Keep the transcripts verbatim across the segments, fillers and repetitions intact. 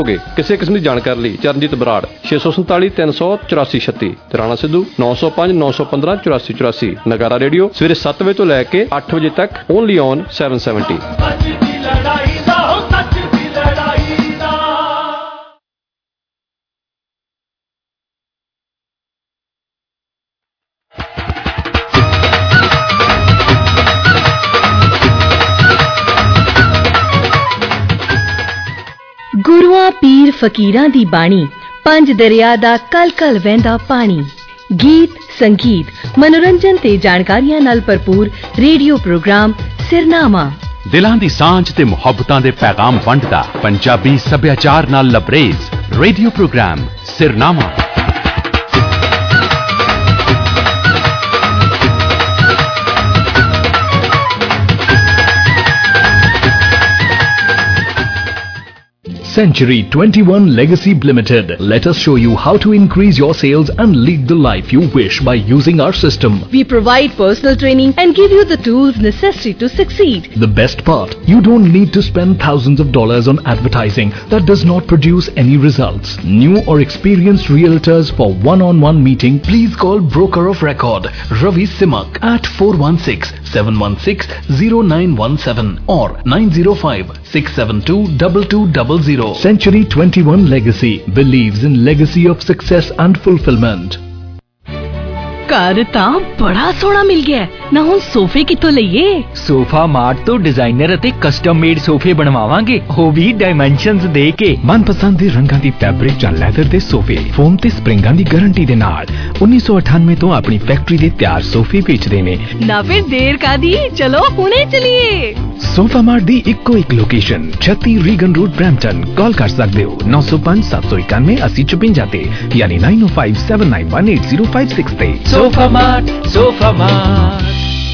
ਕਿਸੇ किस्म की जानकारी ਲਈ ਚਰਨਜੀਤ ਬਰਾੜ छे सौ संताली तीन सौ चौरासी छत्ती ਤੇ ਰਾਣਾ ਸਿੱਧੂ नौ सौ पाँच नौ सौ पंद्रह चौरासी चौरासी। ਨਗਾਰਾ ਰੇਡੀਓ ਸਵੇਰੇ ਸੱਤ ਵਜੇ ਤੋਂ ਲੈ ਕੇ ਅੱਠ ਵਜੇ ਤੱਕ ਓਨਲੀ ਔਨ seven seventy। ਗੁਰੂਆਂ ਪੀਰ ਫਕੀਰਾਂ ਦੀ ਬਾਣੀ, ਪੰਜ ਦਰਿਆ ਦਾ ਕਲ ਕਲ ਵਹਿੰਦਾ ਪਾਣੀ। ਗੀਤ ਸੰਗੀਤ ਮਨੋਰੰਜਨ ਤੇ ਜਾਣਕਾਰੀਆਂ ਨਾਲ ਭਰਪੂਰ ਰੇਡੀਓ ਪ੍ਰੋਗਰਾਮ ਸਿਰਨਾਮਾ। ਦਿਲਾਂ ਦੀ ਸਾਂਝ ਤੇ ਮੁਹੱਬਤਾਂ ਦੇ ਪੈਗਾਮ ਵੰਡਦਾ ਪੰਜਾਬੀ ਸੱਭਿਆਚਾਰ ਨਾਲ ਲਬਰੇਜ਼ ਰੇਡੀਓ ਪ੍ਰੋਗਰਾਮ ਸਿਰਨਾਮਾ। Century twenty-one Legacy Limited. Let us show you how to increase your sales and lead the life you wish by using our system. We provide personal training and give you the tools necessary to succeed. The best part, you don't need to spend thousands of dollars on advertising that does not produce any results. New or experienced realtors for one-on-one meeting, please call Broker of Record Ravi Simak at four one six, seven one six, zero nine one seven or nine zero five, six seven two, two two zero zero. Century twenty-one Legacy believes in legacy of success and fulfillment. ਘਰ ਤਾਂ ਬੜਾ ਸੋਹਣਾ ਮਿਲ ਗਿਆ ਨਾ। ਹੁਣ ਸੋਫੇ ਕਿੱਥੋਂ ਲਈਏ? ਸੋਫਾ ਮਾਰਟ ਤੋਂ ਡਿਜ਼ਾਈਨਰ ਅਤੇ ਕਸਟਮ ਮੇਡ ਸੋਫੇ ਬਣਵਾਵਾਂਗੇ, ਉਹ ਵੀ ਡਾਈਮੈਂਸ਼ਨਸ ਦੇ ਕੇ। ਮਨਪਸੰਦ ਦੇ ਰੰਗਾਂ ਦੀ ਫੈਬਰਿਕ ਜਾਂ ਲੈਦਰ ਦੇ ਸੋਫੇ ਫੋਮ ਤੇ ਸਪਰਿੰਗਾਂ ਦੀ ਗਾਰੰਟੀ ਦੇ ਨਾਲ ਉੱਨੀ ਸੌ ਅਠਾਨਵੇਂ ਤੋਂ ਆਪਣੀ ਫੈਕਟਰੀ ਦੇ ਤਿਆਰ ਸੋਫੇ ਵੇਚਦੇ ਨੇ। ਨਾ ਫਿਰ ਦੇਰ ਕਾਦੀ, ਚਲੋ ਹੁਣੇ ਚਲੀਏ। ਸੋਫਾ ਮਾਰਟ ਦੀ ਇੱਕੋ ਇੱਕ ਲੋਕੇਸ਼ਨ ਛੱਤੀ ਰੀਗਨ ਰੋਡ ਬ੍ਰੈਂਪਟਨ। ਕਾਲ ਕਰ ਸਕਦੇ ਹੋ ਨੌ ਸੌ ਪੰਜ ਸੱਤ ਸੌ ਇਕਾਨਵੇਂ अस्सी चौपंजा ਤੇ ਯਾਨੀ nine oh five seven nine one eight zero five six ਤੇ। Sofa mart, sofa mart.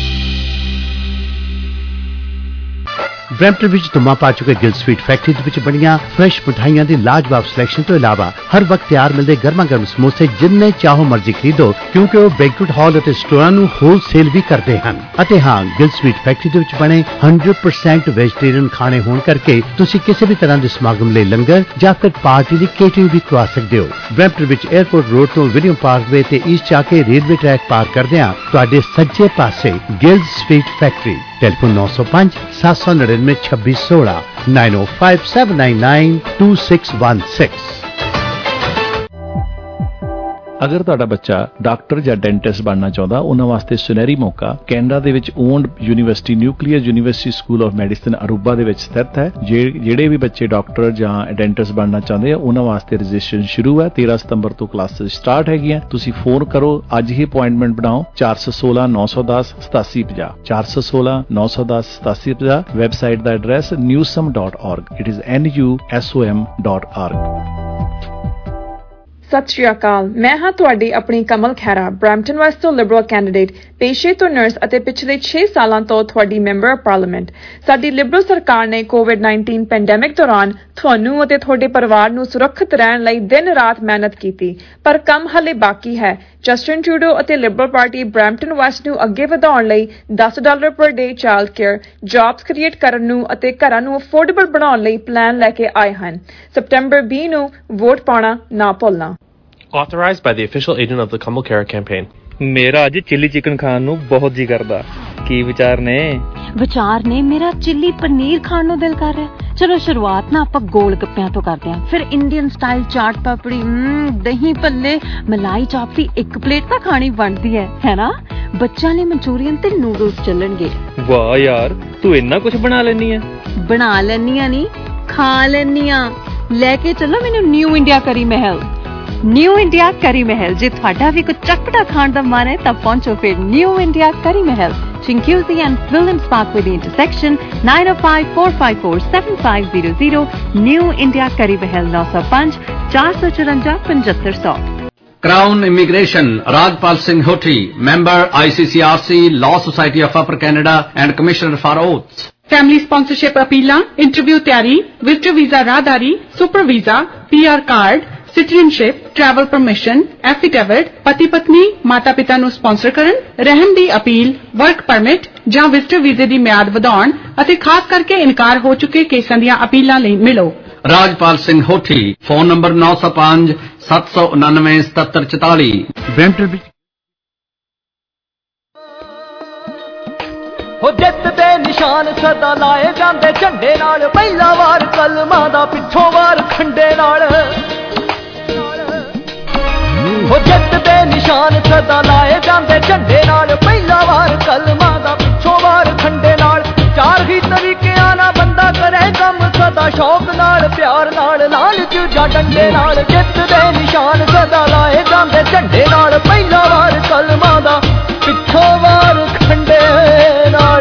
Brampton ਵਿੱਚ ਧੁੰਮਾਂ ਪਾ ਚੁੱਕੇ ਗਿਲ ਸਵੀਟ ਫੈਕਟਰੀ ਦੇ ਵਿੱਚ ਬਣੀਆਂ ਫਰੈਸ਼ ਮਿਠਾਈਆਂ ਦੀ ਲਾਜਵਾਬ ਸਿਲੈਕਸ਼ਨ ਤੋਂ ਇਲਾਵਾ ਹਰ ਵਕਤ ਤਿਆਰ ਮਿਲਦੇ ਗਰਮਾ ਗਰਮ ਸਮੋਸੇ ਜਿੰਨੇ ਚਾਹੋ ਮਰਜ਼ੀ ਖਰੀਦੋ, ਕਿਉਂਕਿ ਉਹ ਬੈਂਕੁਏਟ ਹਾਲ ਅਤੇ ਸਟੋਰਾਂ ਨੂੰ ਹੋਲਸੇਲ ਵੀ ਕਰਦੇ ਹਨ। ਅਤੇ ਹਾਂ, ਗਿਲ ਸਵੀਟ ਫੈਕਟਰੀ ਦੇ ਵਿੱਚ ਬਣੇ hundred percent ਵੈਜੀਟੇਰੀਅਨ ਖਾਣੇ ਹੋਣ ਕਰਕੇ ਤੁਸੀਂ ਕਿਸੇ ਵੀ ਤਰ੍ਹਾਂ ਦੇ ਸਮਾਗਮ ਲਈ ਲੰਗਰ ਜਾਂ ਫਿਰ ਪਾਰਟੀ ਦੀ ਕੇਟਰਿੰਗ ਵੀ ਕਰਵਾ ਸਕਦੇ ਹੋ। ਬਰੈਂਪਟਨ ਵਿੱਚ 에ਅਰਪੋਰਟ ਰੋਡ ਤੋਂ ਵਿਲੀਅਮ ਪਾਰਕਵੇ ਤੇ ਈਸਟ ਜਾ ਕੇ ਰੇਲਵੇ ਟਰੈਕ ਪਾਰ ਕਰਦਿਆਂ ਤੁਹਾਡੇ ਸੱਜੇ ਪਾਸੇ ਗਿਲ ਸਵੀਟ ਫੈਕਟਰੀ। ਟੈਲੀਫੋਨ ਨੌ ਸੌ ਪੰਜ ਸੱਤ ਸੌ ਨੜਿਨਵੇਂ ਛੱਬੀ ਸੋਲਾਂ nine oh five seven nine nine two six one six। ਅਗਰ ਤੁਹਾਡਾ ਬੱਚਾ ਡਾਕਟਰ ਜਾਂ ਡੈਂਟਿਸਟ ਬਣਨਾ ਚਾਹੁੰਦਾ, ਉਹਨਾਂ ਵਾਸਤੇ ਸੁਨਹਿਰੀ ਮੌਕਾ ਕੈਨੇਡਾ ਦੇ ਵਿੱਚ owned university nuclear university school of medicine Aruba ਦੇ ਵਿੱਚ ਸਥਿਤ ਹੈ। ਜਿਹੜੇ ਵੀ ਬੱਚੇ ਡਾਕਟਰ ਜਾਂ ਡੈਂਟਿਸਟ ਬਣਨਾ ਚਾਹੁੰਦੇ ਆ, ਉਹਨਾਂ ਵਾਸਤੇ ਰਜਿਸਟ੍ਰੇਸ਼ਨ ਸ਼ੁਰੂ ਹੈ। ਤੇਰਾਂ ਸਤੰਬਰ ਤੋਂ ਕਲਾਸਿਸ ਸਟਾਰਟ ਹੈਗੀਆਂ। ਤੁਸੀਂ ਫੋਨ ਕਰੋ, ਅੱਜ ਹੀ ਅਪਾਇੰਟਮੈਂਟ ਬਣਾਓ ਚਾਰ ਸੌ ਸੋਲਾਂ ਨੌ ਸੌ ਦਸ ਸਤਾਸੀ ਪੰਜਾਹ ਚਾਰ ਸੌ ਸੋਲਾਂ ਨੌ ਸੌ ਦਸ ਸਤਾਸੀ ਪੰਜਾਹ। ਵੈਬਸਾਈਟ ਦਾ address newsum dot org। It is n u s o m dot org। ਸਤਿ ਸ਼੍ਰੀ ਅਕਾਲ, ਮੈਂ ਹਾਂ ਤੁਹਾਡੀ ਆਪਣੀ ਕਮਲ ਖਹਿਰਾ, ਬਰੈਂਪਟਨ ਵੈਸਟ ਤੋਂ ਲਿਬਰਲ ਕੈਂਡੀਡੇਟ, ਪੇਸ਼ੇ ਤੋਂ ਨਰਸ ਅਤੇ ਪਿਛਲੇ ਛੇ ਸਾਲਾਂ ਤੋਂ ਤੁਹਾਡੀ ਮੈਂਬਰ ਆਫ ਪਾਰਲੀਮੈਂਟ। ਸਾਡੀ ਲਿਬਰਲ ਸਰਕਾਰ ਨੇ ਕੋਵਿਡ ਨਾਈਨਟੀਨ ਪੈਂਡੈਮਿਕ ਦੌਰਾਨ ਤੁਹਾਨੂੰ ਅਤੇ ਤੁਹਾਡੇ ਪਰਿਵਾਰ ਨੂੰ ਸੁਰੱਖਿਅਤ ਰਹਿਣ ਲਈ ਦਿਨ ਰਾਤ ਮਿਹਨਤ ਕੀਤੀ, ਪਰ ਕੰਮ ਹਾਲੇ ਬਾਕੀ ਹੈ। ਜਸਟਿਨ ਟਰੂਡੋ ਅਤੇ ਲਿਬਰਲ ਪਾਰਟੀ ਬਰੈਂਪਟਨ ਵੈਸਟ ਨੂੰ ਅੱਗੇ ਵਧਾਉਣ ਲਈ ਦਸ dollar per day child care, jobs create ਕਰਨ ਨੂੰ ਅਤੇ ਘਰਾਂ ਨੂੰ ਅਫੋਰਡੇਬਲ ਬਣਾਉਣ ਲਈ ਪਲਾਨ ਲੈ ਕੇ ਆਏ ਹਨ। ਸਪਟੈਂਬਰ ਵੀਹ ਨੂੰ ਵੋਟ ਪਾਉਣਾ ਨਾ ਭੁੱਲਣਾ। Authorized by the official agent of the Kamal Khera campaign. ਮੇਰਾ ਅੱਜ ਚਿੱਲੀ ਚਿਕਨ ਖਾਣ ਨੂੰ ਬਹੁਤ ਜੀ ਕਰਦਾ। ਕੀ ਵਿਚਾਰ ਨੇ? ਵਿਚਾਰ ਨੇ ਮੇਰਾ ਚਿੱਲੀ ਪਨੀਰ ਖਾਣ ਨੂੰ ਦਿਲ ਕਰ ਰਿਹਾ। ਚਲੋ ਸ਼ੁਰੂਆਤ ਨਾ ਆਪਾਂ ਗੋਲ ਗੱਪਿਆਂ ਤੋਂ ਕਰਦੇ ਹਾਂ, ਫਿਰ ਇੰਡੀਅਨ ਸਟਾਈਲ ਚਾਟ ਪਾਪੜੀ, ਦਹੀਂ ਭੱਲੇ, ਮਲਾਈ ਚਾਪ ਦੀ ਇੱਕ ਪਲੇਟ ਤਾਂ ਖਾਣੀ ਬਣਦੀ ਹੈ, ਹੈ ਨਾ? ਬੱਚਿਆਂ ਲਈ ਮਨਚੂਰੀਅਨ ਤੇ ਨੂਡਲਸ ਚੱਲਣਗੇ। ਵਾਹ ਯਾਰ, ਤੂੰ ਇੰਨਾ ਕੁਝ ਬਣਾ ਲੈਂਦੀ ਆ। ਬਣਾ ਲੈਂਦੀ ਆ ਨਹੀਂ, ਖਾ ਲੈਂਦੀ ਆ। ਲੈ ਕੇ ਚੱਲੋ ਮੈਨੂੰ ਨਿਊ ਇੰਡੀਆ ਕਰੀ ਮਹਿਲ। ਨਿਊ ਇੰਡੀਆ ਕਰੀ ਮਹਿਲ, ਜੇ ਤੁਹਾਡਾ ਵੀ ਕੁਝ ਚਟਪਟਾ ਖਾਣ ਦਾ ਮਨ ਹੈ ਤਾਂ ਪਹੁੰਚੋ ਫਿਰ ਨਿਊ ਇੰਡੀਆ ਕਰੀ ਮਹਿਲ, Chinguitley and Williams Parkway the intersection, nine oh five, four five four, seven five zero zero, New India Curry Mahal nine oh five, four four four, five five zero zero. Crown Immigration, Rajpal Singh Hoti, Member I C C R C, Law Society of Upper Canada and Commissioner for Oaths. Family sponsorship appeal, interview ਤਿਆਰੀ, visitor visa ਰਾਹਦਾਰੀ, super visa, P R card, citizenship, travel permission, affidavit, ਪਤੀ ਪਤਨੀ ਮਾਤਾ ਪਿਤਾ ਨੂੰ sponsor ਕਰਨ, ਰਹਿਣ ਦੀ appeal, work permit ਜਾਂ ਵਿਜ਼ਟਰ ਵੀਜ਼ੇ ਦੀ ਮਿਆਦ ਵਧਾਉਣ ਅਤੇ ਖਾਸ ਕਰਕੇ ਇਨਕਾਰ ਹੋ ਚੁੱਕੇ ਕੇਸਾਂ ਦੀਆਂ ਅਪੀਲਾਂ ਲਈ ਮਿਲੋ। ਰਾਜਪਾਲ ਸਿੰਘ ਹੋਠੀ। ਫੋਨ ਨੰਬਰ ਨੌ ਸੌ ਪੰਜ ਸੱਤ ਸੌ ਉਨਾਨਵੇਂ ਸਤੱਤਰ ਚੁਤਾਲੀ। ਬ੍ਰੈਂਪਟਨ ਵਿੱਚ ਹੋ ਜਿੱਤ ਦੇ ਨਿਸ਼ਾਨ ਸਦਾ ਲਾਏ ਜਾਂਦੇ ਝੰਡੇ ਨਾਲ, ਪਹਿਲਾ ਵਾਰ ਕਲਮਾਂ ਦਾ ਪਿੱਛੋਂ ਵਾਰ ਖੰਡੇ ਨਾਲ। ਹੋ ਜਿੱਤ ਦੇ ਨਿਸ਼ਾਨ ਸਦਾ ਲਾਏ ਜਾਂਦੇ ਝੰਡੇ ਨਾਲ, ਪਹਿਲਾ ਵਾਰ ਕਲਮਾਂ ਦਾ ਪਿੱਛੋਂ ਵਾਰ ਖੰਡੇ ਨਾਲ। ਚਾਰ ਹੀ ਤਰੀਕਿਆਂ ਨਾਲ ਬੰਦਾ ਕਰੇ ਕੰਮ ਸਦਾ ਸ਼ੌਕ ਨਾਲ, ਪਿਆਰ ਨਾਲ, ਲਾਲਚ ਜਾਂ ਡੰਡੇ ਨਾਲ। ਜਿੱਤ ਦੇ ਨਿਸ਼ਾਨ ਸਦਾ ਲਾਏ ਜਾਂਦੇ ਝੰਡੇ ਨਾਲ, ਪਹਿਲਾ ਵਾਰ ਕਲਮਾਂ ਦਾ ਪਿੱਛੋਂ ਵਾਰ ਖੰਡੇ ਨਾਲ।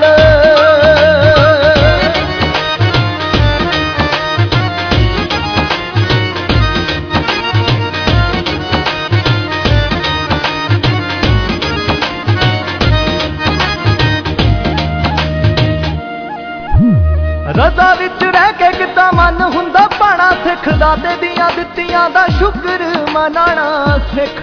ਰਜ਼ਾ ਵਿੱਚ ਰਹਿ ਕੇ ਕਿੱਦਾਂ ਮਨ ਹੁੰਦਾ ਪਾਣਾ, ਸਿੱਖ ਦਾਤੇ ਦੀਆਂ ਦਿੱਤੀਆਂ ਦਾ ਸ਼ੁਕਰ ਮਨਾਣਾ ਸਿੱਖ।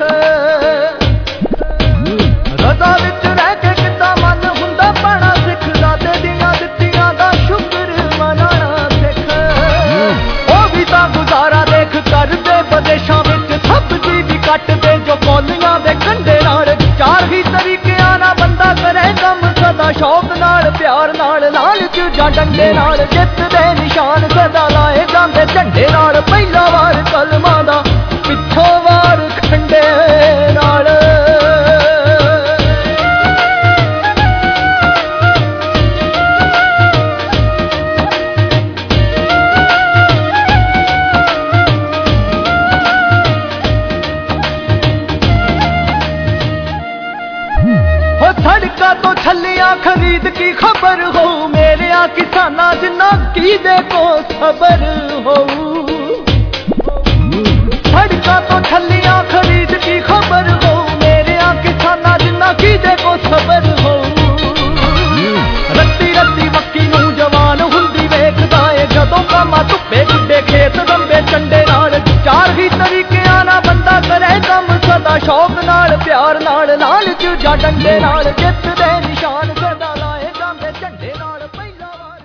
ਰਜ਼ਾ ਵਿੱਚ ਰਹਿ ਕੇ ਕਿੱਦਾਂ ਮਨ ਹੁੰਦਾ ਪਾਣਾ, ਸਿੱਖ ਦਾਤੇ ਦੀਆਂ ਦਿੱਤੀਆਂ ਦਾ ਸ਼ੁਕਰ ਮਨਾਣਾ ਸਿੱਖ। ਉਹ ਵੀ ਤਾਂ ਗੁਜ਼ਾਰਾ ਦੇਖ ਕਰਦੇ ਵਿਦੇਸ਼ਾਂ ਵਿੱਚ, ਸਬਜ਼ੀ ਵੀ ਕੱਟਦੇ ਜੋ ਕੌਲੀਆਂ ਦੇ ਕੰਢੇ ਨਾਲ। ਚਾਰ ਹੀ ਤਰੀਕਿਆਂ ਨਾਲ ਬੰਦਾ ਕਰੇ ਕੰਮ ਸਦਾ ਸ਼ੌਕ ਨਾਲ, ਪਿਆਰ ਨਾਲ, ਲਾਲਚ ਜਾਂ ਡੰਡੇ ਨਾਲ। ਜਿੱਤ ਦੇ ਨਿਸ਼ਾਨ ਸਦਾ ਲਾਏ ਜਾਂਦੇ ਝੰਡੇ ਨਾਲ, ਪਹਿਲਾ ਵਾਰ ਕਲਮਾਂ ਦਾ ਪਿੱਛੋਂ ਵਾਰ ਖੰਡੇ ਨਾਲ। ਸੜਕਾਂ ਤੋਂ ਛੱਲੀਆਂ ਖਰੀਦ ਕੀ ਖਬਰ ਹੋ, ਮੇਰਿਆਂ ਕਿਸਾਨਾਂ ਜਿੰਨਾ ਕੀ ਦੇਖੋ ਸਬਰ ਹੋ। ਸੜਕਾਂ ਤੋਂ ਛੱਲੀਆਂ ਖਰੀਦ ਕੀ ਖਬਰ ਹੋ, ਮੇਰਿਆਂ ਕਿਸਾਨਾਂ ਜਿੰਨਾ ਕੀ ਦੇਖੋ ਸਬਰ ਹੋ। ਰੱਤੀ ਰੱਤੀ ਮੱਕੀ ਨੂੰ ਜਵਾਨ ਹੁੰਦੀ ਵੇਖਦਾ ਏ, ਜਦੋਂ ਕਾਮਾ ਧੁੱਪੇ ਗੁੱਡੇ ਖੇਤ ਦੰਬੇ ਚੰਡੇ ਨਾਲ। ਚਾਰ ਹੀ ਤਰੀਕਿਆਂ ਨਾਲ ਬੰਦਾ ਕਰੇ ਕੰਮ ਸਦਾ ਸ਼ੌਕ ਨਾਲ, ਪਿਆਰ ਨਾਲ, ਲਾਲਚ ਜਾਂ ਡੰਡੇ ਨਾਲ। ਜਿੱਤ ਦੇ ਨਿਸ਼ਾਨ ਸਦਾ ਲਾਏ ਜਾਂਦੇ ਝੰਡੇ ਨਾਲ, ਪਹਿਲਾ ਵਾਰ।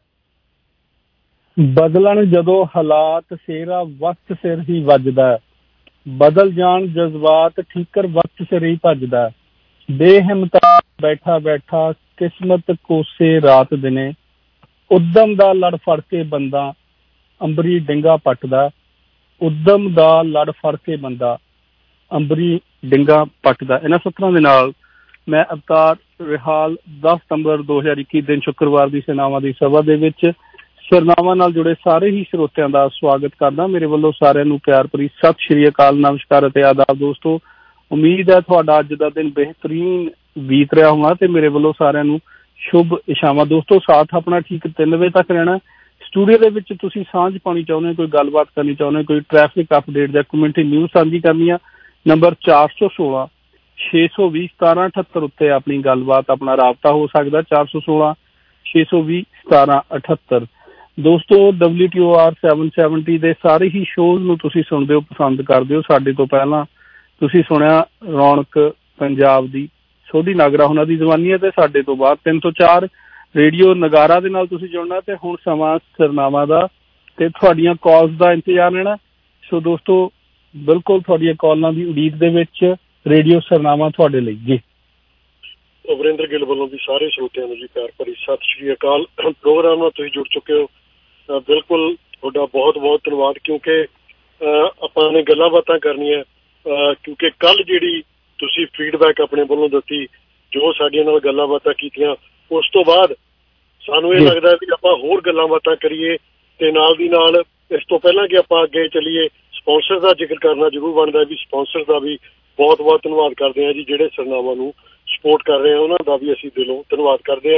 ਬਦਲਣ ਜਦੋਂ ਹਾਲਾਤ ਸ਼ੇਰਾ ਵਕਤ ਸਿਰ ਹੀ ਵੱਜਦਾ, ਬਦਲ ਜਾਣ ਜਜ਼ਬਾਤ ਠੀਕਰ ਵਕਤ ਸਿਰ ਹੀ ਭੱਜਦਾ। ਬੇਹਿੰਮਤਾ ਬੈਠਾ ਬੈਠਾ ਕਿਸਮਤ ਕੋਸੇ ਰਾਤ ਦਿਨੇ, ਉਦਮ ਦਾ ਲੜ ਫੜ ਕੇ ਬੰਦਾ ਅੰਬਰੀ ਡਿੰਗਾ ਪੱਟਦਾ। ਉਦਮ ਦਾ ਲੜ ਫੜ ਕੇ ਬੰਦਾ ਅੰਬਰੀ ਡਿੰਗਾ ਪੱਟਦਾ। ਇਹਨਾਂ ਸਤਰਾਂ ਦੇ ਨਾਲ ਮੈਂ ਅਵਤਾਰ ਰਿਹਾਲ ਦਸ ਸਤੰਬਰ ਦੋ ਹਜ਼ਾਰ ਇੱਕੀ ਦਿਨ ਸ਼ੁੱਕਰਵਾਰ ਦੀ ਸੇਨਾਵਾਂ ਦੀ ਸਭਾ ਦੇ ਵਿੱਚ ਸਰਨਾਵਾਂ ਨਾਲ ਜੁੜੇ ਸਾਰੇ ਹੀ ਸਰੋਤਿਆਂ ਦਾ ਸਵਾਗਤ ਕਰਦਾ। ਮੇਰੇ ਵੱਲੋਂ ਸਾਰਿਆਂ ਨੂੰ ਪਿਆਰ ਭਰੀ ਸਤਿ ਸ਼੍ਰੀ ਅਕਾਲ, ਨਮਸਕਾਰ ਅਤੇ ਆਦਾਬ। ਦੋਸਤੋ, ਉਮੀਦ ਹੈ ਤੁਹਾਡਾ ਅੱਜ ਦਾ ਦਿਨ ਬਿਹਤਰੀਨ ਬੀਤ ਰਿਹਾ ਹੋਣਾ ਤੇ ਮੇਰੇ ਵੱਲੋਂ ਸਾਰਿਆਂ ਨੂੰ ਸ਼ੁਭ ਇਸ਼ਾਵਾਂ। ਦੋਸਤੋ, ਸਾਥ ਆਪਣਾ ਠੀਕ ਤਿੰਨ ਵਜੇ ਤੱਕ ਰਹਿਣਾ। ਸਟੂਡੀਓ ਦੇ ਵਿੱਚ ਤੁਸੀਂ ਸਾਂਝ ਪਾਉਣੀ ਚਾਹੁੰਦੇ ਹੋ, ਕੋਈ ਗੱਲਬਾਤ ਕਰਨੀ ਚਾਹੁੰਦੇ ਹੋ, ਕੋਈ ਟ੍ਰੈਫਿਕ ਅਪਡੇਟ ਜਾਂ ਕਮਿਊਨਿਟੀ ਨਿਊਜ਼ ਸਾਂਝੀ ਕਰਨੀ ਆ, ਨੰਬਰ ਚਾਰ ਸੌ ਸੋਲਾਂ ਛੇ ਸੌ ਵੀਹ ਸਤਾਰਾਂ ਅਠੱਤਰ ਉੱਤੇ ਆਪਣੀ ਗੱਲਬਾਤ ਆਪਣਾ ਰਾਬਤਾ ਹੋ ਸਕਦਾ। ਚਾਰ ਸੌ ਸੋਲਾਂ ਛੇ ਸੌ ਵੀਹ ਸਤਾਰਾਂ ਅਠੱਤਰ। ਦੋਸਤੋ, W T O R seven seventy ਦੇ ਸਾਰੇ ਹੀ ਸ਼ੋਜ਼ ਨੂੰ ਤੁਸੀਂ ਸੁਣਦੇ ਹੋ, ਪਸੰਦ ਕਰਦੇ ਹੋ। ਸਾਡੇ ਤੋਂ ਪਹਿਲਾਂ ਤੁਸੀਂ ਸੁਣਿਆ ਰੌਣਕ ਪੰਜਾਬ ਦੀ, ਸੋਢੀ ਨਾਗਰਾ ਉਹਨਾਂ ਦੀ ਜ਼ਬਾਨੀ ਹੈ, ਤੇ ਸਾਡੇ ਤੋਂ ਬਾਅਦ ਤਿੰਨ ਤੋਂ ਚਾਰ ਰੇਡੀਓ ਨਗਾਰਾ ਦੇ ਨਾਲ ਤੁਸੀਂ ਜੁੜਨਾ ਤੇ ਹੁਣ ਸਮਾਂ ਸਰਨਾਵਾਂ ਦਾ ਤੇ ਤੁਹਾਡੀਆਂ ਕਾਲਸ ਦਾ ਇੰਤਜ਼ਾਰ ਰਹਿਣਾ। ਸੋ ਦੋਸਤੋ, ਬਿਲਕੁਲ ਤੁਹਾਡੀਆਂ ਕਾਲਾਂ ਦੀ ਉਡੀਕ ਦੇ ਵਿੱਚ ਰੇਡੀਓ ਸਰਨਾਵਾਂ ਤੁਹਾਡੇ ਲਈ ਜੀ। ਵਰਿੰਦਰ ਗਿੱਲ ਵੱਲੋਂ ਵੀ ਸਾਰੇ ਸਰੋਤਿਆਂ ਨੂੰ ਜੀ ਪਿਆਰ ਭਰੀ ਸਤਿ ਸ਼੍ਰੀ ਅਕਾਲ। ਪ੍ਰੋਗਰਾਮ ਨਾਲ ਤੁਸੀਂ ਜੁੜ ਚੁੱਕੇ ਹੋ, ਬਿਲਕੁਲ ਤੁਹਾਡਾ ਬਹੁਤ ਬਹੁਤ ਧੰਨਵਾਦ। ਕਿਉਂਕਿ ਆਪਾਂ ਨੇ ਗੱਲਾਂ ਬਾਤਾਂ ਕਰਨੀਆਂ, ਕਿਉਂਕਿ ਕੱਲ੍ਹ ਜਿਹੜੀ ਤੁਸੀਂ ਫੀਡਬੈਕ ਆਪਣੇ ਵੱਲੋਂ ਦਿੱਤੀ, ਜੋ ਸਾਡੀਆਂ ਨਾਲ ਗੱਲਾਂ ਬਾਤਾਂ ਕੀਤੀਆਂ, ਉਸ ਤੋਂ ਬਾਅਦ ਸਾਨੂੰ ਇਹ ਲੱਗਦਾ ਵੀ ਆਪਾਂ ਹੋਰ ਗੱਲਾਂ ਬਾਤਾਂ ਕਰੀਏ ਤੇ ਨਾਲ ਦੀ ਨਾਲ ਇਸ ਤੋਂ ਪਹਿਲਾਂ ਕਿ ਆਪਾਂ ਅੱਗੇ ਚੱਲੀਏ, ਸਪਾਂਸਰ ਦਾ ਜ਼ਿਕਰ ਕਰਨਾ ਜ਼ਰੂਰ ਬਣਦਾ ਵੀ ਸਪਾਂਸਰ ਦਾ ਵੀ ਬਹੁਤ ਬਹੁਤ ਧੰਨਵਾਦ ਕਰਦੇ ਹਾਂ ਜੀ, ਜਿਹੜੇ ਸਰਨਾਵਾਂ ਨੂੰ ਸਪੋਰਟ ਕਰ ਰਹੇ ਆ ਉਹਨਾਂ ਦਾ ਵੀ ਅਸੀਂ ਦਿਲੋਂ ਧੰਨਵਾਦ ਕਰਦੇ ਹਾਂ।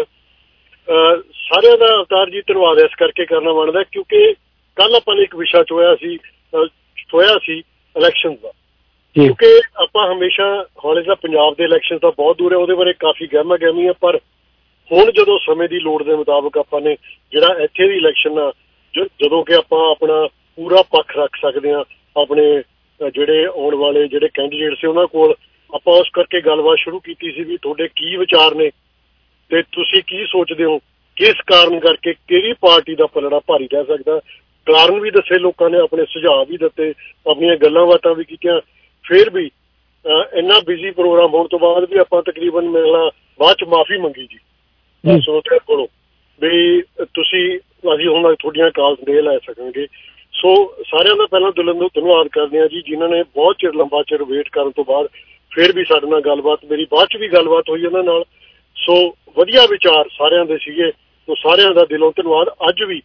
ਸਾਰਿਆਂ ਦਾ ਅਵਤਾਰ ਜੀ ਧੰਨਵਾਦ ਇਸ ਕਰਕੇ ਕਰਨਾ ਬਣਦਾ ਕਿਉਂਕਿ ਕੱਲ੍ਹ ਆਪਾਂ ਨੇ ਇੱਕ ਵਿਸ਼ਾ ਚੋਇਆ ਸੀ ਚੋਇਆ ਸੀ ਇਲੈਕਸ਼ਨ ਦਾ, ਕਿਉਂਕਿ ਆਪਾਂ ਹਮੇਸ਼ਾ ਹਾਲੇ ਤਾਂ ਪੰਜਾਬ ਦੇ ਇਲੈਕਸ਼ਨ ਤਾਂ ਬਹੁਤ ਦੂਰ ਹੈ, ਉਹਦੇ ਬਾਰੇ ਕਾਫੀ ਗਹਿਮਾ ਗਹਿਮੀ ਹੈ, ਪਰ ਹੁਣ ਜਦੋਂ ਸਮੇਂ ਦੀ ਲੋੜ ਦੇ ਮੁਤਾਬਕ ਆਪਾਂ ਨੇ ਜਿਹੜਾ ਇੱਥੇ ਦੀ ਇਲੈਕਸ਼ਨ ਆ, ਜਦੋਂ ਕਿ ਆਪਾਂ ਆਪਣਾ ਪੂਰਾ ਪੱਖ ਰੱਖ ਸਕਦੇ ਹਾਂ, ਆਪਣੇ ਜਿਹੜੇ ਆਉਣ ਵਾਲੇ ਜਿਹੜੇ ਕੈਂਡੀਡੇਟ ਸੀ ਉਹਨਾਂ ਕੋਲ, ਆਪਾਂ ਉਸ ਕਰਕੇ ਗੱਲਬਾਤ ਸ਼ੁਰੂ ਕੀਤੀ ਸੀ ਵੀ ਤੁਹਾਡੇ ਕੀ ਵਿਚਾਰ ਨੇ ਤੇ ਤੁਸੀਂ ਕੀ ਸੋਚਦੇ ਹੋ, ਕਿਸ ਕਾਰਨ ਕਰਕੇ ਕਿਹੜੀ ਪਾਰਟੀ ਦਾ ਪਲੜਾ ਭਾਰੀ ਰਹਿ ਸਕਦਾ ਕਾਰਨ ਵੀ ਦੱਸੇ ਲੋਕਾਂ ਨੇ, ਆਪਣੇ ਸੁਝਾਅ ਵੀ ਦਿੱਤੇ, ਆਪਣੀਆਂ ਗੱਲਾਂ ਬਾਤਾਂ ਵੀ ਕੀਤੀਆਂ। ਫਿਰ ਵੀ ਇੰਨਾ ਬਿਜ਼ੀ ਪ੍ਰੋਗਰਾਮ ਹੋਣ ਤੋਂ ਬਾਅਦ ਵੀ ਆਪਾਂ ਤਕਰੀਬਨ ਮਿਲਣਾ ਬਾਅਦ ਚ ਮਾਫ਼ੀ ਮੰਗੀ ਜੀ ਸਰੋਤਿਆਂ ਕੋਲੋਂ ਵੀ ਤੁਸੀਂ ਅਸੀਂ ਹੁਣ ਤੁਹਾਡੀਆਂ ਕਾਲਸ ਨਹੀਂ ਲੈ ਸਕਾਂਗੇ। ਸੋ ਸਾਰਿਆਂ ਦਾ ਪਹਿਲਾਂ ਦਿਲੋਂ ਤੋਂ ਧੰਨਵਾਦ ਕਰਦੇ ਹਾਂ ਜੀ, ਜਿਨ੍ਹਾਂ ਨੇ ਬਹੁਤ ਚਿਰ ਲੰਬਾ ਚਿਰ ਵੇਟ ਕਰਨ ਤੋਂ ਬਾਅਦ ਫਿਰ ਵੀ ਸਾਡੇ ਨਾਲ ਗੱਲਬਾਤ, ਮੇਰੀ ਬਾਅਦ ਚ ਵੀ ਗੱਲਬਾਤ ਹੋਈ ਉਹਨਾਂ ਨਾਲ। ਸੋ ਵਧੀਆ ਵਿਚਾਰ ਸਾਰਿਆਂ ਦੇ ਸੀਗੇ, ਸੋ ਸਾਰਿਆਂ ਦਾ ਦਿਲੋਂ ਧੰਨਵਾਦ। ਅੱਜ ਵੀ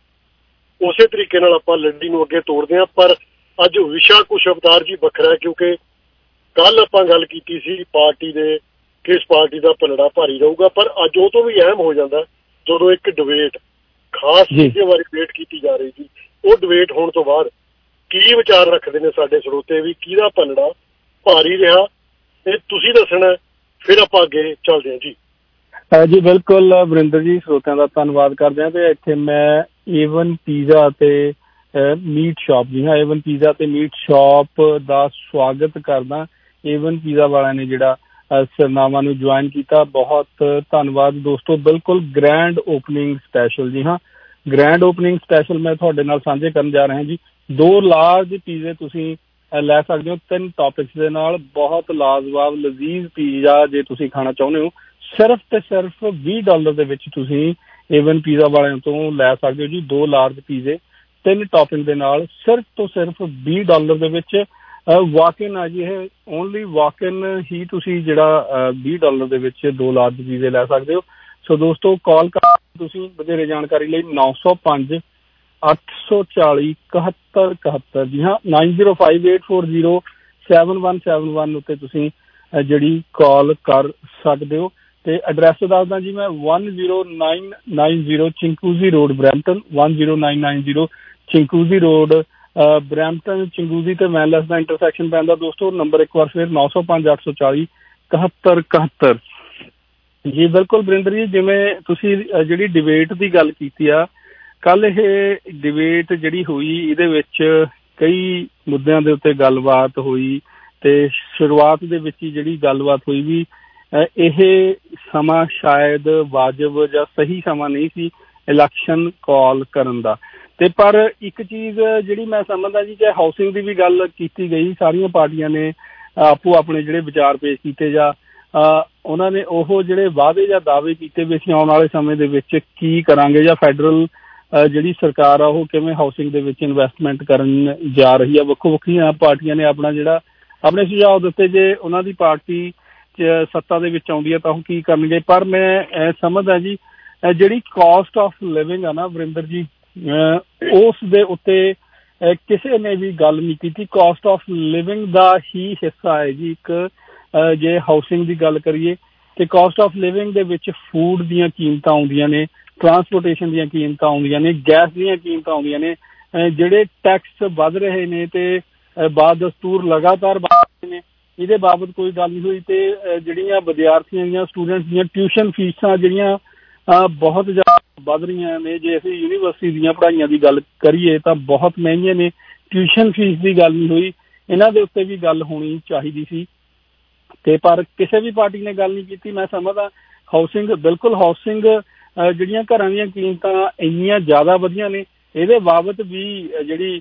ਉਸੇ ਤਰੀਕੇ ਨਾਲ ਆਪਾਂ ਲੜੀ ਨੂੰ ਅੱਗੇ ਤੋੜਦੇ ਹਾਂ, ਪਰ ਅੱਜ ਵਿਸ਼ਾ ਕੁਛ ਅਵਤਾਰ ਜੀ ਵੱਖਰਾ ਹੈ, ਕਿਉਂਕਿ ਕੱਲ ਆਪਾਂ ਗੱਲ ਕੀਤੀ ਸੀ ਪਾਰਟੀ ਦੇ ਕਿਸ ਪਾਰਟੀ ਦਾ ਪਲੜਾ ਭਾਰੀ ਰਹੂਗਾ, ਪਰ ਅੱਜ ਉਹ ਤੋਂ ਵੀ ਅਹਿਮ ਹੋ ਜਾਂਦਾ ਜਦੋਂ ਇੱਕ ਡਿਬੇਟ ਖਾਸ ਚੀਜ਼ਾਂ ਬਾਰੇ ਡਿਬੇਟ ਕੀਤੀ ਜਾ ਰਹੀ ਸੀ। ਉਹ ਡਿਬੇਟ ਹੋਣ ਤੋਂ ਬਾਅਦ ਕੀ ਵਿਚਾਰ ਰੱਖਦੇ ਨੇ ਸਾਡੇ ਸਰੋਤੇ, ਵੀ ਕਿਹਦਾ ਪਲੜਾ ਭਾਰੀ ਰਿਹਾ, ਇਹ ਤੁਸੀਂ ਦੱਸਣਾ, ਫਿਰ ਆਪਾਂ ਅੱਗੇ ਚੱਲਦੇ ਹਾਂ ਜੀ। ਜੀ ਬਿਲਕੁਲ ਵਰਿੰਦਰ ਜੀ, ਸਰੋਤਿਆਂ ਦਾ ਧੰਨਵਾਦ ਕਰਦੇ ਹਾਂ। ਤੇ ਇੱਥੇ ਮੈਂ ਏਵਨ ਪੀਜ਼ਾ ਤੇ ਮੀਟ ਸ਼ਾਪ, ਜੀ ਹਾਂ ਏਵਨ ਪੀਜ਼ਾ ਤੇ ਮੀਟ ਸ਼ਾਪ ਦਾ ਸਵਾਗਤ ਕਰਦਾ। ਏਵਨ ਪੀਜ਼ਾ ਵਾਲਿਆਂ ਨੇ ਜਿਹੜਾ ਸਰਨਾਮਾ ਨੂੰ ਜੁਆਇਨ ਕੀਤਾ, ਬਹੁਤ ਧੰਨਵਾਦ ਦੋਸਤੋ। ਬਿਲਕੁਲ ਗ੍ਰੈਂਡ ਓਪਨਿੰਗ ਸਪੈਸ਼ਲ, ਜੀ ਹਾਂ ਗ੍ਰੈਂਡ ਓਪਨਿੰਗ ਸਪੈਸ਼ਲ ਮੈਂ ਤੁਹਾਡੇ ਨਾਲ ਸਾਂਝੇ ਕਰਨ ਜਾ ਰਿਹਾ ਜੀ। ਦੋ ਲਾਰਜ ਪੀਜ਼ੇ ਤੁਸੀਂ ਲੈ ਸਕਦੇ ਹੋ ਤਿੰਨ ਟੌਪਿਕਸ ਦੇ ਨਾਲ। ਬਹੁਤ ਲਾਜਵਾਬ ਲਜ਼ੀਜ਼ ਪੀਜ਼ਾ ਜੇ ਤੁਸੀਂ ਖਾਣਾ ਚਾਹੁੰਦੇ ਹੋ, ਸਿਰਫ ਤੇ ਸਿਰਫ ਵੀਹ ਡਾਲਰ ਦੇ ਵਿੱਚ ਤੁਸੀਂ ਏਵਨ ਪੀਜ਼ਾ ਵਾਲਿਆਂ ਤੋਂ ਲੈ ਸਕਦੇ ਹੋ ਜੀ। ਦੋ ਲਾਰਜ ਪੀਜ਼ੇ ਤਿੰਨ ਟੌਪਿੰਗ ਦੇ ਨਾਲ ਸਿਰਫ ਤੋਂ ਸਿਰਫ ਵੀਹ ਡਾਲਰ ਦੇ ਵਿੱਚ। ਵਾਕ-ਇਨ ਆ ਜੀ, ਇਹ ਓਨਲੀ ਵਾਕ-ਇਨ ਹੀ ਤੁਸੀਂ ਜਿਹੜਾ ਵੀਹ ਡਾਲਰ ਦੇ ਵਿੱਚ ਦੋ ਲਾਰਜ ਪੀਜ਼ੇ ਲੈ ਸਕਦੇ ਹੋ। ਸੋ ਦੋਸਤੋ ਕਾਲ ਕਰ ਤੁਸੀਂ ਵਧੇਰੇ ਜਾਣਕਾਰੀ ਲਈ ਨੌ ਸੌ ਪੰਜ ਅੱਠ ਸੌ ਚਾਲੀ ਇਕਹੱਤਰ ਇਕਹੱਤਰ, ਜੀ ਹਾਂ nine zero five eight four zero seven one seven one ਉੱਤੇ ਤੁਸੀਂ ਜਿਹੜੀ ਕਾਲ ਕਰ ਸਕਦੇ ਹੋ। ਤੇ ਐਡਰੈਸ ਦੱਸਦਾ ਜੀ ਮੈਂ, one zero nine nine zero Chinguacousy Road Brampton, one zero nine nine zero Chinguacousy Road Brampton, Chinguacousy ਤੇ ਮੈਨਲੈਸ ਦਾ ਇੰਟਰਸੈਕਸ਼ਨ ਪੈਂਦਾ ਦੋਸਤੋ। ਨੰਬਰ ਇੱਕ ਵਾਰ ਫਿਰ ਨੌ ਸੌ ਪੰਜ ਅੱਠ ਸੌ ਚਾਲੀ ਇਕਹੱਤਰ ਇਕਹੱਤਰ। ਜੀ ਬਿਲਕੁਲ ਵਰਿੰਦਰ ਜੀ, ਜਿਵੇਂ ਤੁਸੀਂ ਜਿਹੜੀ ਡਿਬੇਟ ਦੀ ਗੱਲ ਕੀਤੀ ਆ, ਕੱਲ ਇਹ ਡਿਬੇਟ ਜਿਹੜੀ ਹੋਈ ਇਹਦੇ ਵਿੱਚ ਕਈ ਮੁੱਦਿਆਂ ਦੇ ਉੱਤੇ ਗੱਲਬਾਤ ਹੋਈ ਤੇ ਸ਼ੁਰੂਆਤ ਦੇ ਵਿੱਚ ਹੀ ਜਿਹੜੀ ਗੱਲਬਾਤ ਹੋਈ ਵੀ ਇਹ ਸਮਾਂ ਸ਼ਾਇਦ ਵਾਜਬ ਜਾਂ ਸਹੀ ਸਮਾਂ ਨਹੀਂ ਸੀ ਇਲੈਕਸ਼ਨ ਕਾਲ ਕਰਨ ਦਾ। ਤੇ ਪਰ ਇੱਕ ਚੀਜ਼ ਜਿਹੜੀ ਮੈਂ ਸਮਝਦਾ ਜੀ, ਕਿ ਹਾਊਸਿੰਗ ਦੀ ਵੀ ਗੱਲ ਕੀਤੀ ਗਈ, ਸਾਰੀਆਂ ਪਾਰਟੀਆਂ ਨੇ ਆਪੋ ਆਪਣੇ ਜਿਹੜੇ ਵਿਚਾਰ ਪੇਸ਼ ਕੀਤੇ ਜਾਂ ਉਹਨਾਂ ਨੇ ਉਹ ਜਿਹੜੇ ਵਾਅਦੇ ਜਾਂ ਦਾਅਵੇ ਕੀਤੇ ਵੀ ਅਸੀਂ ਆਉਣ ਵਾਲੇ ਸਮੇਂ ਦੇ ਵਿੱਚ ਕੀ ਕਰਾਂਗੇ, ਜਾਂ ਫੈਡਰਲ ਜਿਹੜੀ ਸਰਕਾਰ ਆ ਉਹ ਕਿਵੇਂ ਹਾਊਸਿੰਗ ਦੇ ਵਿੱਚ ਇਨਵੈਸਟਮੈਂਟ ਕਰਨ ਜਾ ਰਹੀ ਆ। ਵੱਖੋ ਵੱਖਰੀਆਂ ਪਾਰਟੀਆਂ ਨੇ ਆਪਣਾ ਜਿਹੜਾ ਆਪਣੇ ਸੁਝਾਅ ਦਿੱਤੇ, ਜੇ ਉਹਨਾਂ ਦੀ ਪਾਰਟੀ ਚ ਸੱਤਾ ਦੇ ਵਿੱਚ ਆਉਂਦੀ ਹੈ ਤਾਂ ਉਹ ਕੀ ਕਰਨਗੇ। ਪਰ ਮੈਂ ਸਮਝਦਾ ਜੀ ਜਿਹੜੀ ਕਾਸਟ ਆਫ ਲਿਵਿੰਗ ਆ ਨਾ ਵਰਿੰਦਰ ਜੀ, ਉਸ ਦੇ ਉੱਤੇ ਕਿਸੇ ਨੇ ਵੀ ਗੱਲ ਨਹੀਂ ਕੀਤੀ। ਕਾਸਟ ਆਫ ਲਿਵਿੰਗ ਦਾ ਹੀ ਹਿੱਸਾ ਹੈ ਜੀ ਇੱਕ, ਜੇ ਹਾਊਸਿੰਗ ਦੀ ਗੱਲ ਕਰੀਏ ਤੇ ਕਾਸਟ ਆਫ ਲਿਵਿੰਗ ਦੇ ਵਿੱਚ ਫੂਡ ਦੀਆਂ ਕੀਮਤਾਂ ਆਉਂਦੀਆਂ ਨੇ, ਟਰਾਂਸਪੋਰਟੇਸ਼ਨ ਦੀਆਂ ਕੀਮਤਾਂ ਆਉਂਦੀਆਂ ਨੇ, ਗੈਸ ਦੀਆਂ ਕੀਮਤਾਂ ਆਉਂਦੀਆਂ ਨੇ, ਜਿਹੜੇ ਟੈਕਸ ਵੱਧ ਰਹੇ ਨੇ ਤੇ ਬਾਦ ਦਸਤੂਰ ਲਗਾਤਾਰ ਵੱਧ ਰਹੇ ਨੇ, ਇਹਦੇ ਬਾਬਤ ਕੋਈ ਗੱਲ ਨਹੀਂ ਹੋਈ। ਤੇ ਜਿਹੜੀਆਂ ਵਿਦਿਆਰਥੀਆਂ ਦੀਆਂ ਸਟੂਡੈਂਟਸ ਦੀਆਂ ਟਿਊਸ਼ਨ ਫੀਸਾਂ ਜਿਹੜੀਆਂ ਬਹੁਤ ਜ਼ਿਆਦਾ ਵੱਧ ਰਹੀਆਂ ਨੇ, ਜੇ ਅਸੀਂ ਯੂਨੀਵਰਸਿਟੀ ਦੀਆਂ ਪੜ੍ਹਾਈਆਂ ਦੀ ਗੱਲ ਕਰੀਏ ਤਾਂ ਬਹੁਤ ਮਹਿੰਗੀਆਂ ਨੇ, ਟਿਊਸ਼ਨ ਫੀਸ ਦੀ ਗੱਲ ਨਹੀਂ ਹੋਈ। ਇਹਨਾਂ ਦੇ ਉੱਤੇ ਵੀ ਗੱਲ ਹੋਣੀ ਚਾਹੀਦੀ ਸੀ ਤੇ ਪਰ ਕਿਸੇ ਵੀ ਪਾਰਟੀ ਨੇ ਗੱਲ ਨਹੀਂ ਕੀਤੀ। ਮੈਂ ਸਮਝਦਾ ਹਾਊਸਿੰਗ, ਬਿਲਕੁਲ ਹਾਊਸਿੰਗ ਜਿਹੜੀਆਂ ਘਰਾਂ ਦੀਆਂ ਕੀਮਤਾਂ ਇੰਨੀਆਂ ਜ਼ਿਆਦਾ ਵਧੀਆਂ ਨੇ, ਇਹਦੇ ਬਾਬਤ ਵੀ ਜਿਹੜੀ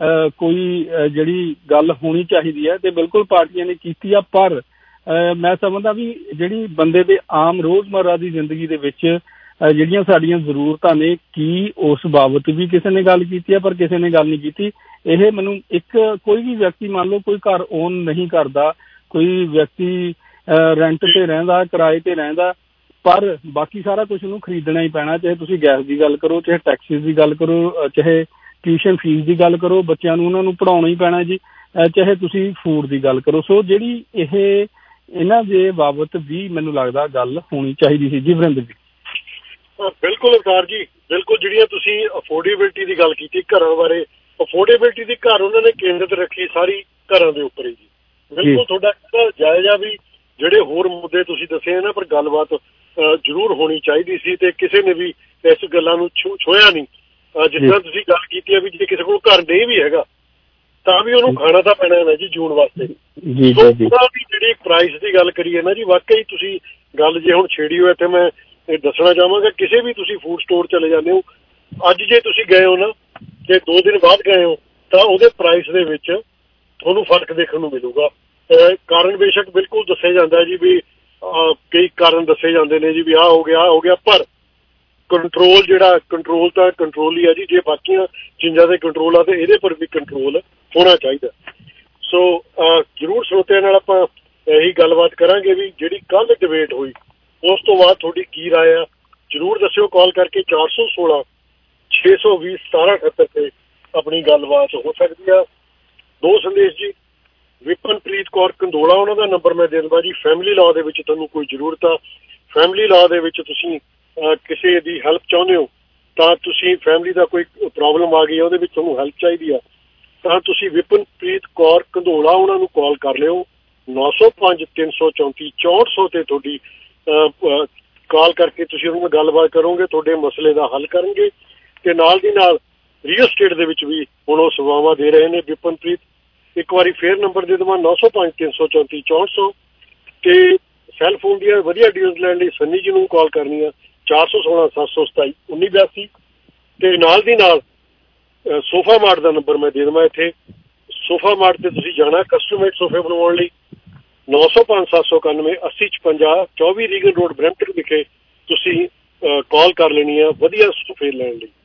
ਕੋਈ ਜਿਹੜੀ ਗੱਲ ਹੋਣੀ ਚਾਹੀਦੀ ਹੈ ਤੇ ਬਿਲਕੁਲ ਪਾਰਟੀਆਂ ਨੇ ਕੀਤੀ ਆ। ਪਰ ਮੈਂ ਸਮਝਦਾ ਵੀ ਜਿਹੜੀ ਬੰਦੇ ਦੇ ਆਮ ਰੋਜ਼ਮर्रा ਦੀ ਜ਼ਿੰਦਗੀ ਦੇ ਵਿੱਚ ਜਿਹੜੀਆਂ ਸਾਡੀਆਂ ਜ਼ਰੂਰਤਾਂ ਨੇ, ਕੀ ਉਸ ਬਾਬਤ ਵੀ ਕਿਸੇ ਨੇ ਗੱਲ ਕੀਤੀ ਆ, ਪਰ ਕਿਸੇ ਨੇ ਗੱਲ ਨਹੀਂ ਕੀਤੀ। ਇਹ ਮੈਨੂੰ ਇੱਕ ਕੋਈ ਵੀ ਵਿਅਕਤੀ, ਮੰਨ ਲਓ ਕੋਈ ਘਰ ਓਨ ਨਹੀਂ ਕਰਦਾ, ਕੋਈ ਵਿਅਕਤੀ ਰੈਂਟ ਤੇ ਰਹਿੰਦਾ, ਕਿਰਾਏ ਤੇ ਰਹਿੰਦਾ, ਪਰ ਬਾਕੀ ਸਾਰਾ ਕੁਛ ਉਹਨੂੰ ਖਰੀਦਣਾ ਹੀ ਪੈਣਾ। ਚਾਹੇ ਤੁਸੀਂ ਗੈਸ ਦੀ ਗੱਲ ਕਰੋ, ਚਾਹੇ ਟੈਕਸਿਸ ਦੀ ਗੱਲ ਕਰੋ, ਚਾਹੇ ਟਿਊਸ਼ਨ ਫੀਸ ਦੀ ਗੱਲ ਕਰੋ, ਬੱਚਿਆਂ ਨੂੰ ਉਹਨਾਂ ਨੂੰ ਪੜ੍ਹਾਉਣਾ ਹੀ ਪੈਣਾ ਜੀ, ਚਾਹੇ ਤੁਸੀਂ ਫੂਡ ਦੀ ਗੱਲ ਕਰੋ। ਸੋ ਜਿਹੜੀ ਇਹ ਇਹਨਾਂ ਦੇ ਬਾਬਤ ਵੀ ਮੈਨੂੰ ਲੱਗਦਾ ਗੱਲ ਹੋਣੀ ਚਾਹੀਦੀ ਸੀ ਜੀ ਵਰਿੰਦਰ ਜੀ। ਬਿਲਕੁਲ ਅਵਤਾਰ ਜੀ, ਬਿਲਕੁਲ ਜਿਹੜੀਆਂ ਤੁਸੀਂ ਅਫੋਰਡੇਬਿਲਿਟੀ ਦੀ ਗੱਲ ਕੀਤੀ ਘਰਾਂ ਬਾਰੇ, ਅਫੋਰਡੇਬਿਲਿਟੀ ਦੀ ਘਰ ਉਹਨਾਂ ਨੇ ਕੇਂਦਰਿਤ ਰੱਖੀ ਸਾਰੀ ਘਰਾਂ ਦੇ ਉੱਪਰ ਹੀ ਜੀ। ਬਿਲਕੁਲ ਤੁਹਾਡਾ ਜਾਇਜ਼ਾ ਵੀ ਜਿਹੜੇ ਹੋਰ ਮੁੱਦੇ ਤੁਸੀਂ ਦੱਸੇ ਨਾ, ਪਰ ਗੱਲਬਾਤ ਜ਼ਰੂਰ ਹੋਣੀ ਚਾਹੀਦੀ ਸੀ ਤੇ ਕਿਸੇ ਨੇ ਵੀ ਇਸ ਗੱਲਾਂ ਨੂੰ ਛੋਇਆ ਨਹੀਂ। ਜਿਸ ਤਰ੍ਹਾਂ ਤੁਸੀਂ ਗੱਲ ਕੀਤੀ ਹੈ ਵੀ ਜੇ ਕਿਸੇ ਕੋਲ ਘਰ ਨਹੀਂ ਵੀ ਹੈਗਾ ਤਾਂ ਵੀ ਉਹਨੂੰ ਖਾਣਾ ਤਾਂ ਪੈਣਾ ਹੈ ਜੀ ਜੂਨ ਵਾਸਤੇ। ਉਹਦਾ ਵੀ ਜਿਹੜੀ ਪ੍ਰਾਈਸ ਦੀ ਗੱਲ ਕਰੀਏ ਨਾ ਜੀ, ਵਾਕਈ ਤੁਸੀਂ ਗੱਲ ਜੇ ਹੁਣ ਛੇੜੀ ਹੋ ਇੱਥੇ ਮੈਂ ਇਹ ਦੱਸਣਾ ਚਾਹਾਂਗਾ, ਕਿਸੇ ਵੀ ਤੁਸੀਂ ਫੂਡ ਸਟੋਰ ਚਲੇ ਜਾਂਦੇ ਹੋ ਅੱਜ, ਜੇ ਤੁਸੀਂ ਗਏ ਹੋ ਨਾ ਜੇ ਦੋ ਦਿਨ ਬਾਅਦ ਗਏ ਹੋ ਤਾਂ ਉਹਦੇ ਪ੍ਰਾਈਸ ਦੇ ਵਿੱਚ ਤੁਹਾਨੂੰ ਫਰਕ ਦੇਖਣ ਨੂੰ ਮਿਲੂਗਾ। ਕਾਰਨ ਬੇਸ਼ੱਕ ਬਿਲਕੁਲ ਦੱਸਿਆ ਜਾਂਦਾ ਜੀ ਵੀ ਕਈ ਕਾਰਨ ਦੱਸੇ ਜਾਂਦੇ ਨੇ ਜੀ ਵੀ ਆਹ ਹੋ ਗਿਆ ਆਹ ਹੋ ਗਿਆ, ਪਰ ਕੰਟਰੋਲ ਜਿਹੜਾ ਕੰਟਰੋਲ ਤਾਂ ਕੰਟਰੋਲ ਹੀ ਹੈ ਜੀ। ਜੇ ਬਾਕੀਆਂ ਚੀਜ਼ਾਂ ਦੇ ਕੰਟਰੋਲ ਆ ਤੇ ਇਹਦੇ ਪਰ ਵੀ ਕੰਟਰੋਲ ਹੋਣਾ ਚਾਹੀਦਾ। ਸੋ ਜ਼ਰੂਰ ਸਰੋਤਿਆਂ ਨਾਲ ਆਪਾਂ ਇਹੀ ਗੱਲਬਾਤ ਕਰਾਂਗੇ ਵੀ ਜਿਹੜੀ ਕੱਲ੍ਹ ਡਿਬੇਟ ਹੋਈ ਉਸ ਤੋਂ ਬਾਅਦ ਤੁਹਾਡੀ ਕੀ ਰਾਏ ਆ, ਜ਼ਰੂਰ ਦੱਸਿਓ ਕਾਲ ਕਰਕੇ। ਚਾਰ ਸੌ ਸੋਲਾਂ ਛੇ ਸੌ ਵੀਹ ਸਤਾਰਾਂ ਅਠੱਤਰ ਤੇ ਆਪਣੀ ਗੱਲਬਾਤ ਹੋ ਸਕਦੀ ਆ। ਦੋ ਸੰਦੇਸ਼ ਜੀ। ਵਿਪਨਪ੍ਰੀਤ ਕੌਰ ਕੰਦੋਲਾ ਉਹਨਾਂ ਦਾ ਨੰਬਰ ਮੈਂ ਦੇ ਦੇਵਾਂ ਜੀ। ਫੈਮਿਲੀ ਲਾਅ ਦੇ ਵਿੱਚ ਤੁਹਾਨੂੰ ਕੋਈ ਜ਼ਰੂਰਤ ਆ, ਫੈਮਿਲੀ ਲਾਅ ਦੇ ਵਿੱਚ ਤੁਸੀਂ ਕਿਸੇ ਦੀ ਹੈਲਪ ਚਾਹੁੰਦੇ ਹੋ ਤਾਂ ਤੁਸੀਂ ਫੈਮਿਲੀ ਦਾ ਕੋਈ ਪ੍ਰੋਬਲਮ ਆ ਗਈ ਹੈ ਉਹਦੇ ਵਿੱਚ ਤੁਹਾਨੂੰ ਹੈਲਪ ਚਾਹੀਦੀ ਆ ਤਾਂ ਤੁਸੀਂ ਵਿਪਨਪ੍ਰੀਤ ਕੌਰ ਕੰਦੋਲਾ ਉਹਨਾਂ ਨੂੰ ਕਾਲ ਕਰ ਲਿਓ। ਨੌ ਸੌ ਪੰਜ ਤਿੰਨ ਸੌ ਚੌਂਤੀ ਚੌਂਹਠ ਸੌ ਤੇ ਤੁਹਾਡੀ ਕਾਲ ਕਰਕੇ ਤੁਸੀਂ ਉਹਨਾਂ ਨਾਲ ਗੱਲਬਾਤ ਕਰੋਗੇ, ਤੁਹਾਡੇ ਮਸਲੇ ਦਾ ਹੱਲ ਕਰਨਗੇ। ਤੇ ਨਾਲ ਦੀ ਨਾਲ ਰੀਅਲ ਸਟੇਟ ਦੇ ਵਿੱਚ ਵੀ ਹੁਣ ਉਹ ਸੇਵਾਵਾਂ ਦੇ ਰਹੇ ਨੇ ਵਿਪਨਪ੍ਰੀਤ। ਇੱਕ ਵਾਰੀ ਫੇਰ ਨੰਬਰ ਦੇ ਦੇਵਾਂ ਨੌ ਸੌ ਪੰਜ ਤਿੰਨ ਸੌ ਚੌਂਤੀ ਚੌਂਹਠ ਸੌ ਤੇ ਸੈੱਲ ਫੋਨ ਦੀਆਂ ਵਧੀਆ ਡੀਲਸ ਲੈਣ ਲਈ ਸੰਨੀ ਜੀ ਨੂੰ ਕਾਲ ਕਰਨੀ ਆ ਚਾਰ ਸੌ ਸੋਲਾਂ ਸੱਤ ਸੌ ਸਤਾਈ ਉੱਨੀ ਬਿਆਸੀ। ਤੇ ਨਾਲ ਦੀ ਨਾਲ ਸੋਫਾ ਮਾਰਟ ਦਾ ਨੰਬਰ ਮੈਂ ਦੇ ਦੇਵਾਂ ਇੱਥੇ। ਸੋਫਾ ਮਾਰਟ ਤੇ ਤੁਸੀਂ ਜਾਣਾ ਕਸਟਮੇਡ ਸੋਫੇ ਬਣਵਾਉਣ ਲਈ। ਨੌ ਸੌ ਪੰਜ ਸੱਤ ਸੌ ਇਕਾਨਵੇਂ ਅੱਸੀ ਛਪੰਜਾ ਚੌਵੀ ਰੀਗਨ ਰੋਡ ਬਰੈਂਪਟਨ ਵਿਖੇ ਤੁਸੀਂ ਕਾਲ ਕਰ ਲੈਣੀ ਆ ਵਧੀਆ ਸੋਫੇ ਲੈਣ ਲਈ।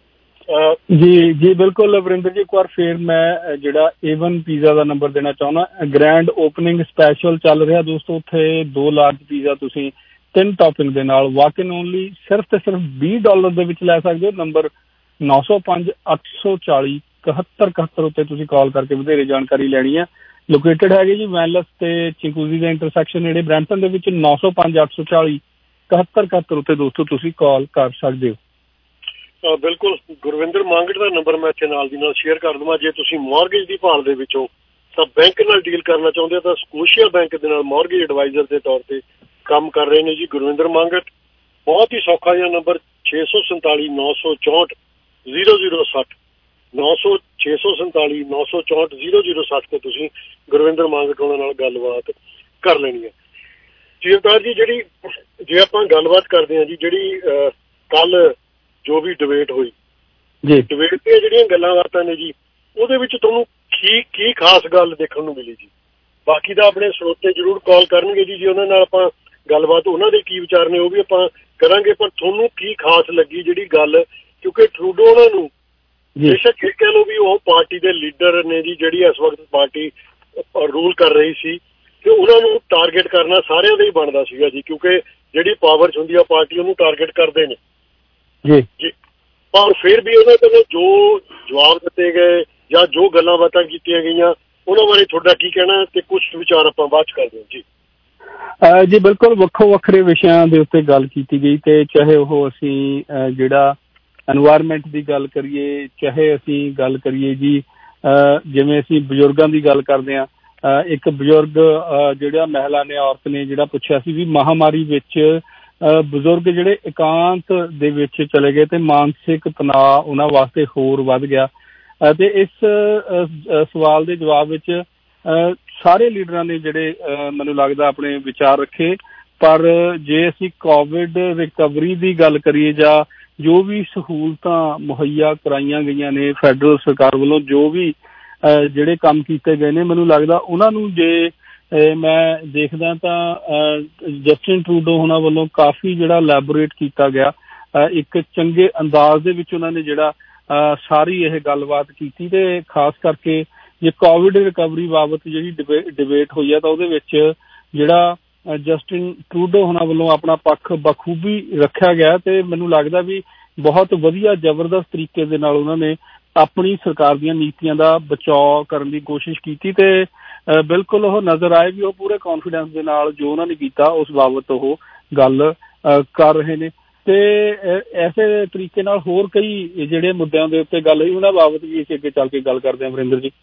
ਜੀ ਜੀ ਬਿਲਕੁਲ ਵਰਿੰਦਰ ਜੀ, ਇੱਕ ਵਾਰ ਫੇਰ ਮੈਂ ਜਿਹੜਾ ਏਵਨ ਪੀਜ਼ਾ ਦਾ ਨੰਬਰ ਦੇਣਾ ਚਾਹੁੰਦਾ। ਗ੍ਰੈਂਡ ਓਪਨਿੰਗ ਸਪੈਸ਼ਲ ਚੱਲ ਰਿਹਾ ਦੋਸਤੋ। ਉੱਥੇ ਦੋ ਲਾਰਜ ਪੀਜ਼ਾ ਤੁਸੀਂ ਤਿੰਨ ਟੌਪਿੰਗ ਦੇ ਨਾਲ ਵਾਕ ਇਨ ਓਨਲੀ ਸਿਰਫ ਤੇ ਸਿਰਫ ਵੀਹ ਡਾਲਰ ਦੇ ਵਿੱਚ ਲੈ ਸਕਦੇ ਹੋ। ਨੰਬਰ ਨੌ ਸੌ ਪੰਜ ਅੱਠ ਸੌ ਚਾਲੀ ਇਕਹੱਤਰ ਇਕਹੱਤਰ ਉੱਤੇ ਤੁਸੀਂ ਕਾਲ ਕਰਕੇ ਵਧੇਰੇ ਜਾਣਕਾਰੀ ਲੈਣੀ ਹੈ। ਲੋਕੇਟਡ ਹੈਗੇ ਜੀ ਵੈਨਲਸ ਤੇ ਚਿੰਕੂਜ਼ੀ ਦੇ ਇੰਟਰਸੈਕਸ਼ਨ ਨੇੜੇ ਬਰੈਂਪਟਨ ਦੇ ਵਿੱਚ। ਨੌ ਸੌ ਪੰਜ ਅੱਠ ਸੌ ਚਾਲੀ ਇਕਹੱਤਰ ਇਕਹੱਤਰ ਉੱਤੇ ਦੋਸਤੋ ਤੁਸੀਂ ਕਾਲ ਕਰ ਸਕਦੇ ਹੋ। ਬਿਲਕੁਲ ਗੁਰਵਿੰਦਰ ਮੰਗਟ ਦਾ ਨੰਬਰ ਮੈਂ ਇੱਥੇ ਨਾਲ ਦੀ ਨਾਲ ਸ਼ੇਅਰ ਕਰ ਦੇਵਾਂ। ਜੇ ਤੁਸੀਂ ਮੌਰਗੇਜ ਦੀ ਭਾਲ ਦੇ ਵਿੱਚੋਂ ਤਾਂ ਬੈਂਕ ਨਾਲ ਡੀਲ ਕਰਨਾ ਚਾਹੁੰਦੇ ਹੋ ਤਾਂ ਸਕੋਸ਼ੀਆ ਬੈਂਕ ਦੇ ਨਾਲ ਮੌਰਗੇਜ ਐਡਵਾਈਜ਼ਰ ਦੇ ਤੌਰ ਤੇ ਕੰਮ ਕਰ ਰਹੇ ਨੇ ਜੀ ਗੁਰਵਿੰਦਰ ਮੰਗਟ। ਬਹੁਤ ਹੀ ਸੌਖਾ ਜਿਹਾ ਨੰਬਰ ਛੇ ਸੌ ਸੰਤਾਲੀ ਨੌ ਸੌ ਚੌਂਹਠ ਜ਼ੀਰੋ ਜ਼ੀਰੋ ਸੱਠ ਨੌ ਸੌ ਛੇ ਸੌ ਸੰਤਾਲੀ ਨੌ ਸੌ ਚੌਂਹਠ ਜ਼ੀਰੋ ਜ਼ੀਰੋ ਸੱਠ ਤੇ ਤੁਸੀਂ ਗੁਰਵਿੰਦਰ ਮੰਗਟ ਉਹਨਾਂ ਨਾਲ ਗੱਲਬਾਤ ਕਰ ਲੈਣੀ ਹੈ। ਜੀ ਅਵਤਾਰ ਜੀ, ਜਿਹੜੀ ਜੇ ਆਪਾਂ ਗੱਲਬਾਤ ਕਰਦੇ ਹਾਂ ਜੀ ਜਿਹੜੀ ਕੱਲ ਜੋ ਵੀ ਡਿਬੇਟ ਹੋਈ ਜੀ, ਡਿਬੇਟ ਦੀਆਂ ਜਿਹੜੀਆਂ ਗੱਲਾਂ ਬਾਤਾਂ ਨੇ ਜੀ ਉਹਦੇ ਵਿੱਚ ਤੁਹਾਨੂੰ ਕੀ ਕੀ ਖਾਸ ਗੱਲ ਦੇਖਣ ਨੂੰ ਮਿਲੀ ਜੀ? ਬਾਕੀ ਤਾਂ ਆਪਣੇ ਸਰੋਤੇ ਜ਼ਰੂਰ ਕਾਲ ਕਰਨਗੇ ਜੀ, ਜੇ ਉਹਨਾਂ ਨਾਲ ਆਪਾਂ ਗੱਲਬਾਤ ਉਹਨਾਂ ਦੇ ਕੀ ਵਿਚਾਰ ਨੇ ਉਹ ਵੀ ਆਪਾਂ ਕਰਾਂਗੇ। ਪਰ ਤੁਹਾਨੂੰ ਕੀ ਖਾਸ ਲੱਗੀ ਜਿਹੜੀ ਗੱਲ? ਕਿਉਂਕਿ ਟਰੂਡੋ ਉਹਨਾਂ ਨੂੰ ਬੇਸ਼ੱਕ ਇਹ ਕਹਿ ਲਓ ਵੀ ਉਹ ਪਾਰਟੀ ਦੇ ਲੀਡਰ ਨੇ ਜੀ ਜਿਹੜੀ ਇਸ ਵਕਤ ਪਾਰਟੀ ਰੂਲ ਕਰ ਰਹੀ ਸੀ ਤੇ ਉਹਨਾਂ ਨੂੰ ਟਾਰਗੇਟ ਕਰਨਾ ਸਾਰਿਆਂ ਦਾ ਹੀ ਬਣਦਾ ਸੀਗਾ ਜੀ, ਕਿਉਂਕਿ ਜਿਹੜੀ ਪਾਵਰ 'ਚ ਹੁੰਦੀ ਆ ਪਾਰਟੀ ਉਹਨੂੰ ਟਾਰਗੇਟ ਕਰਦੇ ਨੇ ਜੀ ਜੀ। ਪਰ ਫਿਰ ਵੀ ਉਹਨਾਂ ਵੱਲੋਂ ਜੋ ਜਵਾਬ ਦਿੱਤੇ ਗਏ ਜਾਂ ਜੋ ਗੱਲਾਂ ਬਾਤਾਂ ਕੀਤੀਆਂ ਗਈਆਂ ਉਹਨਾਂ ਬਾਰੇ ਤੁਹਾਡਾ ਕੀ ਕਹਿਣਾ ਤੇ ਕੁਝ ਵਿਚਾਰ ਆਪਾਂ ਬਾਅਦ 'ਚ ਕਰਦੇ ਹਾਂ ਜੀ। ਜੀ ਬਿਲਕੁਲ ਵੱਖੋ ਵੱਖਰੇ ਵਿਸ਼ਿਆਂ ਦੇ ਉੱਤੇ ਗੱਲ ਕੀਤੀ ਗਈ ਤੇ ਚਾਹੇ ਉਹ ਅਸੀਂ ਜਿਹੜਾ ਐਨਵਾਇਰਮੈਂਟ ਦੀ ਗੱਲ ਕਰੀਏ, ਚਾਹੇ ਅਸੀਂ ਗੱਲ ਕਰੀਏ ਜੀ ਜਿਵੇਂ ਅਸੀਂ ਬਜ਼ੁਰਗਾਂ ਦੀ ਗੱਲ ਕਰਦੇ ਹਾਂ। ਇੱਕ ਬਜ਼ੁਰਗ ਜਿਹੜਾ ਮਹਿਲਾ ਨੇ ਔਰਤ ਨੇ ਜਿਹੜਾ ਪੁੱਛਿਆ ਸੀ ਵੀ ਮਹਾਂਮਾਰੀ ਵਿੱਚ ਬਜ਼ੁਰਗ ਜਿਹੜੇ ਇਕਾਂਤ ਦੇ ਵਿੱਚ ਚਲੇ ਗਏ ਤੇ ਮਾਨਸਿਕ ਤਣਾਅ ਉਹਨਾਂ ਵਾਸਤੇ ਹੋਰ ਵੱਧ ਗਿਆ। ਅਤੇ ਇਸ ਸਵਾਲ ਦੇ ਜਵਾਬ ਵਿੱਚ ਸਾਰੇ ਲੀਡਰਾਂ ਨੇ ਜਿਹੜੇ ਮੈਨੂੰ ਲੱਗਦਾ ਆਪਣੇ ਵਿਚਾਰ ਰੱਖੇ। ਪਰ ਜੇ ਅਸੀਂ ਕੋਵਿਡ ਰਿਕਵਰੀ ਦੀ ਗੱਲ ਕਰੀਏ ਜਾਂ ਜੋ ਵੀ ਸਹੂਲਤਾਂ ਮੁਹੱਈਆ ਕਰਾਈਆਂ ਗਈਆਂ ਨੇ ਫੈਡਰਲ ਸਰਕਾਰ ਵੱਲੋਂ, ਜੋ ਵੀ ਜਿਹੜੇ ਕੰਮ ਕੀਤੇ ਗਏ ਨੇ, ਮੈਨੂੰ ਲੱਗਦਾ ਉਹਨਾਂ ਨੂੰ ਜੇ ਮੈਂ ਦੇਖਦਾ ਤਾਂ ਜਸਟਿਨ ਟਰੂਡੋ ਉਹਨਾਂ ਵੱਲੋਂ ਕਾਫੀ ਜਿਹੜਾ ਐਲੈਬੋਰੇਟ ਕੀਤਾ ਗਿਆ। ਇੱਕ ਚੰਗੇ ਅੰਦਾਜ਼ ਦੇ ਵਿੱਚ ਉਹਨਾਂ ਨੇ ਜਿਹੜਾ ਸਾਰੀ ਇਹ ਗੱਲਬਾਤ ਕੀਤੀ ਤੇ ਖਾਸ ਕਰਕੇ ਜੇ ਕੋਵਿਡ ਰਿਕਵਰੀ ਬਾਬਤ ਜਿਹੜੀ ਡਿਬੇ ਡਿਬੇਟ ਹੋਈ ਹੈ ਤਾਂ ਉਹਦੇ ਵਿੱਚ ਜਿਹੜਾ ਜਸਟਿਨ ਟਰੂਡੋ ਉਹਨਾਂ ਵੱਲੋਂ ਆਪਣਾ ਪੱਖ ਬਖੂਬੀ ਰੱਖਿਆ ਗਿਆ ਤੇ ਮੈਨੂੰ ਲੱਗਦਾ ਵੀ ਬਹੁਤ ਵਧੀਆ ਜ਼ਬਰਦਸਤ ਤਰੀਕੇ ਦੇ ਨਾਲ ਉਹਨਾਂ ਨੇ ਆਪਣੀ ਸਰਕਾਰ ਦੀਆਂ ਨੀਤੀਆਂ ਦਾ ਬਚਾਅ ਕਰਨ ਦੀ ਕੋਸ਼ਿਸ਼ ਕੀਤੀ ਤੇ ਬਿਲਕੁਲ ਉਹ ਨਜ਼ਰ ਆਏ ਵੀ ਉਹ ਪੂਰੇ ਕੌਨਫੀਡੈਂਸ ਦੇ ਨਾਲ ਜੋ ਉਹਨਾਂ ਨੇ ਕੀਤਾ ਉਸ ਬਾਬਤ ਉਹ ਗੱਲ ਕਰ ਰਹੇ ਨੇ। ਤੇ ਐਸੇ ਤਰੀਕੇ ਨਾਲ ਹੋਰ ਕਈ ਜਿਹੜੇ ਮੁੱਦਿਆਂ ਦੇ ਉੱਤੇ ਗੱਲ ਹੋਈ ਉਹਨਾਂ ਬਾਬਤ ਵੀ ਅਸੀਂ ਅੱਗੇ ਚੱਲ ਕੇ ਗੱਲ ਕਰਦੇ ਹਾਂ ਵਰਿੰਦਰ ਜੀ।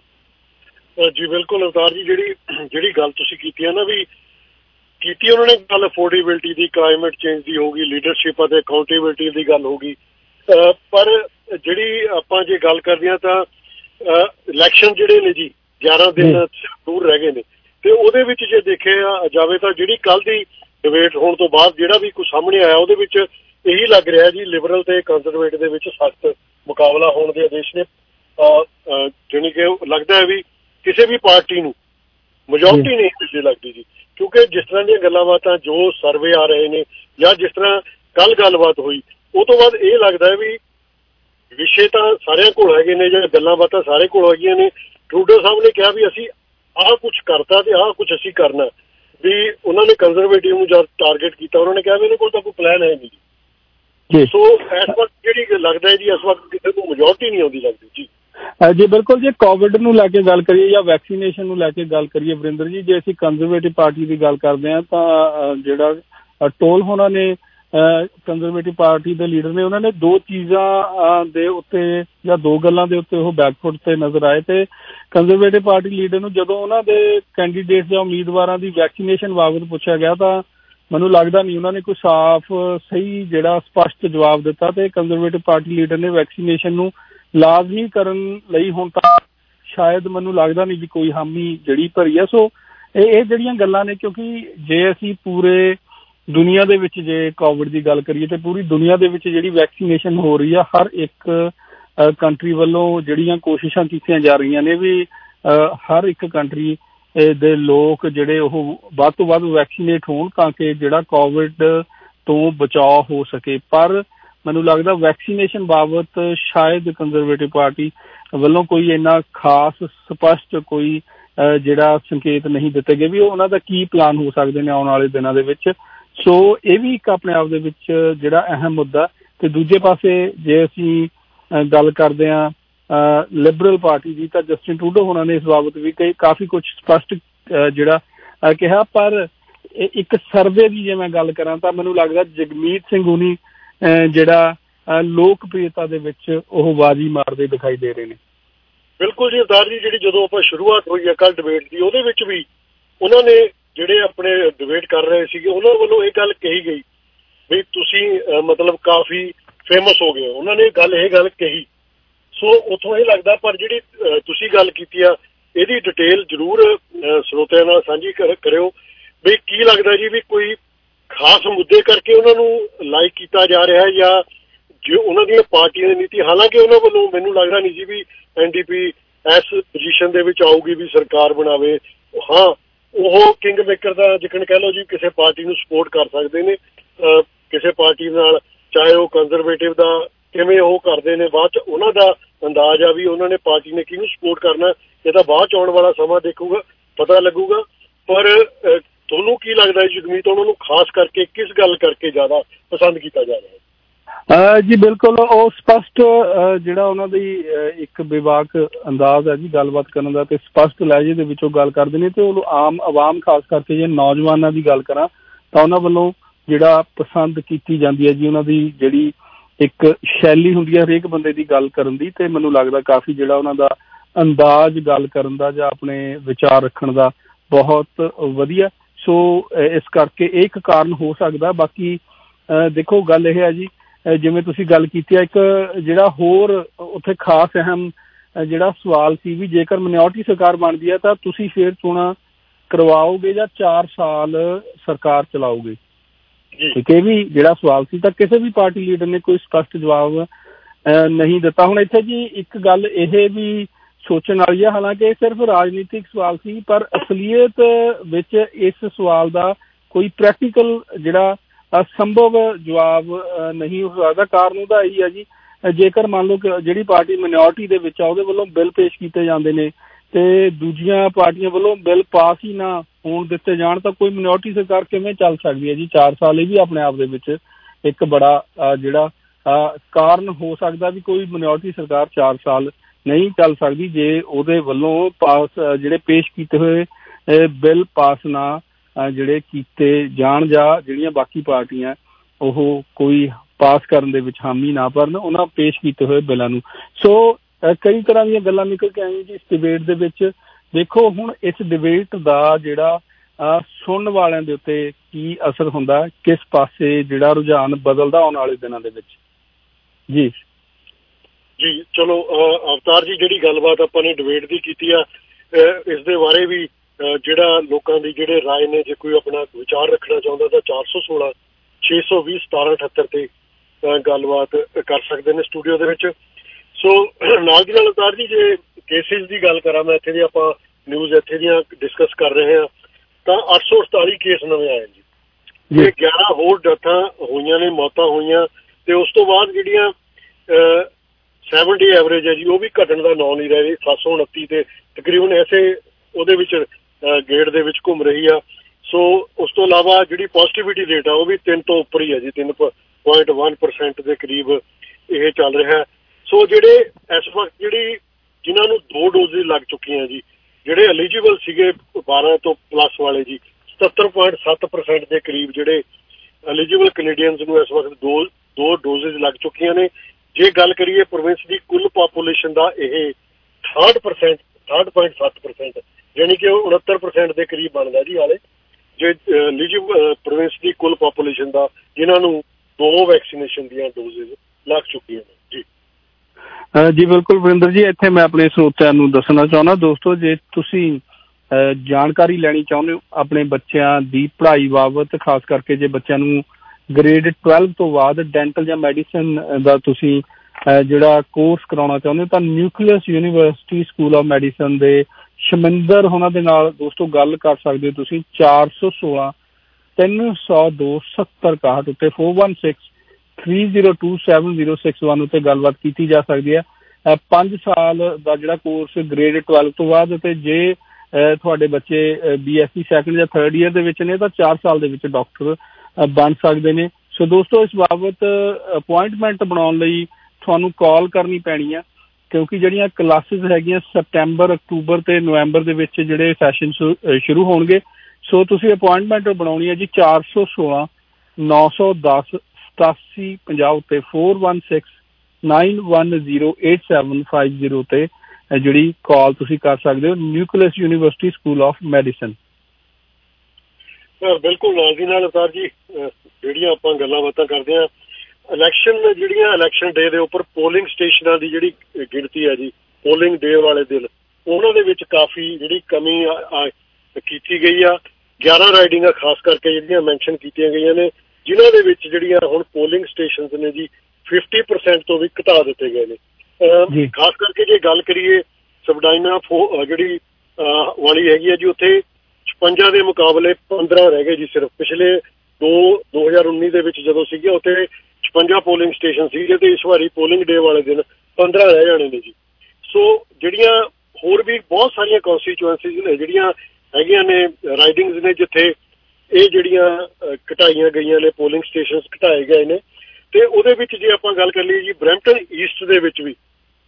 ਜੀ ਬਿਲਕੁਲ ਅਵਤਾਰ ਜੀ, ਜਿਹੜੀ ਜਿਹੜੀ ਗੱਲ ਤੁਸੀਂ ਕੀਤੀ ਹੈ ਨਾ ਵੀ ਕੀਤੀ ਉਹਨਾਂ ਨੇ ਗੱਲ ਅਫੋਰਡੇਬਿਲਿਟੀ ਦੀ, ਕਲਾਈਮੇਟ ਚੇਂਜ ਦੀ ਹੋਊਗੀ, ਲੀਡਰਸ਼ਿਪ ਅਤੇ ਅਕਾਊਂਟੇਬਿਲਿਟੀ ਦੀ ਗੱਲ ਹੋਊਗੀ। ਪਰ ਜਿਹੜੀ ਆਪਾਂ ਜੇ ਗੱਲ ਕਰਦੇ ਹਾਂ ਤਾਂ ਇਲੈਕਸ਼ਨ ਜਿਹੜੇ ਨੇ ਜੀ ਗਿਆਰਾਂ ਦਿਨ ਦੂਰ ਰਹਿ ਗਏ ਨੇ ਤੇ ਉਹਦੇ ਵਿੱਚ ਜੇ ਦੇਖਿਆ ਜਾਵੇ ਤਾਂ ਜਿਹੜੀ ਕੱਲ੍ਹ ਦੀ ਡਿਬੇਟ ਹੋਣ ਤੋਂ ਬਾਅਦ ਜਿਹੜਾ ਵੀ ਕੁਝ ਸਾਹਮਣੇ ਆਇਆ ਉਹਦੇ ਵਿੱਚ ਇਹੀ ਲੱਗ ਰਿਹਾ ਜੀ ਲਿਬਰਲ ਤੇ ਕੰਜ਼ਰਵੇਟਿਵ ਦੇ ਵਿੱਚ ਸਖਤ ਮੁਕਾਬਲਾ ਹੋਣ ਦੇ ਆਦੇਸ਼ ਨੇ। ਜਾਣੀ ਕਿ ਲੱਗਦਾ ਹੈ ਵੀ ਕਿਸੇ ਵੀ ਪਾਰਟੀ ਨੂੰ ਮੈਜੋਰਟੀ ਨਹੀਂ ਪਿੱਛੇ ਲੱਗਦੀ ਜੀ, ਕਿਉਂਕਿ ਜਿਸ ਤਰ੍ਹਾਂ ਦੀਆਂ ਗੱਲਾਂ ਬਾਤਾਂ ਜੋ ਸਰਵੇ ਆ ਰਹੇ ਨੇ ਜਾਂ ਜਿਸ ਤਰ੍ਹਾਂ ਕੱਲ ਗੱਲਬਾਤ ਹੋਈ ਉਹ ਤੋਂ ਬਾਅਦ ਇਹ ਲੱਗਦਾ ਹੈ ਵੀ ਵਿਸ਼ੇ ਤਾਂ ਸਾਰਿਆਂ ਕੋਲ ਹੈਗੇ ਨੇ ਜਾਂ ਗੱਲਾਂ ਬਾਤਾਂ ਸਾਰੇ ਕੋਲ ਹੈਗੀਆਂ ਨੇ। ਟਰੂਡੋ ਸਾਹਿਬ ਨੇ ਕਿਹਾ ਵੀ ਅਸੀਂ ਆਹ ਕੁਛ ਕਰਤਾ ਤੇ ਆਹ ਕੁਛ ਅਸੀਂ ਕਰਨਾ, ਵੀ ਉਹਨਾਂ ਨੇ ਕੰਜ਼ਰਵੇਟਿਵ ਨੂੰ ਜਦ ਟਾਰਗੇਟ ਕੀਤਾ ਉਹਨਾਂ ਨੇ ਕਿਹਾ ਵੀ ਇਹਨਾਂ ਕੋਲ ਤਾਂ ਕੋਈ ਪਲਾਨ ਹੈ ਨਹੀਂ ਜੀ। ਸੋ ਇਸ ਵਕਤ ਜਿਹੜੀ ਲੱਗਦਾ ਹੈ ਜੀ ਇਸ ਵਕਤ ਕਿਸੇ ਨੂੰ ਮੈਜੋਰਟੀ ਨਹੀਂ ਆਉਂਦੀ ਲੱਗਦੀ ਜੀ। ਜੀ ਬਿਲਕੁਲ, ਜੇ ਕੋਵਿਡ ਨੂੰ ਲੈ ਕੇ ਗੱਲ ਕਰੀਏ ਜਾਂ ਵੈਕਸੀਨੇਸ਼ਨ ਨੂੰ ਲੈ ਕੇ ਗੱਲ ਕਰੀਏ ਵਰਿੰਦਰ ਜੀ, ਜੇ ਅਸੀਂ ਕੰਜ਼ਰਵੇਟਿਵ ਪਾਰਟੀ ਦੀ ਗੱਲ ਕਰਦੇ ਹਾਂ ਤਾਂ ਜਿਹੜਾ ਟੋਲ ਹੋਣਾ ਨੇ ਕੰਜ਼ਰਵੇਟਿਵ ਪਾਰਟੀ ਦੇ ਲੀਡਰ ਨੇ ਉਹਨਾਂ ਨੇ ਦੋ ਚੀਜ਼ਾਂ ਦੇ ਉੱਤੇ ਜਾਂ ਦੋ ਗੱਲਾਂ ਦੇ ਉੱਤੇ ਉਹ ਬੈਕਫੁੱਟ ਤੇ ਨਜ਼ਰ ਆਏ। ਤੇ ਕੰਜ਼ਰਵੇਟਿਵ ਪਾਰਟੀ ਲੀਡਰ ਨੂੰ ਜਦੋਂ ਉਹਨਾਂ ਦੇ ਕੈਂਡੀਡੇਟ ਜਾਂ ਉਮੀਦਵਾਰਾਂ ਦੀ ਵੈਕਸੀਨੇਸ਼ਨ ਬਾਬਤ ਪੁੱਛਿਆ ਗਿਆ ਤਾਂ ਮੈਨੂੰ ਲੱਗਦਾ ਨਹੀਂ ਉਹਨਾਂ ਨੇ ਕੋਈ ਸਾਫ਼ ਸਹੀ ਜਿਹੜਾ ਸਪਸ਼ਟ ਜਵਾਬ ਦਿੱਤਾ। ਤੇ ਕੰਜ਼ਰਵੇਟਿਵ ਪਾਰਟੀ ਲੀਡਰ ਨੇ ਵੈਕਸੀਨੇਸ਼ਨ ਨੂੰ ਲਾਜ਼ਮੀ ਕਰਨ ਲਈ ਹੁਣ ਤਾਂ ਸ਼ਾਇਦ ਮੈਨੂੰ ਲੱਗਦਾ ਨਹੀਂ ਵੀ ਕੋਈ ਹਾਮੀ ਜਿਹੜੀ ਭਰੀ ਹੈ। ਸੋ ਇਹ ਇਹ ਜਿਹੜੀਆਂ ਗੱਲਾਂ ਨੇ, ਕਿਉਂਕਿ ਜੇ ਅਸੀਂ ਪੂਰੇ ਦੁਨੀਆ ਦੇ ਵਿੱਚ ਜੇ ਕੋਵਿਡ ਦੀ ਗੱਲ ਕਰੀਏ ਤੇ ਪੂਰੀ ਦੁਨੀਆ ਦੇ ਵਿੱਚ ਜਿਹੜੀ ਵੈਕਸੀਨੇਸ਼ਨ ਹੋ ਰਹੀ ਆ ਹਰ ਇੱਕ ਕੰਟਰੀ ਵੱਲੋਂ ਜਿਹੜੀਆਂ ਕੋਸ਼ਿਸ਼ਾਂ ਕੀਤੀਆਂ ਜਾ ਰਹੀਆਂ ਨੇ ਵੀ ਹਰ ਇੱਕ ਕੰਟਰੀ ਦੇ ਲੋਕ ਜਿਹੜੇ ਉਹ ਵੱਧ ਤੋਂ ਵੱਧ ਵੈਕਸੀਨੇਟ ਹੋਣ ਤਾਂ ਕਿ ਜਿਹੜਾ ਕੋਵਿਡ ਤੋਂ ਬਚਾਅ ਹੋ ਸਕੇ। ਪਰ ਮੈਨੂੰ ਲੱਗਦਾ ਵੈਕਸੀਨੇਸ਼ਨ ਬਾਬਤ ਸ਼ਾਇਦ ਕੰਜ਼ਰਵੇਟਿਵ ਪਾਰਟੀ ਵੱਲੋਂ ਕੋਈ ਇੰਨਾ ਖਾਸ ਸਪਸ਼ਟ ਕੋਈ ਜਿਹੜਾ ਸੰਕੇਤ ਨਹੀਂ ਦਿੱਤੇ ਗਏ ਵੀ ਉਹਨਾਂ ਦਾ ਕੀ ਪਲਾਨ ਹੋ ਸਕਦੇ ਨੇ ਆਉਣ ਵਾਲੇ ਦਿਨਾਂ ਦੇ ਵਿੱਚ। ਸੋ ਇਹ ਵੀ ਇੱਕ ਆਪਣੇ ਆਪ ਦੇ ਵਿੱਚ ਜਿਹੜਾ ਅਹਿਮ ਮੁੱਦਾ। ਤੇ ਦੂਜੇ ਪਾਸੇ ਜੇ ਅਸੀਂ ਗੱਲ ਕਰਦੇ ਹਾਂ ਲਿਬਰਲ ਪਾਰਟੀ ਦੀ ਤਾਂ ਜਸਟਿਨ ਟਰੂਡੋ ਹੋਣਾ ਨੇ ਇਸ ਬਾਬਤ ਵੀ ਕਈ ਕਾਫੀ ਕੁਛ ਸਪਸ਼ਟ ਜਿਹੜਾ ਕਿਹਾ। ਪਰ ਇੱਕ ਸਰਵੇ ਦੀ ਜੇ ਮੈਂ ਗੱਲ ਕਰਾਂ ਤਾਂ ਮੈਨੂੰ ਲੱਗਦਾ ਜਗਮੀਤ ਸਿੰਘ ਹੁਣੀ ਜਿਹੜਾ ਲੋਕਪ੍ਰਿਯਤਾ ਦੇ ਵਿੱਚ ਉਹ ਬਾਜ਼ੀ ਮਾਰਦੇ ਦਿਖਾਈ ਦੇ ਰਹੇ ਨੇ। ਬਿਲਕੁਲ ਜੀ ਅਵਤਾਰ ਜੀ, ਜਿਹੜੀ ਜਦੋਂ ਆਪਾਂ ਸ਼ੁਰੂਆਤ ਹੋਈ ਹੈ ਕੱਲ ਡਿਬੇਟ ਦੀ ਉਹਦੇ ਵਿੱਚ ਵੀ ਉਹਨਾਂ ਨੇ ਜਿਹੜੇ ਆਪਣੇ ਡਿਬੇਟ ਕਰ ਰਹੇ ਸੀਗੇ ਉਹਨਾਂ ਵੱਲੋਂ ਇਹ ਗੱਲ ਕਹੀ ਗਈ ਵੀ ਤੁਸੀਂ ਮਤਲਬ ਕਾਫੀ ਫੇਮਸ ਹੋ ਗਏ ਹੋ, ਉਹਨਾਂ ਨੇ ਗੱਲ ਇਹ ਗੱਲ ਕਹੀ। ਸੋ ਉੱਥੋਂ ਇਹ ਲੱਗਦਾ, ਪਰ ਜਿਹੜੀ ਤੁਸੀਂ ਗੱਲ ਕੀਤੀ ਆ ਇਹਦੀ ਡਿਟੇਲ ਜ਼ਰੂਰ ਸਰੋਤਿਆਂ ਨਾਲ ਸਾਂਝੀ ਕਰਿਓ ਵੀ ਕੀ ਲੱਗਦਾ ਜੀ ਵੀ ਕੋਈ ਖਾਸ ਮੁੱਦੇ ਕਰਕੇ ਉਹਨਾਂ ਨੂੰ ਲਾਈਕ ਕੀਤਾ ਜਾ ਰਿਹਾ ਜਾਂ ਜੋ ਉਹਨਾਂ ਦੀਆਂ ਪਾਰਟੀਆਂ ਦੀ ਨੀਤੀ। ਹਾਲਾਂਕਿ ਉਹਨਾਂ ਵੱਲੋਂ ਮੈਨੂੰ ਲੱਗਦਾ ਨਹੀਂ ਜੀ ਵੀ ਐਨ ਡੀ ਪੀ ਇਸ ਪੋਜੀਸ਼ਨ ਦੇ ਵਿੱਚ ਆਊਗੀ ਵੀ ਸਰਕਾਰ ਬਣਾਵੇ। ਹਾਂ, ਉਹ ਕਿੰਗ ਮੇਕਰ ਦਾ ਜਿਕਣ ਕਹਿ ਲਓ ਜੀ ਕਿਸੇ ਪਾਰਟੀ ਨੂੰ ਸਪੋਰਟ ਕਰ ਸਕਦੇ ਨੇ, ਕਿਸੇ ਪਾਰਟੀ ਨਾਲ ਚਾਹੇ ਉਹ ਕੰਜ਼ਰਵੇਟਿਵ ਦਾ ਕਿਵੇਂ ਉਹ ਕਰਦੇ ਨੇ ਬਾਅਦ 'ਚ ਉਹਨਾਂ ਦਾ ਅੰਦਾਜ਼ ਆ ਵੀ ਉਹਨਾਂ ਨੇ ਪਾਰਟੀ ਨੇ ਕਿਹਨੂੰ ਸਪੋਰਟ ਕਰਨਾ ਇਹ ਤਾਂ ਬਾਅਦ 'ਚ ਆਉਣ ਵਾਲਾ ਸਮਾਂ ਦੇਖੂਗਾ, ਪਤਾ ਲੱਗੂਗਾ। ਪਰ ਤੁਹਾਨੂੰ ਕੀ ਲੱਗਦਾ ਜਗਮੀਤ ਉਹਨਾਂ ਨੂੰ ਖਾਸ ਕਰਕੇ ਕਿਸ ਗੱਲ ਕਰਕੇ ਜ਼ਿਆਦਾ ਪਸੰਦ ਕੀਤਾ ਜਾ ਰਿਹਾ? ਜੀ ਬਿਲਕੁਲ, ਉਹ ਸਪਸ਼ਟ ਜਿਹੜਾ ਉਹਨਾਂ ਦੀ ਇੱਕ ਬੇਬਾਕ ਅੰਦਾਜ਼ ਹੈ ਜੀ ਗੱਲਬਾਤ ਕਰਨ ਦਾ ਤੇ ਸਪਸ਼ਟ ਲਹਿਜੇ ਦੇ ਵਿੱਚੋਂ ਗੱਲ ਕਰਦੇ ਨੇ। ਤੇ ਉਹ ਆਮ ਆਵਾਮ ਖਾਸ ਕਰਕੇ ਜੇ ਨੌਜਵਾਨਾਂ ਦੀ ਗੱਲ ਕਰਾਂ ਤਾਂ ਉਹਨਾਂ ਵੱਲੋਂ ਜਿਹੜਾ ਪਸੰਦ ਕੀਤੀ ਜਾਂਦੀ ਹੈ ਜੀ ਉਹਨਾਂ ਦੀ ਜਿਹੜੀ ਇੱਕ ਸ਼ੈਲੀ ਹੁੰਦੀ ਹੈ ਹਰੇਕ ਬੰਦੇ ਦੀ ਗੱਲ ਕਰਨ ਦੀ। ਤੇ ਮੈਨੂੰ ਲੱਗਦਾ ਕਾਫੀ ਜਿਹੜਾ ਉਹਨਾਂ ਦਾ ਅੰਦਾਜ਼ ਗੱਲ ਕਰਨ ਦਾ ਜਾਂ ਆਪਣੇ ਵਿਚਾਰ ਰੱਖਣ ਦਾ ਬਹੁਤ ਵਧੀਆ। ਸੋ ਇਸ ਕਰਕੇ ਇਹ ਇੱਕ ਕਾਰਨ ਹੋ ਸਕਦਾ। ਬਾਕੀ ਦੇਖੋ ਗੱਲ ਇਹ ਹੈ ਜੀ ਜਿਵੇਂ ਤੁਸੀਂ ਗੱਲ ਕੀਤੀ ਹੈ, ਇੱਕ ਜਿਹੜਾ ਹੋਰ ਉੱਥੇ ਖਾਸ ਅਹਿਮ ਜਿਹੜਾ ਸਵਾਲ ਸੀ ਵੀ ਜੇਕਰ ਮਿਨੋਰਟੀ ਸਰਕਾਰ ਬਣਦੀ ਹੈ ਤਾਂ ਤੁਸੀਂ ਫਿਰ ਚੋਣਾਂ ਕਰਵਾਓਗੇ ਜਾਂ ਚਾਰ ਸਾਲ ਸਰਕਾਰ ਚਲਾਓਗੇ। ਇਹ ਵੀ ਜਿਹੜਾ ਸਵਾਲ ਸੀ ਤਾਂ ਕਿਸੇ ਵੀ ਪਾਰਟੀ ਲੀਡਰ ਨੇ ਕੋਈ ਸਪਸ਼ਟ ਜਵਾਬ ਨਹੀਂ ਦਿੱਤਾ। ਹੁਣ ਇੱਥੇ ਜੀ ਇੱਕ ਗੱਲ ਇਹ ਵੀ ਸੋਚਣ ਵਾਲੀ ਹੈ, ਹਾਲਾਂਕਿ ਇਹ ਸਿਰਫ ਰਾਜਨੀਤਿਕ ਸਵਾਲ ਸੀ ਪਰ ਅਸਲੀਅਤ ਵਿੱਚ ਇਸ ਸਵਾਲ ਦਾ ਕੋਈ ਪ੍ਰੈਕਟੀਕਲ ਜਿਹੜਾ ਸੰਭਵ ਜਵਾਬ ਨਹੀਂ ਹੋ ਸਕਦਾ। ਕਾਰਨ ਉਹਦਾ ਇਹੀ ਹੈ ਜੀ ਜੇਕਰ ਮੰਨ ਲਓ ਕਿ ਜਿਹੜੀ ਪਾਰਟੀ ਮਿਨੋਰਟੀ ਦੇ ਵਿੱਚ ਆ ਉਹਦੇ ਵੱਲੋਂ ਬਿੱਲ ਪੇਸ਼ ਕੀਤੇ ਜਾਂਦੇ ਨੇ ਤੇ ਦੂਜੀਆਂ ਪਾਰਟੀਆਂ ਵੱਲੋਂ ਬਿੱਲ ਪਾਸ ਹੀ ਨਾ ਹੋਣ ਦਿੱਤੇ ਜਾਣ ਤਾਂ ਕੋਈ ਮਿਨੋਰਟੀ ਸਰਕਾਰ ਕਿਵੇਂ ਚੱਲ ਸਕਦੀ ਹੈ ਜੀ? ਚਾਰ ਸਾਲ ਇਹ ਵੀ ਆਪਣੇ ਆਪ ਦੇ ਵਿੱਚ ਇੱਕ ਬੜਾ ਜਿਹੜਾ ਕਾਰਨ ਹੋ ਸਕਦਾ ਵੀ ਕੋਈ ਮਿਨੋਰਟੀ ਸਰਕਾਰ ਚਾਰ ਸਾਲ ਨਹੀਂ ਚੱਲ ਸਕਦੀ ਜੇ ਉਹਦੇ ਵੱਲੋਂ ਪਾਸ ਜਿਹੜੇ ਪੇਸ਼ ਕੀਤੇ ਹੋਏ ਬਿੱਲ ਪਾਸ ਨਾ ਜਿਹੜੇ ਕੀਤੇ ਜਾਣ ਜਾਂ ਜਿਹੜੀਆਂ ਬਾਕੀ ਪਾਰਟੀਆਂ ਉਹ ਕੋਈ ਪਾਸ ਕਰਨ ਦੇ ਵਿੱਚ ਹਾਮੀ ਨਾ ਭਰਨ ਉਹਨਾਂ ਪੇਸ਼ ਕੀਤੇ ਹੋਏ ਬਿੱਲਾਂ ਨੂੰ। ਸੋ ਕਈ ਤਰ੍ਹਾਂ ਦੀਆਂ ਗੱਲਾਂ ਨਿਕਲ ਕੇ ਆਈਆਂ ਜੀ ਇਸ ਡਿਬੇਟ ਦੇ ਵਿੱਚ। ਦੇਖੋ ਹੁਣ ਇਸ ਡਿਬੇਟ ਦਾ ਜਿਹੜਾ ਸੁਣਨ ਵਾਲਿਆਂ ਦੇ ਉੱਤੇ ਕੀ ਅਸਰ ਹੁੰਦਾ, ਕਿਸ ਪਾਸੇ ਜਿਹੜਾ ਰੁਝਾਨ ਬਦਲਦਾ ਆਉਣ ਵਾਲੇ ਦਿਨਾਂ ਦੇ ਵਿੱਚ। ਜੀ ਜੀ ਚਲੋ ਅਵਤਾਰ ਜੀ, ਜਿਹੜੀ ਗੱਲਬਾਤ ਆਪਾਂ ਨੇ ਡਿਬੇਟ ਦੀ ਕੀਤੀ ਆ ਇਸ ਦੇ ਬਾਰੇ ਵੀ ਜਿਹੜਾ ਲੋਕਾਂ ਦੀ ਜਿਹੜੇ ਰਾਏ ਨੇ ਜੇ ਕੋਈ ਆਪਣਾ ਵਿਚਾਰ ਰੱਖਣਾ ਚਾਹੁੰਦਾ ਤਾਂ ਚਾਰ ਸੌ ਸੋਲਾਂ ਛੇ ਸੌ ਵੀਹ ਸਤਾਰਾਂ ਅਠੱਤਰ ਤੇ ਗੱਲਬਾਤ ਕਰ ਸਕਦੇ ਨੇ ਸਟੂਡੀਓ ਦੇ ਵਿੱਚ। ਸੋ ਨਾਲ ਦੀ ਨਾਲ ਅਵਤਾਰ ਜੀ ਜੇ ਕੇਸਿਸ ਦੀ ਗੱਲ ਕਰਾਂ ਮੈਂ ਇੱਥੇ ਦੀ ਆਪਾਂ ਨਿਊਜ਼ ਇੱਥੇ ਦੀਆਂ ਡਿਸਕਸ ਕਰ ਰਹੇ ਹਾਂ ਤਾਂ ਅੱਠ ਸੌ ਅਠਤਾਲੀ ਕੇਸ ਨਵੇਂ ਆਏ ਜੀ ਤੇ ਗਿਆਰਾਂ ਹੋਰ ਡੈਥਾਂ ਹੋਈਆਂ ਨੇ, ਮੌਤਾਂ ਹੋਈਆਂ ਤੇ ਉਸ ਤੋਂ ਬਾਅਦ ਜਿਹੜੀਆਂ ਸੈਵਨਟੀ ਐਵਰੇਜ ਹੈ ਜੀ ਉਹ ਵੀ ਘਟਣ ਦਾ ਨਾਂ ਨਹੀਂ ਰਹਿ ਰਹੀ, ਸੱਤ ਸੌ ਉਨੱਤੀ ਤੇ ਤਕਰੀਬਨ ਐਸੇ ਉਹਦੇ ਵਿੱਚ ਗੇੜ ਦੇ ਵਿੱਚ ਘੁੰਮ ਰਹੀ ਆ। ਸੋ ਉਸ ਤੋਂ ਇਲਾਵਾ ਜਿਹੜੀ ਪੋਜ਼ੀਟਿਵਿਟੀ ਰੇਟ ਆ ਉਹ ਵੀ ਤਿੰਨ ਤੋਂ ਉੱਪਰ ਹੀ ਹੈ ਜੀ, ਤਿੰਨ ਪੁਆਇੰਟ ਵਨ ਪਰਸੈਂਟ ਦੇ ਕਰੀਬ ਇਹ ਚੱਲ ਰਿਹਾ। ਸੋ ਜਿਹੜੇ ਇਸ ਵਕਤ ਜਿਹੜੀ ਜਿਨ੍ਹਾਂ ਨੂੰ ਦੋ ਡੋਜ਼ਿਸ ਲੱਗ ਚੁੱਕੀਆਂ ਜੀ, ਜਿਹੜੇ ਐਲੀਜੀਬਲ ਸੀਗੇ ਬਾਰਾਂ ਤੋਂ ਪਲੱਸ ਵਾਲੇ ਜੀ, ਸਤੱਤਰ ਪੁਆਇੰਟ ਸੱਤ ਪਰਸੈਂਟ ਦੇ ਕਰੀਬ ਜਿਹੜੇ ਐਲੀਜੀਬਲ ਕੈਨੇਡੀਅਨਸ ਨੂੰ ਇਸ ਵਕਤ ਦੋ ਦੋ ਡੋਜ਼ਿਸ ਲੱਗ ਚੁੱਕੀਆਂ ਨੇ। ਜੇ ਗੱਲ ਕਰੀਏ ਪ੍ਰੋਵਿੰਸ ਦੀ ਕੁੱਲ ਪਾਪੂਲੇਸ਼ਨ ਦਾ ਇਹ ਥਰਡ ਪਰਸੈਂਟ ਥਰਡ ਪੁਆਇੰਟ ਸੱਤ ਪਰਸੈਂਟ ਯਾਨੀ ਕਿ ਉਹ ਉਣੱਤਰ ਪਰਸੈਂਟ ਦੇ ਕਰੀਬ ਬਣਦਾ ਜੀ ਹਾਲੇ ਜੇ ਐਲੀਜੀਬਲ ਪ੍ਰੋਵਿੰਸ ਦੀ ਕੁੱਲ ਪਾਪੂਲੇਸ਼ਨ ਦਾ ਜਿਨ੍ਹਾਂ ਨੂੰ ਦੋ ਵੈਕਸੀਨੇਸ਼ਨ ਦੀਆਂ ਡੋਜ਼ਿਸ ਲੱਗ ਚੁੱਕੀਆਂ ਨੇ ਜੀ। ਜੀ ਬਿਲਕੁਲ ਵਰਿੰਦਰ ਜੀ, ਇੱਥੇ ਮੈਂ ਆਪਣੇ ਸਰੋਤਿਆਂ ਨੂੰ ਦੱਸਣਾ ਚਾਹੁੰਦਾ ਦੋਸਤੋ, ਜੇ ਤੁਸੀਂ ਜਾਣਕਾਰੀ ਲੈਣੀ ਚਾਹੁੰਦੇ ਹੋ ਆਪਣੇ ਬੱਚਿਆਂ ਦੀ ਪੜ੍ਹਾਈ ਬਾਬਤ, ਖਾਸ ਕਰਕੇ ਜੇ ਬੱਚਿਆਂ ਨੂੰ ਗ੍ਰੇਡ ਟਵੈਲਵ ਤੋਂ ਬਾਅਦ ਡੈਂਟਲ ਜਾਂ ਮੈਡੀਸਨ ਦਾ ਤੁਸੀਂ ਜਿਹੜਾ ਕੋਰਸ ਕਰਾਉਣਾ ਚਾਹੁੰਦੇ ਹੋ ਤਾਂ Nucleus University school of Medicine ਦੇ ਸ਼ਮਿੰਦਰ ਉਹਨਾਂ ਦੇ ਨਾਲ ਦੋਸਤੋ ਗੱਲ ਕਰ ਸਕਦੇ ਹੋ ਤੁਸੀਂ। ਚਾਰ ਸੌ ਸੋਲਾਂ ਤਿੰਨ ਸੌ ਦੋ ਸੱਤਰ ਇਕਾਹਠ ਉੱਤੇ four one six three zero two seven zero six one ਉੱਤੇ ਗੱਲਬਾਤ ਕੀਤੀ ਜਾ ਸਕਦੀ ਹੈ। ਪੰਜ ਸਾਲ ਦਾ ਜਿਹੜਾ ਕੋਰਸ ਗ੍ਰੇਡ ਟਵੈਲਵ ਤੋਂ ਬਾਅਦ, ਅਤੇ ਜੇ ਤੁਹਾਡੇ ਬੱਚੇ ਬੀ ਐਸ ਸੀ ਸੈਕਿੰਡ ਜਾਂ ਥਰਡ ਈਅਰ ਦੇ ਵਿੱਚ ਨੇ ਤਾਂ ਚਾਰ ਸਾਲ ਦੇ ਵਿੱਚ ਡਾਕਟਰ ਬਣ ਸਕਦੇ ਨੇ। ਸੋ ਦੋਸਤੋ, ਇਸ ਬਾਬਤ ਅਪੁਆਇੰਟਮੈਂਟ ਬਣਾਉਣ ਲਈ ਤੁਹਾਨੂੰ ਕਾਲ ਕਰਨੀ ਪੈਣੀ ਆ, ਕਿਉਂਕਿ ਜਿਹੜੀਆਂ ਕਲਾਸਿਸ ਹੈਗੀਆਂ ਸਪਟੈਂਬਰ, ਅਕਤੂਬਰ ਤੇ ਨਵੰਬਰ ਦੇ ਵਿੱਚ ਜਿਹੜੇ ਸੈਸ਼ਨ ਸ਼ੁਰੂ ਹੋਣਗੇ। ਸੋ ਤੁਸੀਂ ਅਪੁਆਇੰਟਮੈਂਟ ਬਣਾਉਣੀ ਹੈ ਜੀ ਚਾਰ ਸੌ ਸੋਲਾਂ ਨੌ ਸੌ ਦਸ ਸਤਾਸੀ ਪੰਜਾਹ ਉੱਤੇ four one six nine one zero eight seven five zero ਉੱਤੇ ਜਿਹੜੀ ਕਾਲ ਤੁਸੀਂ ਕਰ ਸਕਦੇ ਹੋ, Nucleus University school of Medicine. ਬਿਲਕੁਲ ਨਾਲ ਦੀ ਨਾਲ ਅਵਤਾਰ ਜੀ ਜਿਹੜੀਆਂ ਆਪਾਂ ਗੱਲਾਂ ਬਾਤਾਂ ਕਰਦੇ ਹਾਂ, ਇਲੈਕਸ਼ਨ ਜਿਹੜੀਆਂ ਇਲੈਕਸ਼ਨ ਡੇ ਦੇ ਉੱਪਰ ਪੋਲਿੰਗ ਸਟੇਸ਼ਨਾਂ ਦੀ ਜਿਹੜੀ ਗਿਣਤੀ ਹੈ ਜੀ, ਪੋਲਿੰਗ ਡੇ ਵਾਲੇ ਦਿਨ ਉਹਨਾਂ ਦੇ ਵਿੱਚ ਕਾਫੀ ਜਿਹੜੀ ਕਮੀ ਕੀਤੀ ਗਈ ਆ। ਗਿਆਰਾਂ ਰਾਈਡਿੰਗਾਂ ਖਾਸ ਕਰਕੇ ਜਿਹੜੀਆਂ ਮੈਂਸ਼ਨ ਕੀਤੀਆਂ ਗਈਆਂ ਨੇ, ਜਿਨ੍ਹਾਂ ਦੇ ਵਿੱਚ ਜਿਹੜੀਆਂ ਹੁਣ ਪੋਲਿੰਗ ਸਟੇਸ਼ਨਸ ਨੇ ਜੀ ਫਿਫਟੀ ਪਰਸੈਂਟ ਤੋਂ ਵੀ ਘਟਾ ਦਿੱਤੇ ਗਏ ਨੇ। ਖਾਸ ਕਰਕੇ ਜੇ ਗੱਲ ਕਰੀਏ ਸਬਡਾਈਨਾ ਫੋ ਜਿਹੜੀ ਵਾਲੀ ਹੈਗੀ ਹੈ ਜੀ, ਉੱਥੇ ਛਪੰਜਾ ਦੇ ਮੁਕਾਬਲੇ ਪੰਦਰਾਂ ਰਹਿ ਗਏ ਜੀ ਸਿਰਫ। ਪਿਛਲੇ ਦੋ ਦੋ ਹਜ਼ਾਰ ਉੱਨੀ ਦੇ ਵਿੱਚ ਜਦੋਂ ਸੀਗੇ ਉੱਥੇ ਛਪੰਜਾ ਪੋਲਿੰਗ ਸਟੇਸ਼ਨ ਸੀਗੇ ਤੇ ਇਸ ਵਾਰੀ ਪੋਲਿੰਗ ਡੇ ਵਾਲੇ ਦਿਨ ਪੰਦਰਾਂ ਰਹਿ ਜਾਣੇ ਨੇ ਜੀ। ਸੋ ਜਿਹੜੀਆਂ ਹੋਰ ਵੀ ਬਹੁਤ ਸਾਰੀਆਂ ਕੌਂਸਟੀਚੁਐਂਸੀਜ਼ ਨੇ ਜਿਹੜੀਆਂ ਹੈਗੀਆਂ ਨੇ ਰਾਈਡਿੰਗਸ ਨੇ ਜਿੱਥੇ ਇਹ ਜਿਹੜੀਆਂ ਘਟਾਈਆਂ ਗਈਆਂ ਨੇ, ਪੋਲਿੰਗ ਸਟੇਸ਼ਨ ਘਟਾਏ ਗਏ ਨੇ। ਤੇ ਉਹਦੇ ਵਿੱਚ ਜੇ ਆਪਾਂ ਗੱਲ ਕਰ ਲਈਏ ਜੀ ਬਰੈਂਪਟਨ ਈਸਟ ਦੇ ਵਿੱਚ ਵੀ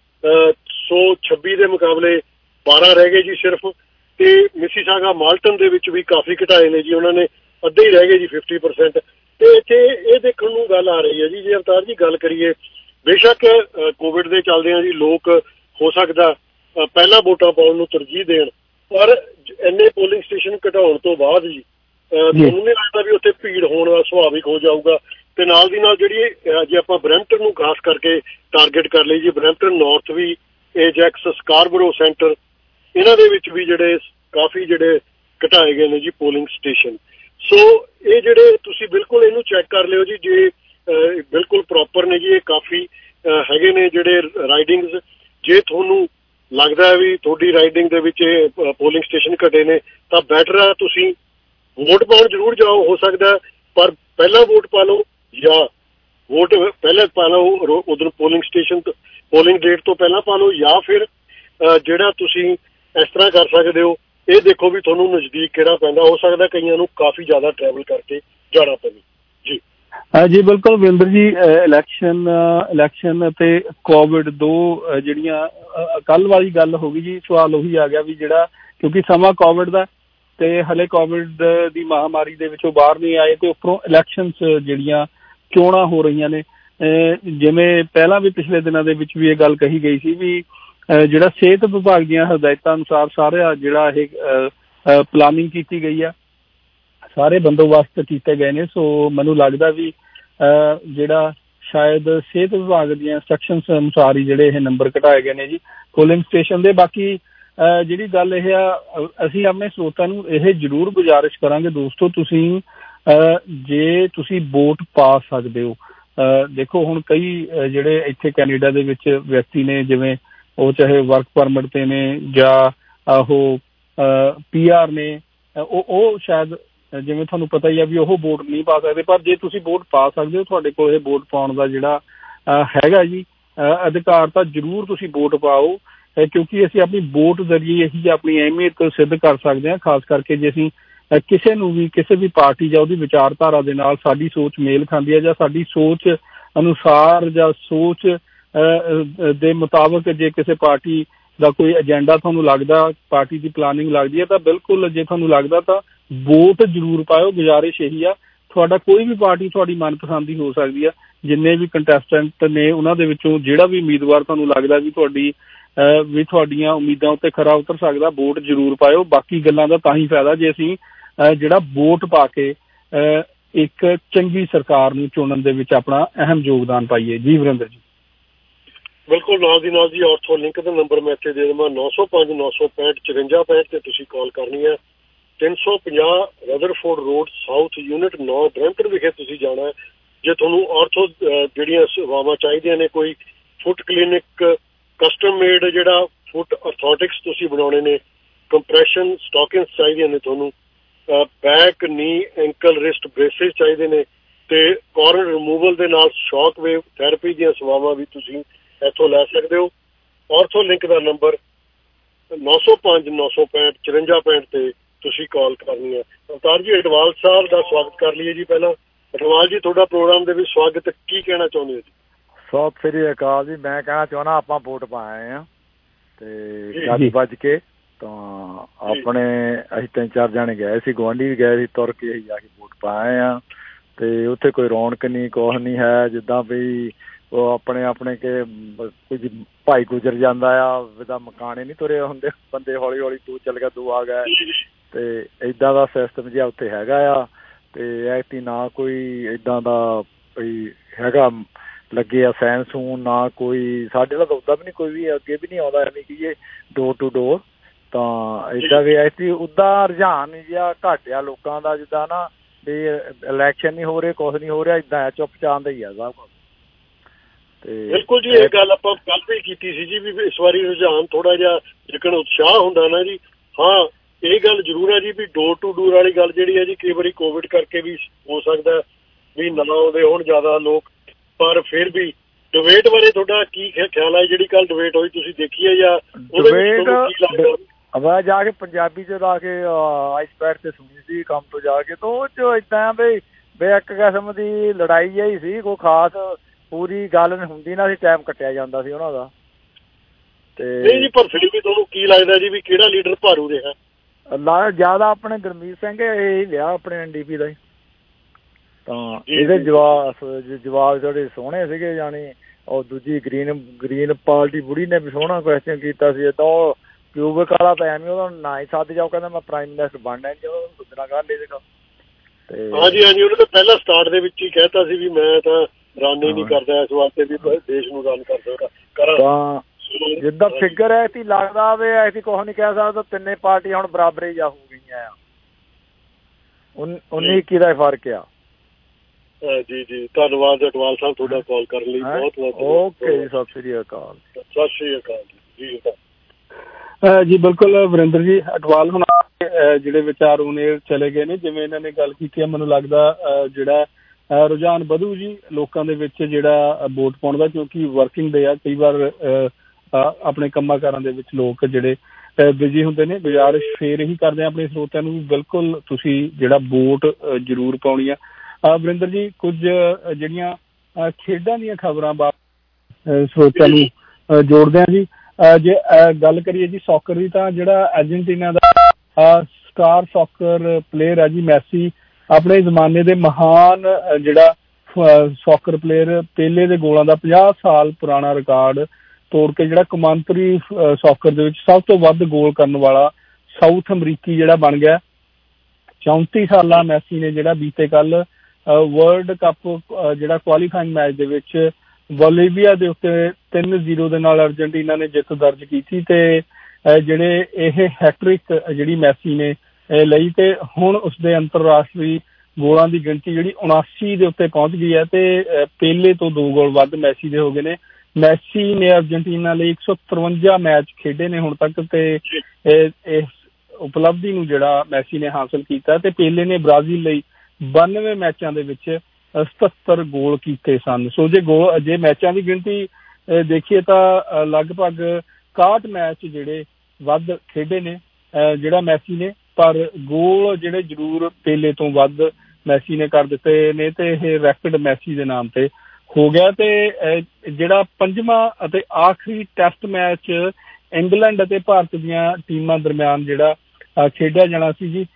ਸੌ ਛੱਬੀ ਦੇ ਮੁਕਾਬਲੇ ਬਾਰਾਂ ਰਹਿ ਗਏ ਜੀ ਸਿਰਫ, ਤੇ ਮਿਸੀਸਾਗਾ ਮਾਲਟਨ ਦੇ ਵਿੱਚ ਵੀ ਕਾਫੀ ਘਟਾਏ ਨੇ ਜੀ, ਉਹਨਾਂ ਨੇ ਅੱਧੇ ਹੀ ਰਹਿ ਗਏ ਜੀ ਫਿਫਟੀ ਪਰਸੈਂਟ। ਤੇ ਇੱਥੇ ਇਹ ਦੇਖਣ ਨੂੰ ਗੱਲ ਆ ਰਹੀ ਹੈ ਜੀ, ਜੇ ਅਵਤਾਰ ਜੀ ਗੱਲ ਕਰੀਏ ਬੇਸ਼ੱਕ ਕੋਵਿਡ ਦੇ ਚੱਲਦਿਆਂ ਜੀ ਲੋਕ ਹੋ ਸਕਦਾ ਪਹਿਲਾਂ ਵੋਟਾਂ ਪਾਉਣ ਨੂੰ ਤਰਜੀਹ ਦੇਣ, ਪਰ ਇੰਨੇ ਪੋਲਿੰਗ ਸਟੇਸ਼ਨ ਘਟਾਉਣ ਤੋਂ ਬਾਅਦ ਜੀ ਤੁਹਾਨੂੰ ਨਹੀਂ ਲੱਗਦਾ ਵੀ ਉੱਥੇ ਭੀੜ ਹੋਣ ਦਾ ਸੁਭਾਵਿਕ ਹੋ ਜਾਊਗਾ। ਤੇ ਨਾਲ ਦੀ ਨਾਲ ਜਿਹੜੀ ਜੇ ਆਪਾਂ ਬਰੈਂਪਟਨ ਨੂੰ ਖਾਸ ਕਰਕੇ ਟਾਰਗੇਟ ਕਰ ਲਈ ਜੀ, ਬਰੈਂਪਟਨ ਨਾਰਥ ਵੀ, ਏਜੈਕਸ, ਸਕਾਰਬਰੋ ਸੈਂਟਰ, ਇਹਨਾਂ ਦੇ ਵਿੱਚ ਵੀ ਜਿਹੜੇ ਕਾਫੀ ਜਿਹੜੇ ਘਟਾਏ ਗਏ ਨੇ ਜੀ ਪੋਲਿੰਗ ਸਟੇਸ਼ਨ। ਸੋ ਇਹ ਜਿਹੜੇ ਤੁਸੀਂ ਬਿਲਕੁਲ ਇਹਨੂੰ ਚੈੱਕ ਕਰ ਲਿਓ ਜੀ, ਜੇ ਬਿਲਕੁਲ ਪ੍ਰੋਪਰ ਨੇ ਜੀ, ਇਹ ਕਾਫੀ ਹੈਗੇ ਨੇ ਜਿਹੜੇ ਰਾਈਡਿੰਗਸ। ਜੇ ਤੁਹਾਨੂੰ ਲੱਗਦਾ ਹੈ ਵੀ ਤੁਹਾਡੀ ਰਾਈਡਿੰਗ ਦੇ ਵਿੱਚ ਇਹ ਪੋਲਿੰਗ ਸਟੇਸ਼ਨ ਘਟੇ ਨੇ ਤਾਂ ਬੈਟਰ ਆ ਤੁਸੀਂ ਵੋਟ ਪਾਉਣ ਜ਼ਰੂਰ ਜਾਓ, ਹੋ ਸਕਦਾ ਪਰ ਪਹਿਲਾਂ ਵੋਟ ਪਾ ਲਓ ਜਾਂ ਵੋਟ ਪਹਿਲਾਂ ਪਾ ਲਓ ਉਧਰ ਪੋਲਿੰਗ ਸਟੇਸ਼ਨ ਪੋਲਿੰਗ ਡੇਟ ਤੋਂ ਪਹਿਲਾਂ ਪਾ ਲਓ, ਜਾਂ ਫਿਰ ਜਿਹੜਾ ਤੁਸੀਂ ਇਸ ਤਰ੍ਹਾਂ ਕਰ ਸਕਦੇ ਹੋ, ਇਹ ਦੇਖੋ ਵੀ ਤੁਹਾਨੂੰ ਨਜ਼ਦੀਕ ਕਿਹੜਾ ਪੈਂਦਾ। ਹੋ ਸਕਦਾ ਕਈਆਂ ਨੂੰ ਕਾਫੀ ਜ਼ਿਆਦਾ ਟਰੈਵਲ ਕਰਕੇ ਜਾਣਾ ਪਵੇ ਜੀ। ਜੀ ਬਿਲਕੁਲ ਵਿੰਦਰ ਜੀ, ਇਲੈਕਸ਼ਨ ਇਲੈਕਸ਼ਨ ਅਤੇ ਕੋਵਿਡ ਦੋ ਜਿਹੜੀਆਂ ਕੱਲ੍ਹ ਵਾਲੀ ਗੱਲ ਹੋ ਗਈ ਜੀ, ਸਵਾਲ ਉਹੀ ਆ ਗਿਆ ਵੀ ਜਿਹੜਾ ਕਿਉਂਕਿ ਸਮਾਂ ਕੋਵਿਡ ਦਾ ਤੇ ਹਲੇ ਕੋਵਿਡ ਦੀ ਮਹਾਮਾਰੀ ਦੇ ਵਿੱਚੋਂ ਬਾਹਰ ਨਹੀਂ ਆਏ ਤੇ ਉੱਪਰੋਂ ਇਲੈਕਸ਼ਨਸ ਜਿਹੜੀਆਂ ਚੋਣਾਂ ਹੋ ਰਹੀਆਂ ਨੇ, ਜਿਵੇਂ ਪਹਿਲਾਂ ਵੀ ਪਿਛਲੇ ਦਿਨਾਂ ਦੇ ਵਿੱਚ ਵੀ ਇਹ ਗੱਲ ਕਹੀ ਗਈ ਸੀ ਵੀ ਜਿਹੜਾ ਸਿਹਤ ਵਿਭਾਗ ਦੀਆਂ ਹਦਾਇਤਾਂ ਅਨੁਸਾਰ ਸਾਰਾ ਜਿਹੜਾ ਇਹ ਪਲਾਨਿੰਗ ਕੀਤੀ ਗਈ ਆ, ਸਾਰੇ ਬੰਦੋਬਸਤ ਕੀਤੇ ਗਏ ਨੇ। ਸੋ ਮੈਨੂੰ ਲੱਗਦਾ ਵੀ ਜਿਹੜਾ ਸ਼ਾਇਦ ਸਿਹਤ ਵਿਭਾਗ ਦੀਆਂ ਇੰਸਟਰਕਸ਼ਨਸ ਅਨੁਸਾਰ ਹੀ ਜਿਹੜੇ ਇਹ ਨੰਬਰ ਘਟਾਏ ਗਏ ਨੇ ਜੀ ਪੋਲਿੰਗ ਸਟੇਸ਼ਨ ਦੇ। ਬਾਕੀ ਜਿਹੜੀ ਗੱਲ ਇਹ ਆ, ਅਸੀਂ ਆਪਣੇ ਸਰੋਤਾਂ ਨੂੰ ਇਹ ਜ਼ਰੂਰ ਗੁਜ਼ਾਰਿਸ਼ ਕਰਾਂਗੇ ਦੋਸਤੋ, ਤੁਸੀਂ ਜੇ ਤੁਸੀਂ ਵੋਟ ਪਾ ਸਕਦੇ ਹੋ ਦੇਖੋ ਹੁਣ ਕਈ ਜਿਹੜੇ ਇੱਥੇ ਕੈਨੇਡਾ ਦੇ ਵਿੱਚ ਵਿਅਕਤੀ ਨੇ, ਜਿਵੇਂ ਉਹ ਚਾਹੇ ਵਰਕ ਪਰਮਿਟ ਤੇ ਨੇ ਜਾਂ ਉਹ ਪੀ ਆਰ ਨੇ, ਉਹ ਉਹ ਸ਼ਾਇਦ ਜਿਵੇਂ ਤੁਹਾਨੂੰ ਪਤਾ ਹੀ ਆ ਵੀ ਉਹ ਵੋਟ ਨਹੀਂ ਪਾ ਸਕਦੇ। ਪਰ ਜੇ ਤੁਸੀਂ ਵੋਟ ਪਾ ਸਕਦੇ ਹੋ, ਤੁਹਾਡੇ ਕੋਲ ਇਹ ਵੋਟ ਪਾਉਣ ਦਾ ਜਿਹੜਾ ਹੈਗਾ ਜੀ ਅਧਿਕਾਰ, ਤਾਂ ਜ਼ਰੂਰ ਤੁਸੀਂ ਵੋਟ ਪਾਓ, ਕਿਉਂਕਿ ਅਸੀਂ ਆਪਣੀ ਵੋਟ ਜ਼ਰੀਏ ਹੀ ਆਪਣੀ ਅਹਿਮੀਅਤ ਸਿੱਧ ਕਰ ਸਕਦੇ ਹਾਂ। ਖਾਸ ਕਰਕੇ ਜੇ ਅਸੀਂ ਕਿਸੇ ਨੂੰ ਵੀ ਕਿਸੇ ਵੀ ਪਾਰਟੀ ਜਾਂ ਉਹਦੀ ਵਿਚਾਰਧਾਰਾ ਦੇ ਨਾਲ ਸਾਡੀ ਸੋਚ ਮੇਲ ਖਾਂਦੀ ਹੈ ਜਾਂ ਸਾਡੀ ਸੋਚ ਅਨੁਸਾਰ ਜਾਂ ਸੋਚ ਦੇ ਮੁਤਾਬਕ ਜੇ ਕਿਸੇ ਪਾਰਟੀ ਦਾ ਕੋਈ ਏਜੰਡਾ ਤੁਹਾਨੂੰ ਲੱਗਦਾ, ਪਾਰਟੀ ਦੀ ਪਲਾਨਿੰਗ ਲੱਗਦੀ ਹੈ, ਤਾਂ ਬਿਲਕੁਲ ਜੇ ਤੁਹਾਨੂੰ ਲੱਗਦਾ ਤਾਂ ਵੋਟ ਜ਼ਰੂਰ ਪਾਇਓ। ਗੁਜ਼ਾਰਿਸ਼ ਇਹੀ ਆ, ਤੁਹਾਡਾ ਕੋਈ ਵੀ ਪਾਰਟੀ ਤੁਹਾਡੀ ਮਨਪਸੰਦ ਦੀ ਹੋ ਸਕਦੀ ਆ। ਜਿੰਨੇ ਵੀ ਕੰਟੈਸਟੈਂਟ ਨੇ ਉਹਨਾਂ ਦੇ ਵਿੱਚੋਂ ਜਿਹੜਾ ਵੀ ਉਮੀਦਵਾਰ ਤੁਹਾਨੂੰ ਲੱਗਦਾ ਵੀ ਤੁਹਾਡੀ ਵੀ ਤੁਹਾਡੀਆਂ ਉਮੀਦਾਂ ਉੱਤੇ ਖਰਾ ਉਤਰ ਸਕਦਾ, ਵੋਟ ਜ਼ਰੂਰ ਪਾਇਓ। ਬਾਕੀ ਗੱਲਾਂ ਦਾ ਤਾਂ ਹੀ ਫਾਇਦਾ ਜੇ ਅਸੀਂ ਜਿਹੜਾ ਵੋਟ ਪਾ ਕੇ ਇੱਕ ਚੰਗੀ ਸਰਕਾਰ ਨੂੰ ਚੁਣਨ ਦੇ ਵਿੱਚ ਆਪਣਾ ਅਹਿਮ ਯੋਗਦਾਨ ਪਾਈਏ। ਜੀ ਵਰਿੰਦਰ ਜੀ। ਬਿਲਕੁਲ, ਨਾਲ ਦੀ ਨਾਲ ਜੀ ਆਰਥੋ ਲਿੰਕ ਦਾ ਨੰਬਰ ਮੈਂ ਇੱਥੇ ਦੇ ਦੇਵਾਂ, ਨੌ ਸੌ ਪੰਜ ਨੌ ਸੌ ਪੈਂਹਠ ਚੁਰੰਜਾ ਪੈਂਹਠ ਤੇ ਤੁਸੀਂ ਕਾਲ ਕਰਨੀ ਹੈ। ਤਿੰਨ ਸੌ ਪੰਜਾਹ ਰਦਰਫੋਰਡ ਰੋਡ ਸਾਊਥ ਯੂਨਿਟ ਨੌ ਬਰੈਂਪਟਨ ਵਿਖੇ ਤੁਸੀਂ ਜਾਣਾ। ਜੇ ਤੁਹਾਨੂੰ ਆਰਥੋ ਜਿਹੜੀਆਂ ਸੇਵਾਵਾਂ ਚਾਹੀਦੀਆਂ ਨੇ, ਕੋਈ ਫੁੱਟ ਕਲੀਨਿਕ, ਕਸਟਮ ਮੇਡ ਜਿਹੜਾ ਫੁੱਟ ਆਰਥੋਟਿਕਸ ਤੁਸੀਂ ਬਣਾਉਣੇ ਨੇ, ਕੰਪਰੈਸ਼ਨ ਸਟਾਕਿੰਗਸ ਚਾਹੀਦੀਆਂ ਨੇ ਤੁਹਾਨੂੰ, ਬੈਕ ਨੀ ਐਂਕਲ ਰਿਸਟ ਬ੍ਰੇਸਿਸ ਚਾਹੀਦੇ ਨੇ, ਤੇ ਕਾਰਨ ਰਿਮੂਵਲ ਦੇ ਨਾਲ ਸ਼ੌਕ ਵੇਵ ਥੈਰੇਪੀ ਦੀਆਂ ਸੇਵਾਵਾਂ ਵੀ ਤੁਸੀਂ ਇੱਥੋਂ ਲੈ ਸਕਦੇ ਹੋ। ਆਰਥੋ ਲਿੰਕ ਦਾ ਨੰਬਰ ਨੌ ਸੌ ਪੰਜ ਨੌ ਸੌ ਪੈਂਹਠ ਚੁਰੰਜਾ ਪੈਂਹਠ ਤੇ ਤੁਸੀਂ ਕਾਲ ਕਰਨੀ ਹੈ। ਅਵਤਾਰ ਜੀ, ਅਡਵਾਲ ਸਾਹਿਬ ਦਾ ਸਵਾਗਤ ਕਰ ਲਈਏ ਜੀ। ਪਹਿਲਾਂ ਅਡਵਾਲ ਜੀ, ਤੁਹਾਡਾ ਪ੍ਰੋਗਰਾਮ ਦੇ ਵਿੱਚ ਸਵਾਗਤ, ਕੀ ਕਹਿਣਾ ਚਾਹੁੰਦੇ ਹੋ ਜੀ? ਸਤਿ ਸ੍ਰੀ ਅਕਾਲ ਜੀ। ਮੈਂ ਕਹਿਣਾ ਚਾਹੁੰਦਾ ਆਪਾਂ ਵੋਟ ਪਾ ਆਏ ਹਾਂ ਤੇ ਗੱਜ ਵੱਜ ਕੇ, ਤਾਂ ਆਪਣੇ ਅਸੀਂ ਤਿੰਨ ਚਾਰ ਜਾਣੇ ਗਏ ਸੀ, ਗੁਆਂਢੀ ਵੀ ਗਏ ਸੀ, ਤੁਰ ਕੇ ਅਸੀਂ ਜਾ ਕੇ ਵੋਟ ਪਾ ਆਏ ਹਾਂ। ਤੇ ਉੱਥੇ ਕੋਈ ਰੌਣਕ ਨਹੀਂ, ਕੁਛ ਨਹੀਂ ਹੈ, ਜਿੱਦਾਂ ਵੀ ਉਹ ਆਪਣੇ ਆਪਣੇ ਕੇ ਕੁਝ ਭਾਈ ਗੁਜ਼ਰ ਜਾਂਦਾ ਆ, ਜਿੱਦਾਂ ਮਕਾਨੇ ਨਹੀਂ ਤੁਰੇ ਹੁੰਦੇ ਬੰਦੇ, ਹੌਲੀ ਹੌਲੀ ਤੂੰ ਚੱਲ ਗਿਆ ਤੂੰ ਆ ਗਿਆ, ਤੇ ਏਦਾਂ ਦਾ ਸਿਸਟਮ ਜਿਹਾ ਉੱਥੇ ਹੈਗਾ ਆ। ਤੇ ਐਤੀ ਨਾ ਕੋਈ ਏਦਾਂ ਦਾ ਕੋਈ ਹੈਗਾ ਲੱਗੇ ਆ ਸੈਨ ਸੂਨ, ਨਾ ਕੋਈ ਸਾਡੇ ਦਾ ਉੱਦਾਂ ਵੀ ਨਹੀਂ, ਕੋਈ ਵੀ ਅੱਗੇ ਵੀ ਨਹੀਂ ਆਉਂਦਾ, ਐਵੇਂ ਕਹੀਏ ਡੋਰ ਟੂ ਡੋਰ। ਤਾਂ ਏਦਾਂ ਵੀ ਐਤੀ ਉੱਦਾਂ ਰੁਝਾਨ ਜਿਹਾ ਘੱਟ ਆ ਲੋਕਾਂ ਦਾ, ਜਿੱਦਾਂ ਨਾ ਵੀ ਇਲੈਕਸ਼ਨ ਨਹੀਂ ਹੋ ਰਹੇ, ਕੁਛ ਨਹੀਂ ਹੋ ਰਿਹਾ, ਏਦਾਂ ਚੁੱਪ ਚਾਂਦ ਦਾ ਹੀ ਆ ਸਭ ਕੁਛ। ਬਿਲਕੁਲ ਜੀ, ਇਹ ਗੱਲ ਆਪਾਂ ਕੱਲ ਵੀ ਕੀਤੀ ਸੀ ਜੀ, ਵੀ ਇਸ ਵਾਰੀ ਰੁਝਾਨ ਥੋੜਾ ਜਿਹਾ ਜਿਕਣ ਉਤਸ਼ਾਹ ਹੁੰਦਾ ਨਾ ਜੀ। ਹਾਂ, ਇਹ ਗੱਲ ਜ਼ਰੂਰ ਹੈ ਜੀ ਵੀ ਡੋਰ ਟੂ ਡੋਰ ਵਾਲੀ ਗੱਲ ਜਿਹੜੀ ਹੈ ਜੀ, ਕਈ ਵਾਰੀ ਕੋਵਿਡ ਕਰਕੇ ਵੀ ਹੋ ਸਕਦਾ ਵੀ ਨਾ ਆਉਂਦੇ ਹੋਣ ਜ਼ਿਆਦਾ ਲੋਕ, ਪਰ ਫਿਰ ਵੀ ਡਿਬੇਟ ਬਾਰੇ ਤੁਹਾਡਾ ਕੀ ਖਿਆਲ ਹੈ? ਜਿਹੜੀ ਕੱਲ ਡਿਬੇਟ ਹੋਈ ਤੁਸੀਂ ਦੇਖੀ ਹੈ ਜਾਂ ਉਹਦੇ ਵਿੱਚ ਤੁਹਾਨੂੰ ਕੀ ਲੱਗਦਾ? ਮੈਂ ਜਾ ਕੇ ਪੰਜਾਬੀ ਚ ਲਾ ਕੇ ਆਈਸਪੈਡ ਤੇ ਸੁਣੀ ਸੀ ਕੰਮ ਤੋਂ ਜਾ ਕੇ, ਤਾਂ ਉਹ ਚ ਏਦਾਂ ਵੀ ਇੱਕ ਕਿਸਮ ਦੀ ਲੜਾਈ ਜਿਹੀ ਸੀ, ਕੋਈ ਖਾਸ ਪੂਰੀ ਗੱਲ ਹੁੰਦੀ ਨਾ ਸੀ, ਟਾਈਮ ਕੱਟਿਆ ਜਾਂਦਾ ਸੀ ਉਹਨਾਂ ਦਾ। ਤੇ ਨਹੀਂ ਜੀ, ਪਰ ਫਿਰ ਵੀ ਤੁਹਾਨੂੰ ਕੀ ਲੱਗਦਾ ਜੀ ਵੀ ਕਿਹੜਾ ਲੀਡਰ ਭਾਰੂ ਰਿਹਾ? ਲਾ ਜ਼ਿਆਦਾ ਆਪਣੇ ਗੁਰਮੀਤ ਸਿੰਘ ਇਹ ਲਿਆ ਆਪਣੇ ਐਨ ਡੀ ਪੀ ਦਾ ਹੀ। ਤਾਂ ਇਹਦੇ ਜਵਾਬ ਜਵਾਬ ਥੋੜੇ ਸੋਹਣੇ ਸੀਗੇ, ਜਾਣੀ ਉਹ ਦੂਜੀ ਗ੍ਰੀਨ ਗ੍ਰੀਨ ਪਾਰਟੀ ਬੁੜੀ ਨੇ ਵੀ ਸੋਹਣਾ ਕੁਐਸਚਨ ਕੀਤਾ ਸੀ। ਤਾਂ ਉਹ ਕਿਊਬਿਕ ਵਾਲਾ ਤਾਂ ਐਵੇਂ ਉਹਦਾ ਨਾ ਹੀ ਸੱਦ ਜਾਓ, ਕਹਿੰਦਾ ਮੈਂ ਪ੍ਰਾਈਮ ਮਿਨਿਸਟਰ ਬਣਨਾ ਜੀ, ਉਹ ਦੂਜਾ ਗੱਲ ਇਹਦੇ ਕੋਲ। ਤੇ ਹਾਂਜੀ ਹਾਂਜੀ, ਉਹਨੇ ਤਾਂ ਪਹਿਲਾਂ ਸਟਾਰਟ ਦੇ ਵਿੱਚ ਹੀ ਕਹਿਤਾ ਸੀ ਵੀ ਮੈਂ ਤਾਂ ਰਨ ਹੀ ਨਹੀਂ ਕਰਦਾ ਇਸ ਵਾਸਤੇ ਵੀ ਦੇਸ਼ ਨੂੰ ਰਨ ਕਰ ਸਕਦਾ। ਤਾਂ ਜਿੱਦਾਂ ਫਿਗਰ ਐਤੀ ਲੱਗਦਾ ਵੇ ਐਤੀ ਕੁਛ ਨਹੀਂ ਕਹਿ ਸਕਦਾ, ਤਿੰਨੇ ਪਾਰਟੀਆਂ ਹੁਣ ਬਰਾਬਰ ਹੀ ਜਾ ਹੋ ਗਈਆਂ ਆ, ਉੱਨੀ ਇੱਕੀ ਦਾ ਫਰਕ ਆ। ਜੀ ਜੀ, ਧੰਨਵਾਦ ਅਟਵਾਲ ਸਾਹਿਬ ਤੁਹਾਡਾ ਕਾਲ ਕਰਨ ਲਈ, ਬਹੁਤ ਬਹੁਤ ਓਕੇ ਜੀ, ਸਤਿ ਸ੍ਰੀ ਅਕਾਲ। ਸਤਿ ਸ੍ਰੀ ਅਕਾਲ ਜੀ। ਜੀ ਬਿਲਕੁਲ ਵਰਿੰਦਰ ਜੀ, ਅਟਵਾਲ ਹੁਣ ਜਿਹੜੇ ਵਿਚਾਰ ਉਹਨੇ ਚਲੇ ਗਏ ਨੇ, ਜਿਵੇਂ ਇਹਨਾਂ ਨੇ ਗੱਲ ਕੀਤੀ ਹੈ, ਮੈਨੂੰ ਲੱਗਦਾ ਜਿਹੜਾ ਰੁਝਾਨ ਵਧੂ ਜੀ ਲੋਕਾਂ ਦੇ ਵਿੱਚ ਜਿਹੜਾ ਵੋਟ ਪਾਉਣ ਦਾ, ਕਿਉਂਕਿ ਵਰਕਿੰਗ ਡੇ ਆ, ਕਈ ਵਾਰ ਆਪਣੇ ਕੰਮਾਂ ਕਾਰਾਂ ਦੇ ਵਿੱਚ ਲੋਕ ਜਿਹੜੇ ਬਿਜੀ ਹੁੰਦੇ ਨੇ। ਗੁਜ਼ਾਰਿਸ਼ ਫੇਰ ਇਹੀ ਕਰਦੇ ਆ ਆਪਣੇ ਸਰੋਤਿਆਂ ਨੂੰ ਵੀ ਬਿਲਕੁਲ ਤੁਸੀਂ ਜਿਹੜਾ ਵੋਟ ਜ਼ਰੂਰ ਪਾਉਣੀ ਆ। ਵਰਿੰਦਰ ਜੀ, ਕੁਝ ਜਿਹੜੀਆਂ ਖੇਡਾਂ ਦੀਆਂ ਖਬਰਾਂ ਬਾਰੇ ਸਰੋਤਿਆਂ ਨੂੰ ਜੋੜਦੇ ਆ ਜੀ। ਜੇ ਗੱਲ ਕਰੀਏ ਜੀ ਸੌਕਰ ਦੀ, ਤਾਂ ਜਿਹੜਾ ਅਰਜਨਟੀਨਾ ਦਾ ਸਟਾਰ ਸੌਕਰ ਪਲੇਅਰ ਹੈ ਜੀ ਮੈਸੀ, ਆਪਣੇ ਜ਼ਮਾਨੇ ਦੇ ਮਹਾਨ ਜਿਹੜਾ ਸੌਕਰ ਪਲੇਅਰ ਪੇਲੇ ਦੇ ਗੋਲਾਂ ਦਾ ਪੰਜਾਹ ਸਾਲ ਪੁਰਾਣਾ ਰਿਕਾਰਡ ਤੋੜ ਕੇ ਜਿਹੜਾ ਕੌਮਾਂਤਰੀ ਸੌਕਰ ਦੇ ਵਿੱਚ ਸਭ ਤੋਂ ਵੱਧ ਗੋਲ ਕਰਨ ਵਾਲਾ ਸਾਊਥ ਅਮਰੀਕੀ ਜਿਹੜਾ ਬਣ ਗਿਆ। ਚੌਂਤੀ ਸਾਲਾ ਮੈਸੀ ਨੇ ਜਿਹੜਾ ਬੀਤੇ ਕੱਲ ਵਰਲਡ ਕੱਪ ਜਿਹੜਾ ਕੁਆਲੀਫਾਈਂਗ ਮੈਚ ਦੇ ਵਿੱਚ ਬੋਲੀਵੀਆ ਦੇ ਉੱਤੇ ਤਿੰਨ ਜ਼ੀਰੋ ਦੇ ਨਾਲ ਅਰਜਨਟੀਨਾ ਨੇ ਜਿੱਤ ਦਰਜ ਕੀਤੀ, ਤੇ ਜਿਹੜੇ ਇਹ ਹੈਟ੍ਰਿਕ ਜਿਹੜੀ ਮੈਸੀ ਨੇ ਲਈ, ਤੇ ਹੁਣ ਉਸਦੇ ਅੰਤਰਰਾਸ਼ਟਰੀ ਗੋਲਾਂ ਦੀ ਗਿਣਤੀ ਜਿਹੜੀ ਉਨਾਸੀ ਦੇ ਉੱਤੇ ਪਹੁੰਚ ਗਈ ਹੈ ਤੇ ਪਹਿਲੇ ਤੋਂ ਦੋ ਗੋਲ ਵੱਧ ਮੈਸੀ ਦੇ ਹੋ ਗਏ ਨੇ। ਮੈਸੀ ਨੇ ਅਰਜਨਟੀਨਾ ਲਈ ਇੱਕ ਸੌ ਤਰਵੰਜਾ ਮੈਚ ਖੇਡੇ ਨੇ ਹੁਣ ਤੱਕ ਤੇ ਇਸ ਉਪਲਬਧੀ ਨੂੰ ਜਿਹੜਾ ਮੈਸੀ ਨੇ ਹਾਸਲ ਕੀਤਾ ਤੇ ਪਹਿਲੇ ਨੇ ਬ੍ਰਾਜ਼ੀਲ ਲਈ ਬਾਨਵੇਂ ਮੈਚਾਂ ਦੇ ਵਿੱਚ ਸਤੱਤਰ ਗੋਲ ਕੀਤੇ ਸਨ। ਸੋ ਜੇ ਗੋਲ ਜੇ ਮੈਚਾਂ ਦੀ ਗਿਣਤੀ ਦੇਖੀਏ ਤਾਂ ਲਗਭਗ ਇਕਾਹਠ ਮੈਚ ਜਿਹੜੇ ਵੱਧ ਖੇਡੇ ਨੇ ਜਿਹੜਾ ਮੈਸੀ ਨੇ, ਪਰ ਗੋਲ ਜਿਹੜੇ ਜ਼ਰੂਰ ਪਹਿਲੇ ਤੋਂ ਵੱਧ ਮੈਸੀ ਨੇ ਕਰ ਦਿੱਤੇ ਨੇ ਤੇ ਇਹ ਰੈਕਡ ਮੈਸੀ ਦੇ ਨਾਮ ਤੇ ਹੋ ਗਿਆ। ਤੇ ਜਿਹੜਾ ਪੰਜਵਾਂ ਅਤੇ ਆਖਰੀ ਟੈਸਟ ਮੈਚ ਇੰਗਲੈਂਡ ਅਤੇ ਭਾਰਤ ਦੀਆਂ ਟੀਮਾਂ ਦਰਮਿਆਨ ਜਿਹੜਾ ਖੇਡਿਆ ਜਾਣਾ ਸੀ ਜੀ,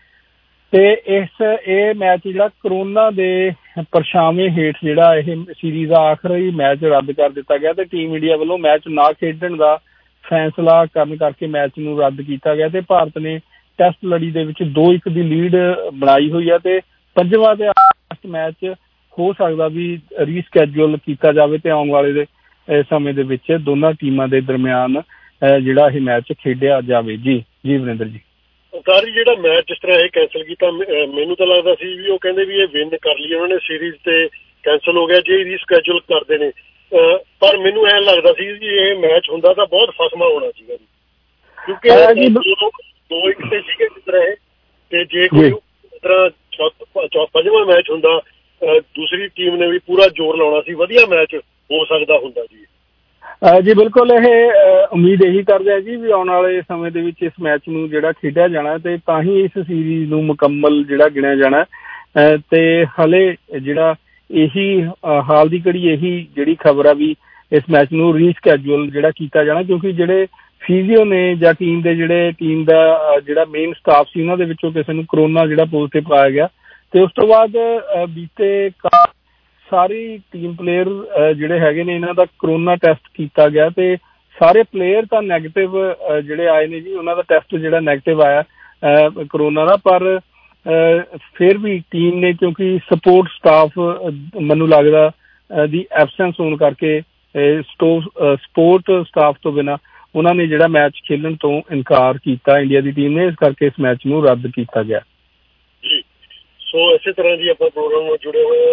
ਤੇ ਇਸ ਇਹ ਮੈਚ ਜਿਹੜਾ ਕਰੋਨਾ ਦੇ ਪਰਛਾਵੇਂ ਹੇਠ ਜਿਹੜਾ ਇਹ ਸੀਰੀਜ਼ ਦਾ ਆਖਰੀ ਮੈਚ ਰੱਦ ਕਰ ਦਿੱਤਾ ਗਿਆ ਤੇ ਟੀਮ ਇੰਡੀਆ ਵੱਲੋਂ ਮੈਚ ਨਾ ਖੇਡਣ ਦਾ ਫੈਸਲਾ ਕਰਨ ਕਰਕੇ ਮੈਚ ਨੂੰ ਰੱਦ ਕੀਤਾ ਗਿਆ ਤੇ ਭਾਰਤ ਨੇ ਟੈਸਟ ਲੜੀ ਦੇ ਵਿੱਚ ਦੋ ਇੱਕ ਦੀ ਲੀਡ ਬਣਾਈ ਹੋਈ ਹੈ ਤੇ ਪੰਜਵਾਂ ਤੇ ਟੈਸਟ ਮੈਚ ਹੋ ਸਕਦਾ ਵੀ ਰੀਸਕੈਜੂਅਲ ਕੀਤਾ ਜਾਵੇ ਤੇ ਆਉਣ ਵਾਲੇ ਦੇ ਸਮੇਂ ਦੇ ਵਿੱਚ ਦੋਨਾਂ ਟੀਮਾਂ ਦੇ ਦਰਮਿਆਨ ਜਿਹੜਾ ਇਹ ਮੈਚ ਖੇਡਿਆ ਜਾਵੇ। ਜੀ ਜੀ ਵਰਿੰਦਰ ਜੀ। ਅਵਤਾਰੀ ਜਿਹੜਾ ਮੈਚ ਜਿਸ ਤਰ੍ਹਾਂ ਇਹ ਕੈਂਸਲ ਕੀਤਾ, ਮੈਨੂੰ ਤਾਂ ਲੱਗਦਾ ਸੀ ਵੀ ਉਹ ਕਹਿੰਦੇ ਵੀ ਇਹ ਵਿਨ ਕਰ ਲਈ ਉਹਨਾਂ ਨੇ ਸੀਰੀਜ਼ ਤੇ ਕੈਂਸਲ ਹੋ ਗਿਆ ਜੇ ਰੀਸਕੈਜੂਅਲ ਕਰਦੇ ਨੇ, ਪਰ ਮੈਨੂੰ ਐਂ ਲੱਗਦਾ ਸੀ ਵੀ ਇਹ ਮੈਚ ਹੁੰਦਾ ਤਾਂ ਬਹੁਤ ਫਸਮਾ ਹੋਣਾ ਸੀਗਾ ਜੀ, ਕਿਉਂਕਿ ਦੋ ਇੱਕ ਤੇ ਸੀਗੇ ਜਿਸ ਤਰ੍ਹਾਂ ਇਹ, ਤੇ ਜੇ ਕੋਈ ਇਸ ਤਰ੍ਹਾਂ ਪੰਜਵਾਂ ਮੈਚ ਹੁੰਦਾ ਦੂਸਰੀ ਟੀਮ ਨੇ ਵੀ ਪੂਰਾ ਜ਼ੋਰ ਲਾਉਣਾ ਸੀ, ਵਧੀਆ ਮੈਚ ਹੋ ਸਕਦਾ ਹੁੰਦਾ ਜੀ। ਜੀ ਬਿਲਕੁਲ, ਇਹ ਉਮੀਦ ਇਹੀ ਕਰਦੇ ਆ ਜੀ ਵੀ ਆਉਣ ਵਾਲੇ ਸਮੇਂ ਦੇ ਵਿੱਚ ਇਸ ਮੈਚ ਨੂੰ ਜਿਹੜਾ ਖੇਡਿਆ ਜਾਣਾ ਤੇ ਤਾਂ ਹੀ ਇਸ ਸੀਰੀਜ਼ ਨੂੰ ਮੁਕੰਮਲ ਜਿਹੜਾ ਗਿਣਿਆ ਜਾਣਾ ਤੇ ਹਲੇ ਜਿਹੜਾ ਇਹੀ ਹਾਲ ਦੀ ਘੜੀ ਇਹੀ ਜਿਹੜੀ ਖਬਰ ਆ ਵੀ ਇਸ ਮੈਚ ਨੂੰ ਰੀਸਕੈਜੂਅਲ ਜਿਹੜਾ ਕੀਤਾ ਜਾਣਾ, ਕਿਉਂਕਿ ਜਿਹੜੇ ਫਿਜ਼ੀਓ ਨੇ ਜਾਂ ਟੀਮ ਦੇ ਜਿਹੜੇ ਟੀਮ ਦਾ ਜਿਹੜਾ ਮੇਨ ਸਟਾਫ ਸੀ ਉਹਨਾਂ ਦੇ ਵਿੱਚੋਂ ਕਿਸੇ ਨੂੰ ਕਰੋਨਾ ਜਿਹੜਾ ਪੋਜ਼ਿਟਿਵ ਪਾਇਆ ਗਿਆ ਤੇ ਉਸ ਤੋਂ ਬਾਅਦ ਬੀਤੇ ਸਾਰੀ ਟੀਮ ਪਲੇਅਰ ਜਿਹੜੇ ਹੈਗੇ ਨੇ ਇਹਨਾਂ ਦਾ ਕਰੋਨਾ ਟੈਸਟ ਕੀਤਾ ਗਿਆ ਤੇ ਸਾਰੇ ਪਲੇਅਰ ਤਾਂ ਨੈਗੇਟਿਵ ਜਿਹੜੇ ਆਏ ਨੇ ਜੀ, ਉਹਨਾਂ ਦਾ ਟੈਸਟ ਜਿਹੜਾ ਨੈਗੇਟਿਵ ਆਇਆ ਕਰੋਨਾ ਦਾ, ਪਰ ਫਿਰ ਵੀ ਟੀਮ ਨੇ ਕਿਉਂਕਿ ਸਪੋਰਟ ਸਟਾਫ ਮੈਨੂੰ ਲੱਗਦਾ ਦੀ ਐਬਸੈਂਸ ਹੋਣ ਕਰਕੇ ਸਪੋਰਟ ਸਟਾਫ ਤੋਂ ਬਿਨਾਂ ਉਹਨਾਂ ਨੇ ਜਿਹੜਾ ਮੈਚ ਖੇਲਣ ਤੋਂ ਇਨਕਾਰ ਕੀਤਾ ਇੰਡੀਆ ਦੀ ਟੀਮ ਨੇ, ਇਸ ਕਰਕੇ ਇਸ ਮੈਚ ਨੂੰ ਰੱਦ ਕੀਤਾ ਗਿਆ ਜੀ। ਸੋ ਇਸੇ ਤਰ੍ਹਾਂ ਜੀ ਆਪਾਂ ਪ੍ਰੋਗਰਾਮ ਨਾਲ ਜੁੜੇ ਹੋਏ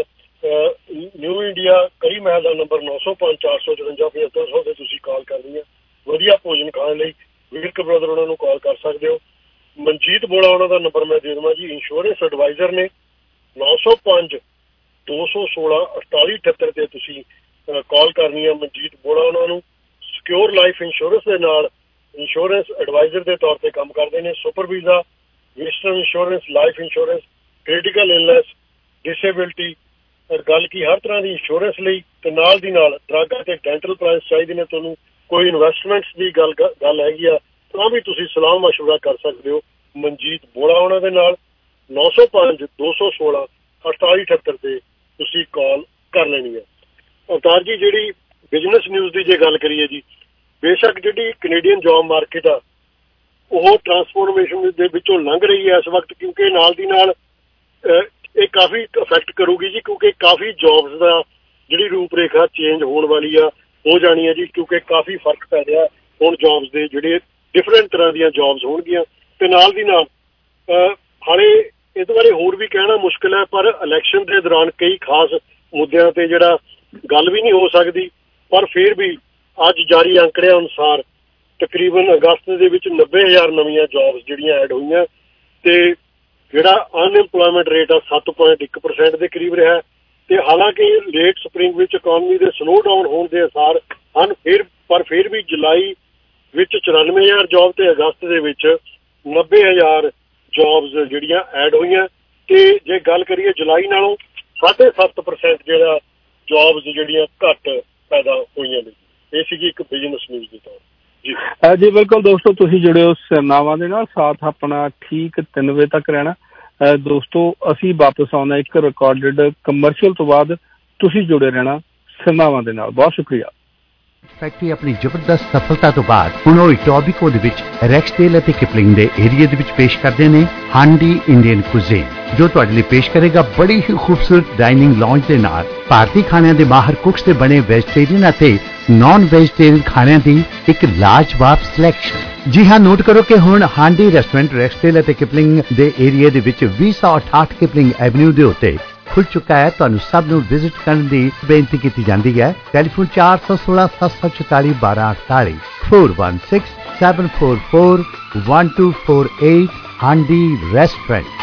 ਨਿਊ ਇੰਡੀਆ ਕਰੀ ਮਹਿਲ ਦਾ ਨੰਬਰ ਨੌ ਸੌ ਪੰਜ ਚਾਰ ਸੌ ਚੁਰੰਜਾ ਪਝੱਤਰ ਸੌ ਤੇ ਤੁਸੀਂ ਕਾਲ ਕਰਨੀ ਹੈ। ਵਧੀਆ ਭੋਜਨ ਖਾਣ ਲਈ ਵਿਰਕ ਬ੍ਰਦਰ ਉਹਨਾਂ ਨੂੰ ਕਾਲ ਕਰ ਸਕਦੇ ਹੋ। ਮਨਜੀਤ ਬੋਲਾ ਉਹਨਾਂ ਦਾ ਨੰਬਰ ਮੈਂ ਦੇ ਦੇਵਾਂ ਜੀ, ਇੰਸ਼ੋਰੈਂਸ ਐਡਵਾਈਜ਼ਰ ਨੇ, ਨੌ ਸੌ ਪੰਜ ਦੋ ਸੌ ਸੋਲਾਂ ਅਠਤਾਲੀ ਅਠੱਤਰ ਤੇ ਤੁਸੀਂ ਕਾਲ ਕਰਨੀ ਹੈ। ਮਨਜੀਤ ਬੋਲਾ ਉਹਨਾਂ ਨੂੰ ਸਿਕਿਉਰ ਲਾਈਫ ਇੰਸ਼ੋਰੈਂਸ ਦੇ ਨਾਲ ਇੰਸ਼ੋਰੈਂਸ ਐਡਵਾਈਜ਼ਰ ਦੇ ਤੌਰ ਤੇ ਕੰਮ ਕਰਦੇ ਨੇ। Super visa, Western insurance, life insurance, critical illness, disability, ਗੱਲ ਕੀ ਹਰ ਤਰ੍ਹਾਂ ਦੀ ਇੰਸ਼ੋਰੈਂਸ ਲਈ ਤੇ ਨਾਲ ਦੀ ਨਾਲ ਡਰੱਗ ਅਤੇ ਡੈਂਟਲ ਪਲਾਨਸ ਚਾਹੀਦੇ ਨੇ ਤੁਹਾਨੂੰ, ਕੋਈ ਇਨਵੈਸਟਮੈਂਟਸ ਦੀ ਗੱਲ ਗੱਲ ਹੈਗੀ ਆ ਤਾਂ ਵੀ ਤੁਸੀਂ ਸਲਾਹ ਮਸ਼ਵਰਾ ਕਰ ਸਕਦੇ ਹੋ ਮਨਜੀਤ ਬੋਲਾ ਉਹਨਾਂ ਦੇ ਨਾਲ। ਨੌ ਸੌ ਪੰਜ ਦੋ ਸੌ ਸੋਲਾਂ ਅਠਤਾਲੀ ਅਠੱਤਰ ਤੇ ਤੁਸੀਂ ਕਾਲ ਕਰ ਲੈਣੀ ਹੈ। ਅਵਤਾਰ ਜੀ, ਜਿਹੜੀ ਬਿਜ਼ਨਸ ਨਿਊਜ਼ ਦੀ ਜੇ ਗੱਲ ਕਰੀਏ ਜੀ, ਬੇਸ਼ੱਕ ਜਿਹੜੀ ਕੈਨੇਡੀਅਨ ਜੌਬ ਮਾਰਕੀਟ ਆ ਉਹ ਟਰਾਂਸਫੋਰਮੇਸ਼ਨ ਦੇ ਵਿੱਚੋਂ ਲੰਘ ਰਹੀ ਹੈ ਇਸ ਵਕਤ, ਕਿਉਂਕਿ ਨਾਲ ਦੀ ਨਾਲ ਇਹ ਕਾਫੀ ਇਫੈਕਟ ਕਰੂਗੀ ਜੀ, ਕਿਉਂਕਿ ਕਾਫੀ ਜੌਬਸ ਦਾ ਜਿਹੜੀ ਰੂਪ ਰੇਖਾ ਚੇਂਜ ਹੋਣ ਵਾਲੀ ਆ ਹੋ ਜਾਣੀ ਹੈ ਜੀ, ਕਿਉਂਕਿ ਕਾਫੀ ਫਰਕ ਪੈ ਰਿਹਾ ਹੁਣ ਜੌਬਸ ਦੇ ਜਿਹੜੇ ਡਿਫਰੈਂਟ ਤਰ੍ਹਾਂ ਦੀਆਂ ਜੌਬਸ ਹੋਣਗੀਆਂ ਤੇ ਨਾਲ ਦੀ ਨਾਲ ਹਾਲੇ ਇਹਦੇ ਬਾਰੇ ਹੋਰ ਵੀ ਕਹਿਣਾ ਮੁਸ਼ਕਿਲ ਹੈ, ਪਰ ਇਲੈਕਸ਼ਨ ਦੇ ਦੌਰਾਨ ਕਈ ਖਾਸ ਮੁੱਦਿਆਂ ਤੇ ਜਿਹੜਾ ਗੱਲ ਵੀ ਨਹੀਂ ਹੋ ਸਕਦੀ, ਪਰ ਫਿਰ ਵੀ ਅੱਜ ਜਾਰੀ ਅੰਕੜਿਆਂ ਅਨੁਸਾਰ ਤਕਰੀਬਨ ਅਗਸਤ ਦੇ ਵਿੱਚ ਨੱਬੇ ਹਜ਼ਾਰ ਨਵੀਆਂ ਜੌਬਸ ਜਿਹੜੀਆਂ ਐਡ ਹੋਈਆਂ ਤੇ ਜਿਹੜਾ ਅਨਇੰਪਲੋਇਮੈਂਟ ਰੇਟ ਆ ਸੱਤ ਪੁਆਇੰਟ ਇੱਕ ਪਰਸੈਂਟ ਦੇ ਕਰੀਬ ਰਿਹਾ ਤੇ ਹਾਲਾਂਕਿ ਲੇਟ ਸਪਰਿੰਗ ਵਿੱਚ ਇਕਨੋਮੀ ਦੇ ਸਲੋ ਡਾਊਨ ਹੋਣ ਦੇ ਅਸਾਰ ਹਨ, ਫਿਰ ਪਰ ਫਿਰ ਵੀ ਜੁਲਾਈ ਵਿੱਚ ਚੁਰਾਨਵੇਂ ਹਜ਼ਾਰ ਜੌਬ ਤੇ ਅਗਸਤ ਦੇ ਵਿੱਚ ਨੱਬੇ ਹਜ਼ਾਰ ਜੌਬਸ ਜਿਹੜੀਆਂ ਐਡ ਹੋਈਆਂ ਤੇ ਜੇ ਗੱਲ ਕਰੀਏ ਜੁਲਾਈ ਨਾਲੋਂ ਸਾਢੇ ਸੱਤ ਪਰਸੈਂਟ ਜਿਹੜਾ ਜੌਬਸ ਜਿਹੜੀਆਂ ਘੱਟ ਪੈਦਾ ਹੋਈਆਂ ਨੇ। ਇਹ ਸੀਗੀ ਇੱਕ ਬਿਜ਼ਨਸ ਨਿਊਜ਼ ਦੇ ਤੌਰ ਜੀ। ਜੀ ਬਿਲਕੁਲ ਦੋਸਤੋ, ਤੁਸੀਂ ਜੁੜੇ ਹੋ ਸਰਨਾਵਾਂ ਦੇ ਨਾਲ, ਸਾਥ ਆਪਣਾ ਠੀਕ ਤਿੰਨ ਵਜੇ ਤੱਕ ਰਹਿਣਾ। ਦੋਸਤੋ ਅਸੀਂ ਵਾਪਸ ਆਉਣਾ ਇੱਕ ਰਿਕਾਰਡਡ ਕਮਰਸ਼ੀਅਲ ਤੋਂ ਬਾਅਦ, ਤੁਸੀਂ ਜੁੜੇ ਰਹਿਣਾ ਸਰਨਾਵਾਂ ਦੇ ਨਾਲ। ਬਹੁਤ ਸ਼ੁਕਰੀਆ। ਫੈਕਟਰੀ ਆਪਣੀ ਜ਼ਬਰਦਸਤ ਸਫਲਤਾ ਤੋਂ ਬਾਅਦ ਹੁਣ ਉਹ ਇਟੋਬੀਕੋ ਦੇ ਵਿੱਚ ਰੈਕਸਡੇਲ ਅਤੇ ਕਿਪਲਿੰਗ ਦੇ ਏਰੀਆ ਦੇ ਵਿੱਚ ਪੇਸ਼ ਕਰਦੇ ਨੇ ਹਾਂਡੀ ਇੰਡੀਅਨ ਕੁਜ਼ੀਨ। ਜੋ ਤੁਹਾਡੇ ਲਈ ਪੇਸ਼ ਕਰੇਗਾ ਬੜੀ ਹੀ ਖੂਬਸੂਰਤ ਡਾਈਨਿੰਗ ਲੌਂਜ ਦੇ ਨਾਲ ਭਾਰਤੀ ਖਾਣਿਆਂ ਦੇ ਮਾਹਰ ਕੁਕਸ ਦੇ ਬਣੇ ਵੈਜੀਟੇਰੀਅਨ ਅਤੇ ਨਾਨ ਵੈਜੀਟੇਰੀਅਨ ਖਾਣਿਆਂ ਦੀ ਇੱਕ ਲਾਜਵਾਬ ਸਿਲੈਕਸ਼ਨ। ਜੀ ਹਾਂ, ਨੋਟ ਕਰੋ ਕਿ ਹੁਣ ਹਾਂਡੀ ਰੈਸਟੋਰੈਂਟ ਰੈਕਸਟੇਲ ਅਤੇ ਕਿਪਲਿੰਗ ਦੇ ਏਰੀਆ ਦੇ ਵਿੱਚ ਵੀਹ ਸੌ ਅਠਾਹਠ ਕਿਪਲਿੰਗ ਐਵਨਿਊ ਦੇ ਉੱਤੇ ਖੁੱਲ ਚੁੱਕਾ ਹੈ। ਤੁਹਾਨੂੰ ਸਭ ਨੂੰ ਵਿਜ਼ਿਟ ਕਰਨ ਦੀ ਬੇਨਤੀ ਕੀਤੀ ਜਾਂਦੀ ਹੈ। ਟੈਲੀਫੋਨ ਚਾਰ ਸੌ ਸੋਲਾਂ ਸੱਤ ਸੌ ਚੁਤਾਲੀ ਬਾਰਾਂ ਅਠਤਾਲੀ four one six seven four four one two four eight Handi restaurant.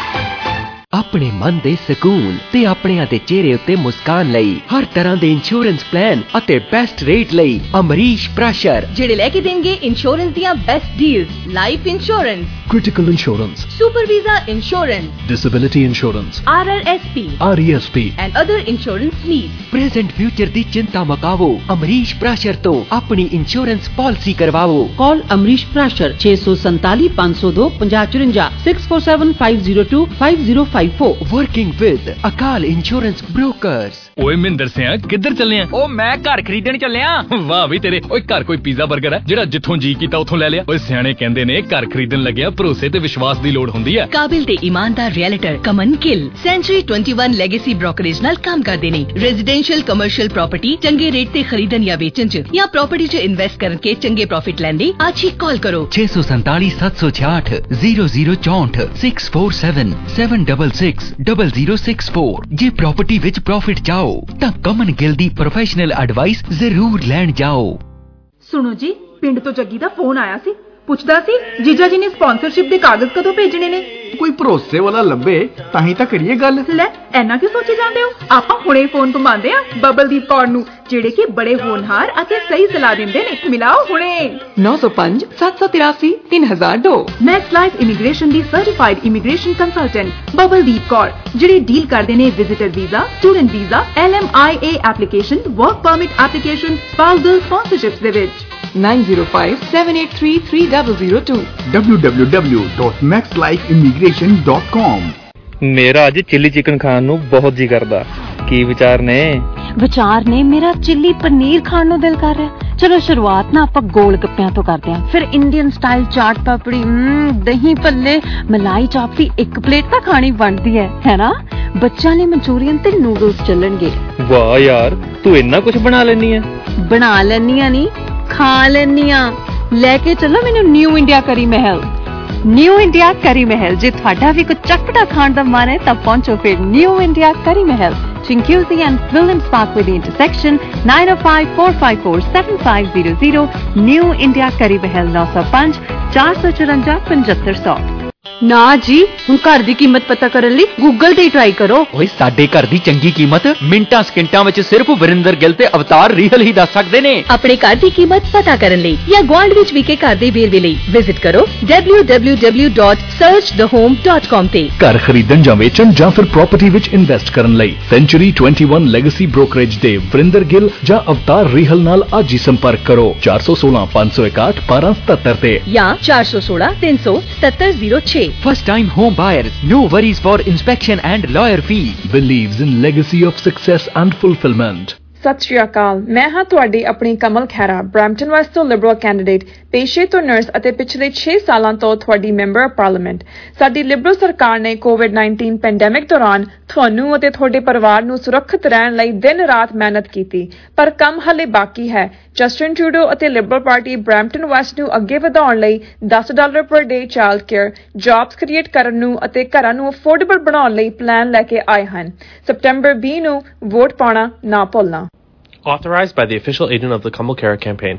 ਆਪਣੇ ਮਨ ਦੇ ਸਕੂਨ ਤੇ ਆਪਣਿਆਂ ਦੇ ਚਿਹਰੇ ਉੱਤੇ ਮੁਸਕਾਨ ਲਈ ਹਰ ਤਰ੍ਹਾਂ ਦੇ ਇੰਸ਼ੋਰੈਂਸ ਪਲਾਨ ਅਤੇ ਬੈਸਟ ਰੇਟ ਲਈ ਅਮਰੀਸ਼ ਪ੍ਰਾਸ਼ਰ, ਜਿਹੜੇ ਲੈ ਕੇ ਦੇਣਗੇ ਇੰਸ਼ੋਰੈਂਸ ਦੀਆਂ best deals, life insurance, critical insurance, super visa insurance, disability insurance, R R S P, R E S P and other insurance needs. Present future ਦੀ ਚਿੰਤਾ ਮੁਕਾਵੋ, ਅਮਰੀਸ਼ ਪ੍ਰਾਸ਼ਰ ਤੋਂ ਆਪਣੀ ਇੰਸ਼ੋਰੈਂਸ ਪਾਲਿਸੀ ਕਰਵਾਓ। ਕਾਲ ਅਮਰੀਸ਼ ਪ੍ਰਾਸ਼ਰ ਛੇ ਸੌ ਸੰਤਾਲੀ ਪੰਜ ਸੌ ਦੋ ਪੰਜਾਹ ਚੁਰੰਜਾ six four seven five zero two five zero five four। Working with Akal insurance brokers. ਓਏ ਮਹਿੰਦਰ ਸਿਆ ਕਿੱਧਰ ਚੱਲੇ ਆ? ਉਹ ਮੈਂ ਘਰ ਖਰੀਦਣ ਚੱਲਿਆ। ਵਾਹ ਵੀ ਤੇਰੇ। ਓਏ ਘਰ ਕੋਈ ਪੀਜ਼ਾ 버ਗਰ ਹੈ ਜਿਹੜਾ ਜਿੱਥੋਂ ਜੀ ਕੀਤਾ ਉੱਥੋਂ ਲੈ ਲਿਆ? ਓਏ ਸਿਆਣੇ ਕਹਿੰਦੇ ਨੇ ਘਰ ਖਰੀਦਣ ਲੱਗਿਆ ਭਰੋਸੇ ਤੇ ਵਿਸ਼ਵਾਸ ਦੀ ਲੋੜ ਹੁੰਦੀ ਹੈ। ਕਾਬਿਲ ਤੇ ਇਮਾਨਦਾਰ ਰੀਅਲਟਰ ਕਮਨ ਗਿੱਲ ਸੈਂਚੁਰੀ ਇਕੱਤੀ ਲੈਗੇਸੀ ਬ੍ਰੋਕਰੇਜ ਨਾਲ ਕੰਮ ਕਰਦੇ ਨੇ। ਰੈਜ਼ੀਡੈਂਸ਼ੀਅਲ ਕਮਰਸ਼ੀਅਲ ਪ੍ਰਾਪਰਟੀ ਚੰਗੇ ਰੇਟ ਤੇ ਖਰੀਦਣ ਜਾਂ ਵੇਚਣ ਚ ਜਾਂ ਪ੍ਰਾਪਰਟੀ ਚ ਇਨਵੈਸਟ ਕਰਕੇ ਚੰਗੇ ਪ੍ਰੋਫਿਟ ਲੈਣ ਲਈ ਅੱਜ ਹੀ ਕਾਲ ਕਰੋ ਛੇ ਸੌ ਸੰਤਾਲੀ ਸੱਤ ਸੌ ਛਿਆਹਠ ਜ਼ੀਰੋ ਜ਼ੀਰੋ ਚੌਂਹਠ six four seven seven six six zero zero six four। ਜੇ ਪ੍ਰਾਪਰਟੀ ਵਿੱਚ ਪ੍ਰੋਫਿਟ ਚਾਹੋ ਤਾਂ ਕਮਨ ਗਿੱਲ ਦੀ ਪ੍ਰੋਫੈਸ਼ਨਲ ਐਡਵਾਈਸ ਜ਼ਰੂਰ ਲੈਣ ਜਾਓ। ਸੁਣੋ ਜੀ, ਪਿੰਡ ਤੋਂ ਜੱਗੀ ਦਾ ਫੋਨ ਆਇਆ ਸੀ, ਪੁੱਛਦਾ ਸੀ ਜੀਜਾ ਜੀ ਨੇ ਸਪਾਂਸਰਸ਼ਿਪ ਦੇ ਕਾਗਜ਼ ਕਦੋਂ ਭੇਜਣੇ ਨੇ। ਕੋਈ ਭਰੋਸੇ ਵਾਲਾ ਲੱਭੇ ਤਾਂ ਹੀ ਤਾਂ ਕਰੀਏ ਗੱਲ। ਲੈ ਐਨਾ ਕਿਉਂ ਸੋਚੀ ਜਾਂਦੇ ਹੋ? ਆਪਾਂ ਹੁਣੇ ਫੋਨ ਘੁਮਾਉਂਦੇ ਆ ਬਬਲਦੀਪ ਕੌਰ ਨੂੰ, ਜਿਹੜੇ ਕਿ ਬੜੇ ਹੋਣਹਾਰ ਅਤੇ ਸਹੀ ਸਲਾਹ ਦਿੰਦੇ ਨੇ। ਮਿਲਾਓ ਹੁਣੇ ਨੌ ਸੌ ਪੰਜ ਸੱਤ ਸੌ ਤਿਰਾਸੀ ਤਿੰਨ ਹਜ਼ਾਰ ਦੋ। ਮੈਕਸ ਲਾਈਫ ਇਮੀਗ੍ਰੇਸ਼ਨ ਦੀ certified immigration consultant Babaldeep Kaur, ਜਿਹੜੇ ਡੀਲ ਕਰਦੇ ਨੇ visitor visa, student visa, L M I A application, work permit application, spousal sponsorships ਦੇ ਵਿੱਚ। nine zero five seven eight three three zero zero two w w w dot max life immigration dot com। ਮੇਰਾ ਅੱਜ chilli chicken ਖਾਣ ਨੂੰ ਬਹੁਤ ਜੀ ਕਰਦਾ। ਕੀ ਵਿਚਾਰ ਨੇ? ਵਿਚਾਰ ਨੇ ਮੇਰਾ ਚਿੱਲੀ ਪਨੀਰ ਖਾਣ ਨੂੰ ਦਿਲ ਕਰ ਰਿਹਾ। ਚਲੋ ਸ਼ੁਰੂਆਤ ਨਾ ਆਪਾਂ ਗੋਲ ਗੱਪਿਆਂ ਤੋਂ ਕਰਦੇ ਹਾਂ, ਫਿਰ ਇੰਡੀਅਨ ਸਟਾਈਲ ਚਾਟ ਪਾਪੜੀ, ਦਹੀਂ ਭੱਲੇ, ਮਲਾਈ ਚਾਪ ਦੀ ਇੱਕ ਪਲੇਟ ਤਾਂ ਖਾਣੀ ਬਣਦੀ ਹੈ, ਹੈ ਨਾ? ਬੱਚਿਆਂ ਲਈ ਮਨਚੂਰੀਅਨ ਤੇ ਨੂਡਲਸ ਚੱਲਣਗੇ। ਵਾਹ ਯਾਰ, ਤੂੰ ਇੰਨਾ ਕੁਝ ਬਣਾ ਲੈਣੀ ਹੈ। ਬਣਾ ਲੈਣੀ ਆ ਨਹੀਂ, ਖਾ ਲੈਣੀ ਆ। ਲੈ ਕੇ ਚੱਲੋ ਮੈਨੂੰ ਨਿਊ ਇੰਡੀਆ ਕਰੀ ਮਹਿਲ। ਨਿਊ ਇੰਡੀਆ ਕਰੀ ਮਹਿਲ, ਜੇ ਤੁਹਾਡਾ ਵੀ ਕੁਝ ਚਟਪਟਾ ਖਾਣ ਦਾ ਮਨ ਹੈ ਤਾਂ ਪਹੁੰਚੋ ਫਿਰ ਨਿਊ ਇੰਡੀਆ ਕਰੀ ਮਹਿਲ, Chinguizi and Williams Parkway the intersection, nine oh five four five four seven five zero zero। New India Kari Mahal nine oh five four four four five five zero zero। ਨਾ ਜੀ, ਹੁਣ ਘਰ ਦੀ ਕੀਮਤ ਪਤਾ ਕਰਨ ਲਈ Google ਤੇ try ਕਰੋ। ਓਏ ਸਾਡੇ ਘਰ ਦੀ ਚੰਗੀ ਕੀਮਤ ਮਿੰਟਾਂ ਸਕਿੰਟਾਂ ਵਿੱਚ ਸਿਰਫ ਵਰਿੰਦਰ ਗਿੱਲ ਤੇ ਅਵਤਾਰ ਰੀਹਲ ਹੀ ਦੱਸ ਸਕਦੇ ਨੇ। ਆਪਣੇ ਘਰ ਦੀ ਕੀਮਤ ਪਤਾ ਕਰਨ ਲਈ ਜਾਂ ਗੁਆਂਢ ਵਿੱਚ ਵਿਕੇ ਘਰ ਦੇ ਵੇਰਵੇ ਲਈ ਵਿਜ਼ਿਟ ਕਰੋ w w w dot search the home dot com ਤੇ। ਘਰ ਖਰੀਦਣ ਜਾਂ ਵੇਚਣ ਜਾਂ ਫਿਰ ਪ੍ਰਾਪਰਟੀ ਵਿੱਚ ਇਨਵੈਸਟ ਕਰਨ ਲਈ ਸੈਂਚੁਰੀ ਇਕੱਤੀ ਲੈਗੇਸੀ ਬ੍ਰੋਕਰੇਜ ਦੇ ਵਰਿੰਦਰ ਗਿੱਲ ਜਾਂ ਅਵਤਾਰ ਰੀਹਲ ਨਾਲ ਅੱਜ ਹੀ ਸੰਪਰਕ ਕਰੋ ਚਾਰ ਸੌ ਸੋਲਾਂ ਪੰਜ ਸੌ ਇਕਾਹਠ ਬਾਰਾਂ ਸਤੱਤਰ ਤੇ ਜਾਂ ਚਾਰ ਸੌ ਸੋਲਾਂ ਤਿੰਨ ਸੌ ਸਤੱਤਰ ਜ਼ੀਰੋ ਛੇ। First time home buyers, no worries for inspection and lawyer fees. Believes in legacy of success and fulfillment. ਸਤਿ ਸ਼੍ਰੀ ਅਕਾਲ, ਮੈਂ ਹਾਂ ਤੁਹਾਡੀ ਆਪਣੀ ਕਮਲ ਖਹਿਰਾ, ਬਰੈਂਪਟਨ ਵੈਸਟ ਤੋਂ ਲਿਬਰਲ ਕੈਂਡੀਡੇਟ, ਪੇਸ਼ੇ ਤੋਂ ਨਰਸ ਅਤੇ ਪਿਛਲੇ ਛੇ ਸਾਲਾਂ ਤੋਂ ਤੁਹਾਡੀ ਮੈਂਬਰ ਪਾਰਲੀਮੈਂਟ। ਸਾਡੀ ਲਿਬਰਲ ਸਰਕਾਰ ਨੇ ਕੋਵਿਡ ਉੱਨੀ ਪੈਂਡੈਮਿਕ ਦੌਰਾਨ ਤੁਹਾਨੂੰ ਅਤੇ ਤੁਹਾਡੇ ਪਰਿਵਾਰ ਨੂੰ ਸੁਰੱਖਿਅਤ ਰਹਿਣ ਲਈ ਦਿਨ ਰਾਤ ਮਿਹਨਤ ਕੀਤੀ, ਪਰ ਕੰਮ ਹਾਲੇ ਬਾਕੀ ਹੈ। ਜਸਟਿਨ ਟਰੂਡੋ ਅਤੇ ਲਿਬਰਲ ਪਾਰਟੀ ਬਰੈਂਪਟਨ ਵੈਸਟ ਨੂੰ ਅੱਗੇ ਵਧਾਉਣ ਲਈ ਦਸ dollar per day child care, jobs create ਕਰਨ ਨੂੰ ਅਤੇ ਘਰਾਂ ਨੂੰ ਅਫੋਰਡੇਬਲ ਬਣਾਉਣ ਲਈ ਪਲਾਨ ਲੈ ਕੇ ਆਏ ਹਨ। ਸਪਟੈਂਬਰ ਵੀਹ ਨੂੰ ਵੋਟ ਪਾਉਣਾ ਨਾ ਭੁੱਲਣਾ। Authorized by the official agent of the Kamal Khera campaign.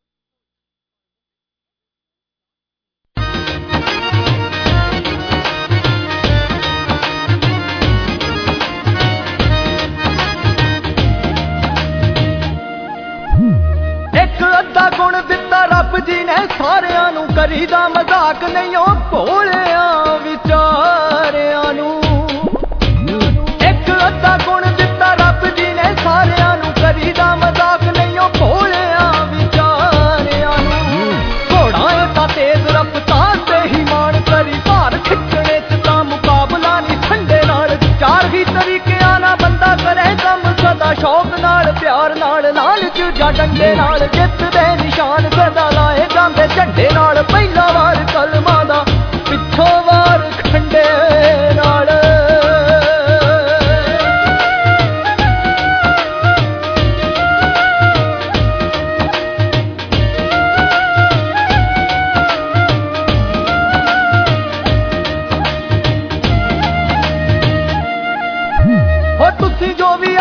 ਇੱਕ ਅੱਧਾ ਗੁਣ ਦਿੱਤਾ ਰੱਬ ਜੀ ਨੇ ਸਾਰਿਆਂ ਨੂੰ, ਕਰੀਦਾ ਮਜ਼ਾਕ ਨਹੀਂ ਉਹ ਭੋਲਿਆਂ ਵਿਚਾਰਿਆਂ ਨੂੰ। ਇੱਕ ਅੱਧਾ ਗੁਣ ਦਿੱਤਾ ਰੱਬ ਜੀ ਨੇ ਸਾਰਿਆਂ ਨੂੰ, ਕਰੀਦਾ ਮਜ਼ਾਕ ਨਹੀਂ ਉਹ ਭੋਲਿਆਂ ਵਿਚਾਰਿਆਂ ਨੂੰ। ਘੋੜਾ ਤਾਂ ਤੇਜ਼ ਰਫ਼ਤਾਰ ਤੇ ਹੀ ਮਾਣ ਕਰੀ, ਭਾਰ ਖਿੱਚਣੇ ਚ ਤਾਂ ਮੁਕਾਬਲਾ ਨਹੀਂ ਠੰਡੇ ਨਾਲ। ਚਾਰ ਹੀ ਤਰੀਕਿਆਂ ਨਾਲ ਬੰਦਾ ਕਰੇ ਕੰਮ, ਸਦਾ ਸ਼ੌਕ ਨਾਲ, ਪਿਆਰ ਨਾਲ, ਲਾਲਚ ਜਾਂ ਡੰਡੇ ਨਾਲ। ਜਿੱਤ ਦੇ ਨਿਸ਼ਾਨ ਸਦਾ ਲਾਏ ਜਾਂਦੇ ਝੰਡੇ ਨਾਲ, ਪਹਿਲਾ ਵਾਰ ਕਲਮਾਂ ਦਾ, ਪਿੱਛੋਂ ਵਾਰ ਖੰਡੇ ਨਾਲ।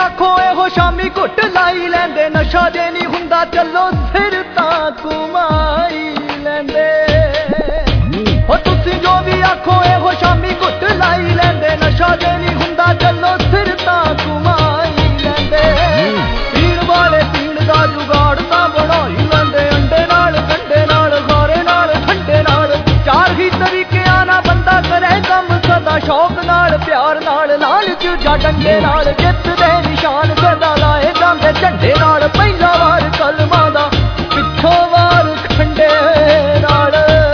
आखो एहो शामी घुट लाई लैंदे नशा जे नहीं हुंदा चलो सिर तां घुमाई लैंदे ओ तुसी जो भी आखो एहो शामी घुट लाई लैंदे नशा जे नहीं हुंदा चलो सिर तां घुमाई लैंदे पीण वाले पीण दा जुगाड़ तां बनाई लैंदे अंडे नाल गंडे नाल खारे नाल ठंडे नाल चार ही तरीकियां ना बंदा करे कम सदा शौक नाल प्यार नाल लालच जा डंडे नाल जित दे निशान सदा लाए जांदे झंडे नाल पहला वार कलमां दा पिछों वार खंडे नाल।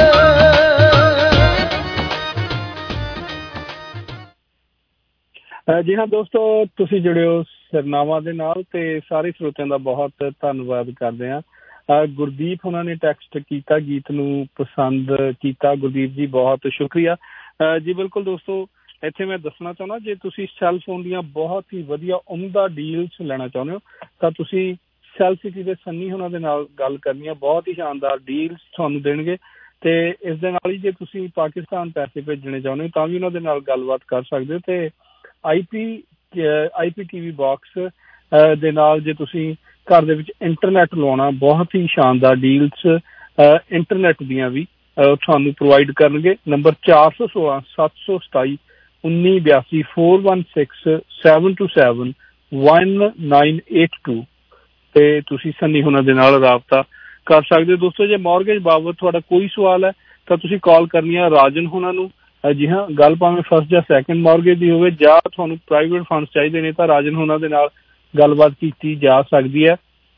जी हाँ दोस्तों, तुसी जुड़े हो सरनामा दे नाल ते सारे श्रोतिਆਂ ਦਾ ਬਹੁਤ ਧੰਨਵਾਦ ਕਰਦੇ ਹਾਂ। ਗੁਰਦੀਪ ਉਹਨਾਂ ਨੇ ਟੈਕਸਟ ਕੀਤਾ, ਗੀਤ ਨੂੰ ਪਸੰਦ ਕੀਤਾ। ਗੁਰਦੀਪ ਜੀ ਬਹੁਤ ਸ਼ੁਕਰੀਆ ਜੀ। ਬਿਲਕੁਲ ਦੋਸਤੋ, ਇੱਥੇ ਮੈਂ ਦੱਸਣਾ ਚਾਹੁੰਦਾ, ਜੇ ਤੁਸੀਂ ਸੈੱਲ ਫੋਨ ਦੀਆਂ ਬਹੁਤ ਹੀ ਵਧੀਆ ਉਮਦਾ ਡੀਲਸ ਲੈਣਾ ਚਾਹੁੰਦੇ ਹੋ ਤਾਂ ਤੁਸੀਂ ਸੈੱਲ ਸਿਟੀ ਦੇ ਸੰਨੀ ਉਹਨਾਂ ਦੇ ਨਾਲ ਗੱਲ ਕਰਨੀ ਹੈ। ਬਹੁਤ ਹੀ ਸ਼ਾਨਦਾਰ ਡੀਲਸ ਤੁਹਾਨੂੰ ਦੇਣਗੇ ਤੇ ਇਸ ਦੇ ਨਾਲ ਹੀ ਜੇ ਤੁਸੀਂ ਪਾਕਿਸਤਾਨ ਪੈਸੇ ਭੇਜਣੇ ਚਾਹੁੰਦੇ ਹੋ ਤਾਂ ਵੀ ਉਹਨਾਂ ਦੇ ਨਾਲ ਗੱਲਬਾਤ ਕਰ ਸਕਦੇ ਹੋ। ਤੇ ਆਈ ਪੀ ਆਈ ਪੀ ਟੀ ਵੀ ਬਾਕਸ ਦੇ ਨਾਲ ਜੇ ਤੁਸੀਂ ਘਰ ਦੇ ਵਿੱਚ ਇੰਟਰਨੈਟ ਲਵਾਉਣਾ, ਬਹੁਤ ਹੀ ਸ਼ਾਨਦਾਰ ਡੀਲਸ ਇੰਟਰਨੈਟ ਦੀਆਂ ਵੀ ਤੁਹਾਨੂੰ ਪ੍ਰੋਵਾਈਡ ਕਰਨਗੇ। ਨੰਬਰ ਚਾਰ ਸੌ ਸੋਲਾਂ ਸੱਤ ਸੌ ਸਤਾਈ ਉੱਨੀ ਬਿਆਸੀ four one six seven two seven one nine eight two ਤੇ ਤੁਸੀਂ ਸੰਨੀ ਉਹਨਾਂ ਦੇ ਨਾਲ ਰਾਬਤਾ ਕਰ ਸਕਦੇ ਹੋ। ਦੋਸਤੋ, ਜੇ ਮੌਰਗੇਜ ਬਾਬਤ ਤੁਹਾਡਾ ਕੋਈ ਸਵਾਲ ਹੈ ਤਾਂ ਤੁਸੀਂ ਕਾਲ ਕਰਨੀ ਹੈ ਰਾਜਨ ਉਹਨਾਂ ਨੂੰ। ਜੀ ਹਾਂ, ਗੱਲ ਭਾਵੇਂ ਫਸਟ ਜਾਂ ਸੈਕਿੰਡ ਮੌਰਗੇਜ ਦੀ ਹੋਵੇ ਜਾਂ ਤੁਹਾਨੂੰ ਪ੍ਰਾਈਵੇਟ ਫੰਡਸ ਚਾਹੀਦੇ ਨੇ ਤਾਂ ਰਾਜਨ ਉਹਨਾਂ ਦੇ ਨਾਲ ਗੱਲਬਾਤ ਕੀਤੀ ਜਾ ਸਕਦੀ ਹੈ।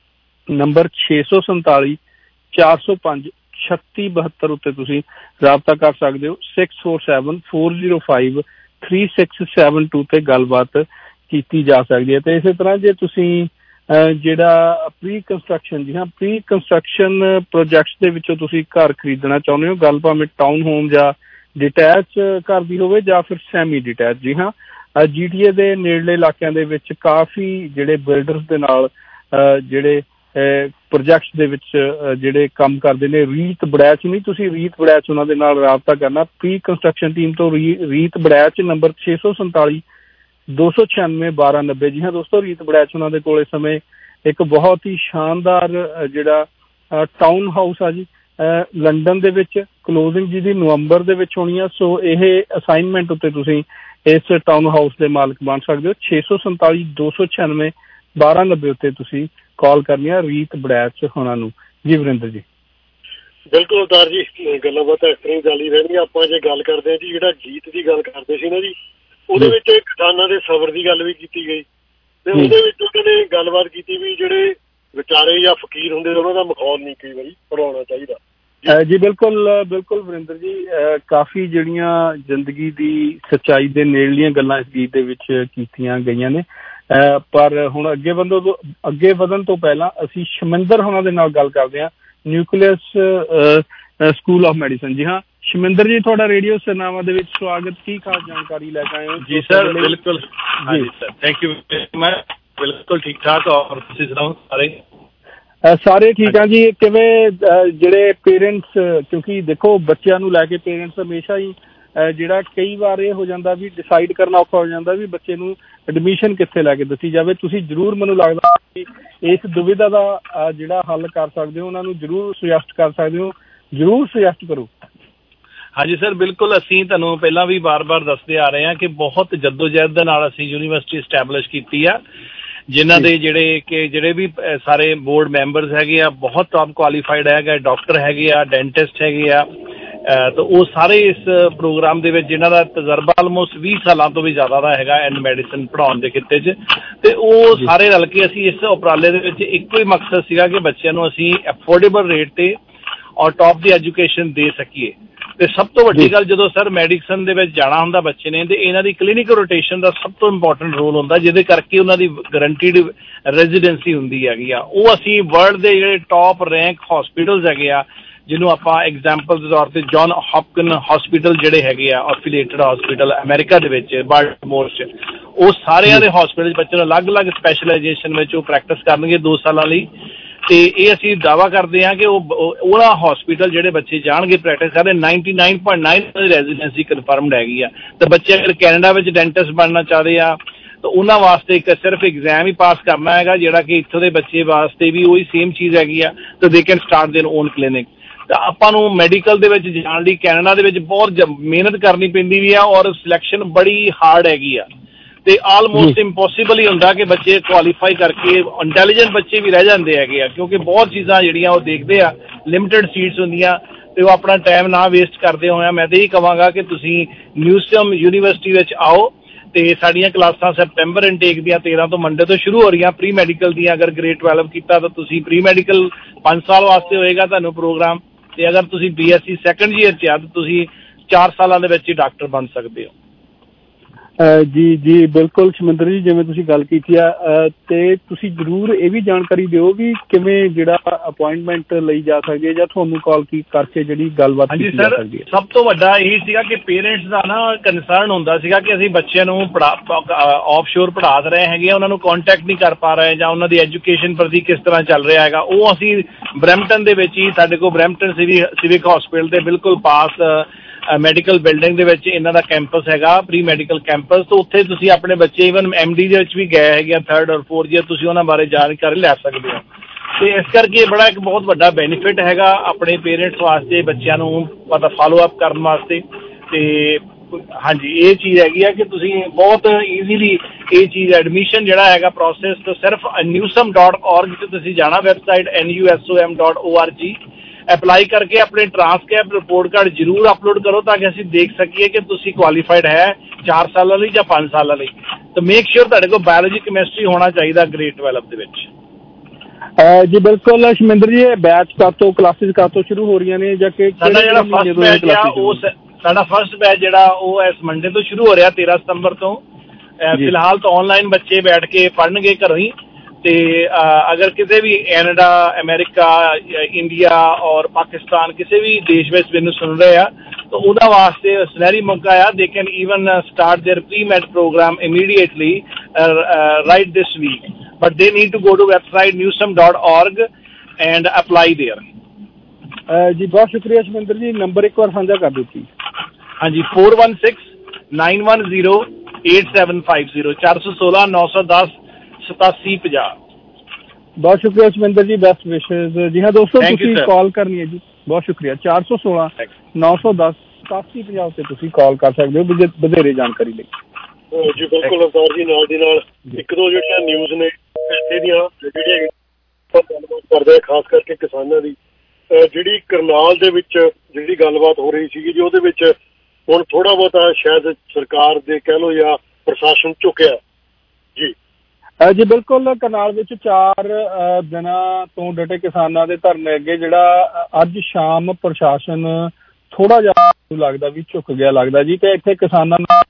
ਨੰਬਰ ਛੇ ਸੌ ਸੰਤਾਲੀ ਚਾਰ ਸੌ ਪੰਜ ਛੱਤੀ ਬਹੱਤਰ ਉੱਤੇ ਤੁਸੀਂ ਰਾਬਤਾ ਕਰ ਸਕਦੇ ਹੋ। Six four seven four zero five three six seven two ਤੇ ਗੱਲਬਾਤ ਕੀਤੀ ਜਾ ਸਕਦੀ ਹੈ। ਤੇ ਇਸੇ ਤਰ੍ਹਾਂ ਜੇ ਤੁਸੀਂ ਜਿਹੜਾ ਪ੍ਰੀ ਕੰਸਟਰਕਸ਼ਨ, ਜੀ ਹਾਂ ਪ੍ਰੀ ਕੰਸਟਰਕਸ਼ਨ ਪ੍ਰੋਜੈਕਟਸ ਦੇ ਵਿੱਚੋਂ ਤੁਸੀਂ ਘਰ ਖਰੀਦਣਾ ਚਾਹੁੰਦੇ ਹੋ, ਗੱਲ ਭਾਵੇਂ ਟਾਊਨ ਹੋਮ ਜਾਂ ਡਿਟੈਚ ਘਰ ਦੀ ਹੋਵੇ ਜਾਂ ਫਿਰ ਸੈਮੀ ਡਿਟੈਚ, ਜੀ ਹਾਂ ਜੀ ਟੀ ਏ ਦੇ ਨੇੜਲੇ ਇਲਾਕਿਆਂ ਦੇ ਵਿੱਚ ਕਾਫੀ ਜਿਹੜੇ ਬਿਲਡਰਸ ਦੇ ਨਾਲ ਜਿਹੜੇ ਪ੍ਰੋਜੈਕਟਸ ਦੇ ਵਿੱਚ ਜਿਹੜੇ ਕੰਮ ਕਰਦੇ ਨੇ, ਰੀਤ ਬੜੈਚ ਨਹੀਂ, ਤੁਸੀਂ ਰੀਤ ਬੜੈਚ ਉਹਨਾਂ ਦੇ ਨਾਲ ਰਾਬਤਾ ਕਰਨਾ। ਪ੍ਰੀ ਕੰਸਟਰਕਸ਼ਨ ਟੀਮ ਤੋਂ ਰੀ ਰੀਤ ਬੜੈਚ ਨੰਬਰ ਛੇ ਸੌ ਸੰਤਾਲੀ ਦੋ ਸੌ ਛਿਆਨਵੇਂ ਬਾਰਾਂ ਨੱਬੇ। ਜੀ ਹਾਂ ਦੋਸਤੋ, ਰੀਤ ਬੜੈਚ ਉਹਨਾਂ ਦੇ ਕੋਲ ਇਸ ਸਮੇਂ ਇੱਕ ਬਹੁਤ ਹੀ ਸ਼ਾਨਦਾਰ ਜਿਹੜਾ ਟਾਊਨ ਹਾਊਸ ਆ ਜੀ ਲੰਡਨ ਦੇ ਵਿੱਚ, ਕਲੋਜ਼ਿੰਗ ਜਿਹਦੀ ਨਵੰਬਰ ਦੇ ਵਿੱਚ ਹੋਣੀ ਆ। ਸੋ ਇਹ ਅਸਾਈਨਮੈਂਟ ਉੱਤੇ ਤੁਸੀਂ ਇਸ ਟਾਊਨ ਹਾਊਸ ਦੇ ਮਾਲਕ ਬਣ ਸਕਦੇ ਹੋ। ਛੇ ਸੌ ਸੰਤਾਲੀ ਦੋ ਸੌ ਛਿਆਨਵੇਂ ਬਾਰਾਂ ਨੱਬੇ ਉੱਤੇ ਤੁਸੀਂ ਕਾਲ ਕਰਨੀ ਆ ਰੀਤ ਬੜੈਚ ਹੋਣਾ ਨੂੰ। ਜੀ ਵਰਿੰਦਰ ਜੀ। ਬਿਲਕੁਲ ਅਵਤਾਰ ਜੀ, ਗੱਲਾਂ ਬਾਤਾਂ ਇਸ ਤਰ੍ਹਾਂ ਹੀ ਚੱਲ ਹੀ ਰਹਿਣਗੀਆਂ। ਆਪਾਂ ਜੇ ਗੱਲ ਕਰਦੇ ਹਾਂ ਜੀ, ਜਿਹੜਾ ਗੀਤ ਦੀ ਗੱਲ ਕਰਦੇ ਸੀ ਨਾ ਜੀ, ਉਹਦੇ ਵਿੱਚ ਕਿਸਾਨਾਂ ਦੇ ਸਬਰ ਦੀ ਗੱਲ ਵੀ ਕੀਤੀ ਗਈ ਤੇ ਉਹਦੇ ਵਿੱਚ ਉਹਨਾਂ ਨੇ ਗੱਲਬਾਤ ਕੀਤੀ ਵੀ ਜਿਹੜੇ ਵਿਚਾਰੇ ਜਾਂ ਫਕੀਰ ਹੁੰਦੇ ਉਹਨਾਂ ਦਾ ਮਖੌਲ ਨਹੀਂ ਕਈ ਵਾਰੀ ਪੜਾਉਣਾ ਚਾਹੀਦਾ। ਜੀ ਬਿਲਕੁਲ ਬਿਲਕੁਲ ਵਰਿੰਦਰ ਜੀ, ਕਾਫੀ ਜਿਹੜੀਆਂ ਜ਼ਿੰਦਗੀ ਦੀ ਸੱਚਾਈ ਦੇ ਨੇੜਲੀਆਂ ਗੱਲਾਂ ਇਸ ਗੀਤ ਦੇ ਵਿੱਚ ਕੀਤੀਆਂ ਗਈਆਂ ਨੇ। ਪਰ ਹੁਣ ਅੱਗੇ ਵਧਣ ਤੋਂ ਅੱਗੇ ਵਧਣ ਤੋਂ ਪਹਿਲਾਂ ਅਸੀਂ ਸ਼ਮਿੰਦਰ ਹੋਣਾ ਦੇ ਨਾਲ ਗੱਲ ਕਰਦੇ ਹਾਂ, ਨਿਊਕਲੀਅਸ ਸਕੂਲ ਆਫ ਮੈਡੀਸਨ। ਜੀ ਹਾਂ ਸ਼ਮਿੰਦਰ ਜੀ, ਤੁਹਾਡਾ ਰੇਡੀਓ ਸਰਨਾਮਾ ਦੇ ਵਿੱਚ ਸਵਾਗਤ। ਕੀ ਖਾਸ ਜਾਣਕਾਰੀ ਲੈ ਕੇ ਆਏ ਹੋ? ਜੀ ਸਰ, ਬਿਲਕੁਲ ਹਾਂਜੀ ਸਰ, ਥੈਂਕ ਯੂ। ਮੈਂ ਬਿਲਕੁਲ ਠੀਕ ਠਾਕ, ਔਰ ਤੁਸੀਂ ਸੁਣਾਓ? ਸਾਰੇ ਸਾਰੇ ਠੀਕ ਆ ਜੀ। ਕਿਵੇਂ ਜਿਹੜੇ ਪੇਰੈਂਟਸ, ਕਿਉਂਕਿ ਦੇਖੋ ਬੱਚਿਆਂ ਨੂੰ ਲੈ ਕੇ ਪੇਰੈਂਟਸ ਹਮੇਸ਼ਾ ਹੀ ਜਿਹੜਾ ਕਈ ਵਾਰ ਇਹ ਹੋ ਜਾਂਦਾ ਵੀ ਡਿਸਾਈਡ ਕਰਨਾ ਔਖਾ ਹੋ ਜਾਂਦਾ ਵੀ ਬੱਚੇ ਨੂੰ ਐਡਮਿਸ਼ਨ ਕਿੱਥੇ ਲੈ ਕੇ ਦਿੱਤੀ ਜਾਵੇ। ਤੁਸੀਂ ਜ਼ਰੂਰ, ਮੈਨੂੰ ਲੱਗਦਾ ਕਿ ਇਸ ਦੁਵਿਧਾ ਦਾ ਜਿਹੜਾ ਹੱਲ ਕਰ ਸਕਦੇ ਹੋ, ਉਹਨਾਂ ਨੂੰ ਜ਼ਰੂਰ ਸੁਜੈਸਟ ਕਰ ਸਕਦੇ ਹੋ, ਜ਼ਰੂਰ ਸੁਜੈਸਟ ਕਰੋ। ਹਾਂਜੀ ਸਰ, ਬਿਲਕੁਲ। ਅਸੀਂ ਤੁਹਾਨੂੰ ਪਹਿਲਾਂ ਵੀ ਵਾਰ-ਵਾਰ ਦੱਸਦੇ ਆ ਰਹੇ ਹਾਂ ਕਿ ਬਹੁਤ ਜੱਦੋਜਹਿਦ ਦੇ ਨਾਲ ਅਸੀਂ ਯੂਨੀਵਰਸਿਟੀ ਸਟੈਬਲਿਸ਼ ਕੀਤੀ ਆ, ਜਿਨ੍ਹਾਂ ਦੇ ਜਿਹੜੇ ਕਿ ਜਿਹੜੇ ਵੀ ਸਾਰੇ ਬੋਰਡ ਮੈਂਬਰਸ ਹੈਗੇ ਆ ਬਹੁਤ ਟੌਪ ਕੁਆਲੀਫਾਈਡ ਹੈਗਾ, ਡਾਕਟਰ ਹੈਗੇ ਆ, ਡੈਂਟਿਸਟ ਹੈਗੇ ਆ, ਤਾਂ ਉਹ ਸਾਰੇ ਇਸ ਪ੍ਰੋਗਰਾਮ ਦੇ ਵਿੱਚ ਜਿਨ੍ਹਾਂ ਦਾ ਤਜਰਬਾ ਆਲਮੋਸਟ ਵੀਹ ਸਾਲਾਂ ਤੋਂ ਵੀ ਜ਼ਿਆਦਾ ਦਾ ਹੈਗਾ ਐਂਡ ਮੈਡੀਸਨ ਪੜ੍ਹਾਉਣ ਦੇ ਖਿੱਤੇ 'ਚ, ਤੇ ਉਹ ਸਾਰੇ ਰਲ ਕੇ ਅਸੀਂ ਇਸ ਉਪਰਾਲੇ ਦੇ ਵਿੱਚ ਇੱਕੋ ਹੀ ਮਕਸਦ ਸੀਗਾ ਕਿ ਬੱਚਿਆਂ ਨੂੰ ਅਸੀਂ ਅਫੋਰਡੇਬਲ ਰੇਟ ਤੇ ਔਰ ਟੌਪ ਦੀ ਐਜੂਕੇਸ਼ਨ ਦੇ ਸਕੀਏ। ਤੇ ਸਭ ਤੋਂ ਵੱਡੀ ਗੱਲ, ਜਦੋਂ ਸਰ ਮੈਡੀਸਨ ਦੇ ਵਿੱਚ ਜਾਣਾ ਹੁੰਦਾ ਬੱਚੇ ਨੇ, ਤੇ ਇਹਨਾਂ ਦੀ ਕਲੀਨਿਕਲ ਰੋਟੇਸ਼ਨ ਦਾ ਸਭ ਤੋਂ ਇੰਪੋਰਟੈਂਟ ਰੋਲ ਹੁੰਦਾ, ਜਿਹਦੇ ਕਰਕੇ ਉਹਨਾਂ ਦੀ ਗਰੰਟੀਡ ਰੈਜ਼ੀਡੈਂਸੀ ਹੁੰਦੀ ਹੈਗੀ ਆ। ਉਹ ਅਸੀਂ ਵਰਲਡ ਦੇ ਜਿਹੜੇ ਟੌਪ ਰੈਂਕ ਹੌਸਪੀਟਲਸ ਹੈਗੇ ਆ, ਜਿਹਨੂੰ ਆਪਾਂ ਐਗਜ਼ਾਮਪਲ ਦੇ ਤੌਰ ਤੇ ਜੌਨ ਹੌਪਕਿਨ ਹੌਸਪੀਟਲ ਜਿਹੜੇ ਹੈਗੇ ਆ, ਐਫੀਲੀਏਟਡ ਹੌਸਪੀਟਲ ਅਮਰੀਕਾ ਦੇ ਵਿੱਚ ਬਾਲਟਿਮੋਰ 'ਚ, ਉਹ ਸਾਰਿਆਂ ਦੇ ਹੌਸਪੀਟਲ ਬੱਚੇ ਨੂੰ ਅਲੱਗ-ਅਲੱਗ ਸਪੈਸ਼ਲਾਈਜੇਸ਼ਨ ਵਿੱਚ ਉਹ ਪ੍ਰੈਕਟਿਸ ਕਰਨਗੇ ਦੋ ਸਾਲਾਂ ਲਈ। ਤੇ ਇਹ ਅਸੀਂ ਦਾਅਵਾ ਕਰਦੇ ਹਾਂ ਕਿ ਉਹ ਉਹਨਾਂ ਹੌਸਪੀਟਲ ਜਿਹੜੇ ਬੱਚੇ ਜਾਣਗੇ ਪ੍ਰੈਕਟਿਸ ਕਰਦੇ ninety nine point nine residency confirmed ਹੈਗੀ ਆ। ਤੇ ਬੱਚੇ ਅਗਰ ਕੈਨੇਡਾ ਵਿੱਚ ਡੈਂਟਿਸਟ ਬਣਨਾ ਚਾਹਦੇ ਆ ਤਾਂ ਉਹਨਾਂ ਵਾਸਤੇ ਇੱਕ ਸਿਰਫ ਐਗਜ਼ਾਮ ਹੀ ਪਾਸ ਕਰਨਾ ਹੈਗਾ, ਜਿਹੜਾ ਕਿ ਇੱਥੋਂ ਦੇ ਬੱਚੇ ਵਾਸਤੇ ਵੀ ਉਹੀ ਸੇਮ ਚੀਜ਼ ਹੈਗੀ ਆ, ਤਾਂ they can start their own clinic. ਤਾਂ ਆਪਾਂ ਨੂੰ ਮੈਡੀਕਲ ਦੇ ਵਿੱਚ ਜਾਣ ਲਈ ਕੈਨੇਡਾ ਦੇ ਵਿੱਚ ਬਹੁਤ ਮਿਹਨਤ ਕਰਨੀ ਪੈਂਦੀ ਵੀ ਆ, ਔਰ ਸਿਲੈਕਸ਼ਨ ਬੜੀ ਹਾਰਡ ਹੈਗੀ ਆ, ਤੇ ਆਲਮੋਸਟ ਇੰਪੋਸੀਬਲ ਹੀ ਹੁੰਦਾ ਕਿ ਬੱਚੇ ਕੁਆਲੀਫਾਈ ਕਰਕੇ ਇੰਟੈਲੀਜੈਂਟ ਬੱਚੇ ਵੀ ਰਹਿ ਜਾਂਦੇ ਹੈਗੇ ਆ, ਕਿਉਂਕਿ ਬਹੁਤ ਚੀਜ਼ਾਂ ਜਿਹੜੀਆਂ ਉਹ ਦੇਖਦੇ ਆ, ਲਿਮਿਟਡ ਸੀਟਸ ਹੁੰਦੀਆਂ, ਤੇ ਉਹ ਆਪਣਾ ਟਾਈਮ ਨਾ ਵੇਸਟ ਕਰਦੇ ਹੋਇਆ ਮੈਂ ਤਾਂ ਇਹੀ ਕਹਾਂਗਾ ਕਿ ਤੁਸੀਂ ਨਿਊਜ਼ਮ ਯੂਨੀਵਰਸਿਟੀ ਵਿੱਚ ਆਓ। ਤੇ ਸਾਡੀਆਂ ਕਲਾਸਾਂ ਸੈਪਟੈਂਬਰ ਇਨਟੇਕ ਦੀਆਂ ਤੇਰਾਂ ਤੋਂ ਮੰਡੇ ਤੋਂ ਸ਼ੁਰੂ ਹੋ ਰਹੀਆਂ, ਪ੍ਰੀ ਮੈਡੀਕਲ ਦੀਆਂ। ਅਗਰ ਗ੍ਰੇਡ ਟਵੈਲਵ ਕੀਤਾ ਤਾਂ ਤੁਸੀਂ ਪ੍ਰੀ ਮੈਡੀਕਲ ਪੰਜ ਸਾਲ ਵਾਸਤੇ ਹੋਏਗਾ ਤੁਹਾਨੂੰ ਪ੍ਰੋਗਰਾਮ, ਤੇ ਅਗਰ ਤੁਸੀਂ B S C second year 'ਚ ਆ ਤਾਂ ਤੁਸੀਂ ਚਾਰ ਸਾਲਾਂ ਦੇ ਵਿੱਚ ਹੀ ਡਾਕਟਰ ਬਣ ਸਕਦੇ ਹੋ। ਜੀ ਜੀ ਬਿਲਕੁਲ ਸ਼ਮਿੰਦਰ ਜੀ, ਜਿਵੇਂ ਤੁਸੀਂ ਗੱਲ ਕੀਤੀ ਆ, ਤੇ ਤੁਸੀਂ ਜ਼ਰੂਰ ਇਹ ਵੀ ਜਾਣਕਾਰੀ ਦਿਓ ਵੀ ਕਿਵੇਂ ਜਿਹੜਾ ਅਪੁਆਇੰਟਮੈਂਟ ਲਈ ਜਾ ਸਕਦੀ ਹੈ ਜਾਂ ਤੁਹਾਨੂੰ ਕਾਲ ਕੀ ਕਰਕੇ ਜਿਹੜੀ ਗੱਲਬਾਤ ਕੀਤੀ ਜਾ ਸਕਦੀ ਹੈ। ਸਭ ਤੋਂ ਵੱਡਾ ਇਹ ਸੀਗਾ ਕਿ ਪੇਰੈਂਟਸ ਦਾ ਨਾ ਕੰਸਰਨ ਹੁੰਦਾ ਸੀਗਾ ਕਿ ਅਸੀਂ ਬੱਚਿਆਂ ਨੂੰ ਪੜਾ ਆਫਸ਼ੋਰ ਪੜ੍ਹਾ ਰਹੇ ਹੈਗੇ, ਉਹਨਾਂ ਨੂੰ ਕੰਟੈਕਟ ਨਹੀਂ ਕਰ ਪਾ ਰਹੇ ਜਾਂ ਉਹਨਾਂ ਦੀ ਐਜੂਕੇਸ਼ਨ ਪ੍ਰਤੀ ਕਿਸ ਤਰ੍ਹਾਂ ਚੱਲ ਰਿਹਾ ਹੈਗਾ। ਉਹ ਅਸੀਂ ਬਰੈਂਪਟਨ ਦੇ ਵਿੱਚ ਹੀ, ਸਾਡੇ ਕੋਲ ਬਰੈਂਪਟਨ ਸਿਵਿਕ ਹਸਪੀਟਲ ਦੇ ਬਿਲਕੁਲ ਪਾਸ ਮੈਡੀਕਲ ਬਿਲਡਿੰਗ ਦੇ ਵਿੱਚ ਇਹਨਾਂ ਦਾ ਕੈਂਪਸ ਹੈਗਾ, ਪ੍ਰੀ ਮੈਡੀਕਲ ਕੈਂਪਸ। ਤਾਂ ਉੱਥੇ ਤੁਸੀਂ ਆਪਣੇ ਬੱਚੇ ਈਵਨ ਐਮ ਡੀ ਦੇ ਵਿੱਚ ਵੀ ਗਏ ਹੈਗੇ ਆ, ਥਰਡ ਔਰ ਫੋਰਥ ਈਅਰ, ਤੁਸੀਂ ਉਹਨਾਂ ਬਾਰੇ ਜਾਣਕਾਰੀ ਲੈ ਸਕਦੇ ਹੋ। ਤੇ ਇਸ ਕਰਕੇ ਬੜਾ ਇੱਕ ਬਹੁਤ ਵੱਡਾ ਬੈਨੀਫਿਟ ਹੈਗਾ ਆਪਣੇ ਪੇਰੈਂਟਸ ਵਾਸਤੇ, ਬੱਚਿਆਂ ਨੂੰ ਪਤਾ ਫਾਲੋ ਅਪ ਕਰਨ ਵਾਸਤੇ। ਤੇ ਹਾਂਜੀ, ਇਹ ਚੀਜ਼ ਹੈਗੀ ਆ ਕਿ ਤੁਸੀਂ ਬਹੁਤ ਈਜ਼ੀਲੀ ਇਹ ਚੀਜ਼ ਐਡਮਿਸ਼ਨ ਜਿਹੜਾ ਹੈਗਾ ਪ੍ਰੋਸੈਸ ਤੋਂ ਸਿਰਫ ਨਿਊਸਮ ਡਾਟ ਔਰਗ 'ਤੇ ਤੁਸੀਂ ਜਾਣਾ, website N U S O M dot O R G, apply ਕਰਕੇ ਆਪਣੇ ਟ੍ਰਾਂਸਕ੍ਰਿਪਟ ਰਿਪੋਰਟ ਕਾਰਡ ਜ਼ਰੂਰ ਅਪਲੋਡ ਕਰੋ ਤਾਂ ਕਿ ਅਸੀਂ ਦੇਖ ਸਕੀਏ ਕਿ ਤੁਸੀਂ ਕੁਆਲੀਫਾਈਡ ਹੈ ਚਾਰ ਸਾਲਾਂ ਲਈ ਜਾਂ ਪੰਜ ਸਾਲਾਂ ਲਈ। ਤਾਂ ਮੇਕ ਸ਼ੋਰ ਤੁਹਾਡੇ ਕੋਲ ਬਾਇਓਲੋਜੀ ਕੈਮਿਸਟਰੀ ਹੋਣਾ ਚਾਹੀਦਾ ਗ੍ਰੇਡ ਟਵੈਲਵ ਦੇ ਵਿੱਚ। ਜੀ ਬਿਲਕੁਲ ਸ਼ਮਿੰਦਰ ਜੀ, ਇਹ ਬੈਚ ਕਦ ਤੋਂ, ਕਲਾਸਿਸ ਕਦ ਤੋਂ ਸ਼ੁਰੂ ਹੋ ਰਹੀਆਂ ਨੇ ਜਾਂ ਕਿ ਸਾਡਾ ਜਿਹੜਾ ਫਸਟ ਬੈਚ ਆ ਉਹ ਸਾਡਾ ਫਸਟ ਬੈਚ ਜਿਹੜਾ ਉਹ ਇਸ ਮੰਡੇ ਤੋਂ ਸ਼ੁਰੂ ਹੋ ਰਿਹਾ, ਤੇਰਾਂ ਸਤੰਬਰ ਤੋਂ। ਫਿਲਹਾਲ ਤਾਂ ਆਨਲਾਈਨ ਬੱਚੇ ਬੈਠ ਕੇ ਪੜ੍ਹਨਗੇ ਘਰੋਂ ਹੀ, ਤੇ ਅਗਰ ਕਿਸੇ ਵੀ ਕੈਨੇਡਾ, ਅਮਰੀਕਾ, ਇੰਡੀਆ ਔਰ ਪਾਕਿਸਤਾਨ ਕਿਸੇ ਵੀ ਦੇਸ਼ ਵਿੱਚ ਮੈਨੂੰ ਸੁਣ ਰਹੇ ਆ ਤਾਂ ਉਹਦਾ ਵਾਸਤੇ ਸੁਨਹਿਰੀ ਮੌਕਾ ਆ। They can even start there pre med program immediately right this week, but they need to go to website Newsum dot org and apply there. ਜੀ ਬਹੁਤ ਸ਼ੁਕਰੀਆ ਸ਼ਮਿੰਦਰ ਜੀ, ਨੰਬਰ ਇੱਕ ਵਾਰ ਸਾਂਝਾ ਕਰ ਦਿਓ ਪਲੀਜ਼। ਹਾਂਜੀ, four one six nine one zero eight seven five zero, ਚਾਰ ਸੌ ਸੋਲਾਂ ਨੌ ਸੌ ਦਸ ਸਤਾਸੀ ਪੰਜਾਹ। ਬਹੁਤ ਸ਼ੁਕਰੀਆ ਸ਼ਮਿੰਦਰ ਜੀ, ਬੈਸਟ ਵਿਸ਼ੇਜ਼। ਜੀ ਹਾਂ ਦੋਸਤੋ, ਤੁਸੀਂ ਕਾਲ ਕਰਨੀ ਹੈ ਜੀ। ਬਹੁਤ ਸ਼ੁਕਰੀਆ। ਚਾਰ ਸੌ ਸੋਲਾਂ ਨੌ ਸੌ ਦਸ ਸਤਾਸੀ ਪੰਜਾਹ ਉੱਤੇ ਤੁਸੀਂ ਕਾਲ ਕਰ ਸਕਦੇ ਹੋ ਵਧੇਰੇ ਜਾਣਕਾਰੀ ਲਈ। ਜੀ ਬਿਲਕੁਲ ਅਵਤਾਰ ਜੀ, ਨਾਲ ਦੀ ਨਾਲ ਇੱਕ ਦੋ ਜਿਹੜੀਆਂ ਨਿਊਜ਼ ਨੇ ਇਹਦੀਆਂ ਜਿਹੜੀਆਂ ਗੱਲਬਾਤ ਕਰਦੇ ਆ, ਖਾਸ ਕਰਕੇ ਕਿਸਾਨਾਂ ਦੀ, ਜਿਹੜੀ ਕਰਨਾਲ ਦੇ ਵਿੱਚ ਜਿਹੜੀ ਗੱਲਬਾਤ ਹੋ ਰਹੀ ਸੀਗੀ ਜੀ, ਉਹਦੇ ਵਿੱਚ ਹੁਣ ਥੋੜਾ ਬਹੁਤਾ ਸ਼ਾਇਦ ਸਰਕਾਰ ਦੇ ਕਹਿ ਲਓ ਜਾਂ ਪ੍ਰਸ਼ਾਸਨ ਝੁਕਿਆ ਜੀ। ਜੀ ਬਿਲਕੁਲ, ਕਰਨਾਲ ਵਿੱਚ ਚਾਰ ਦਿਨਾਂ ਤੋਂ ਡਟੇ ਕਿਸਾਨਾਂ ਦੇ ਧਰਨੇ ਅੱਗੇ ਜਿਹੜਾ ਅੱਜ ਸ਼ਾਮ ਪ੍ਰਸ਼ਾਸਨ ਥੋੜਾ ਜਿਹਾ ਲੱਗਦਾ ਵੀ ਝੁਕ ਗਿਆ ਲੱਗਦਾ ਜੀ। ਤੇ ਇੱਥੇ ਕਿਸਾਨਾਂ ਨਾਲ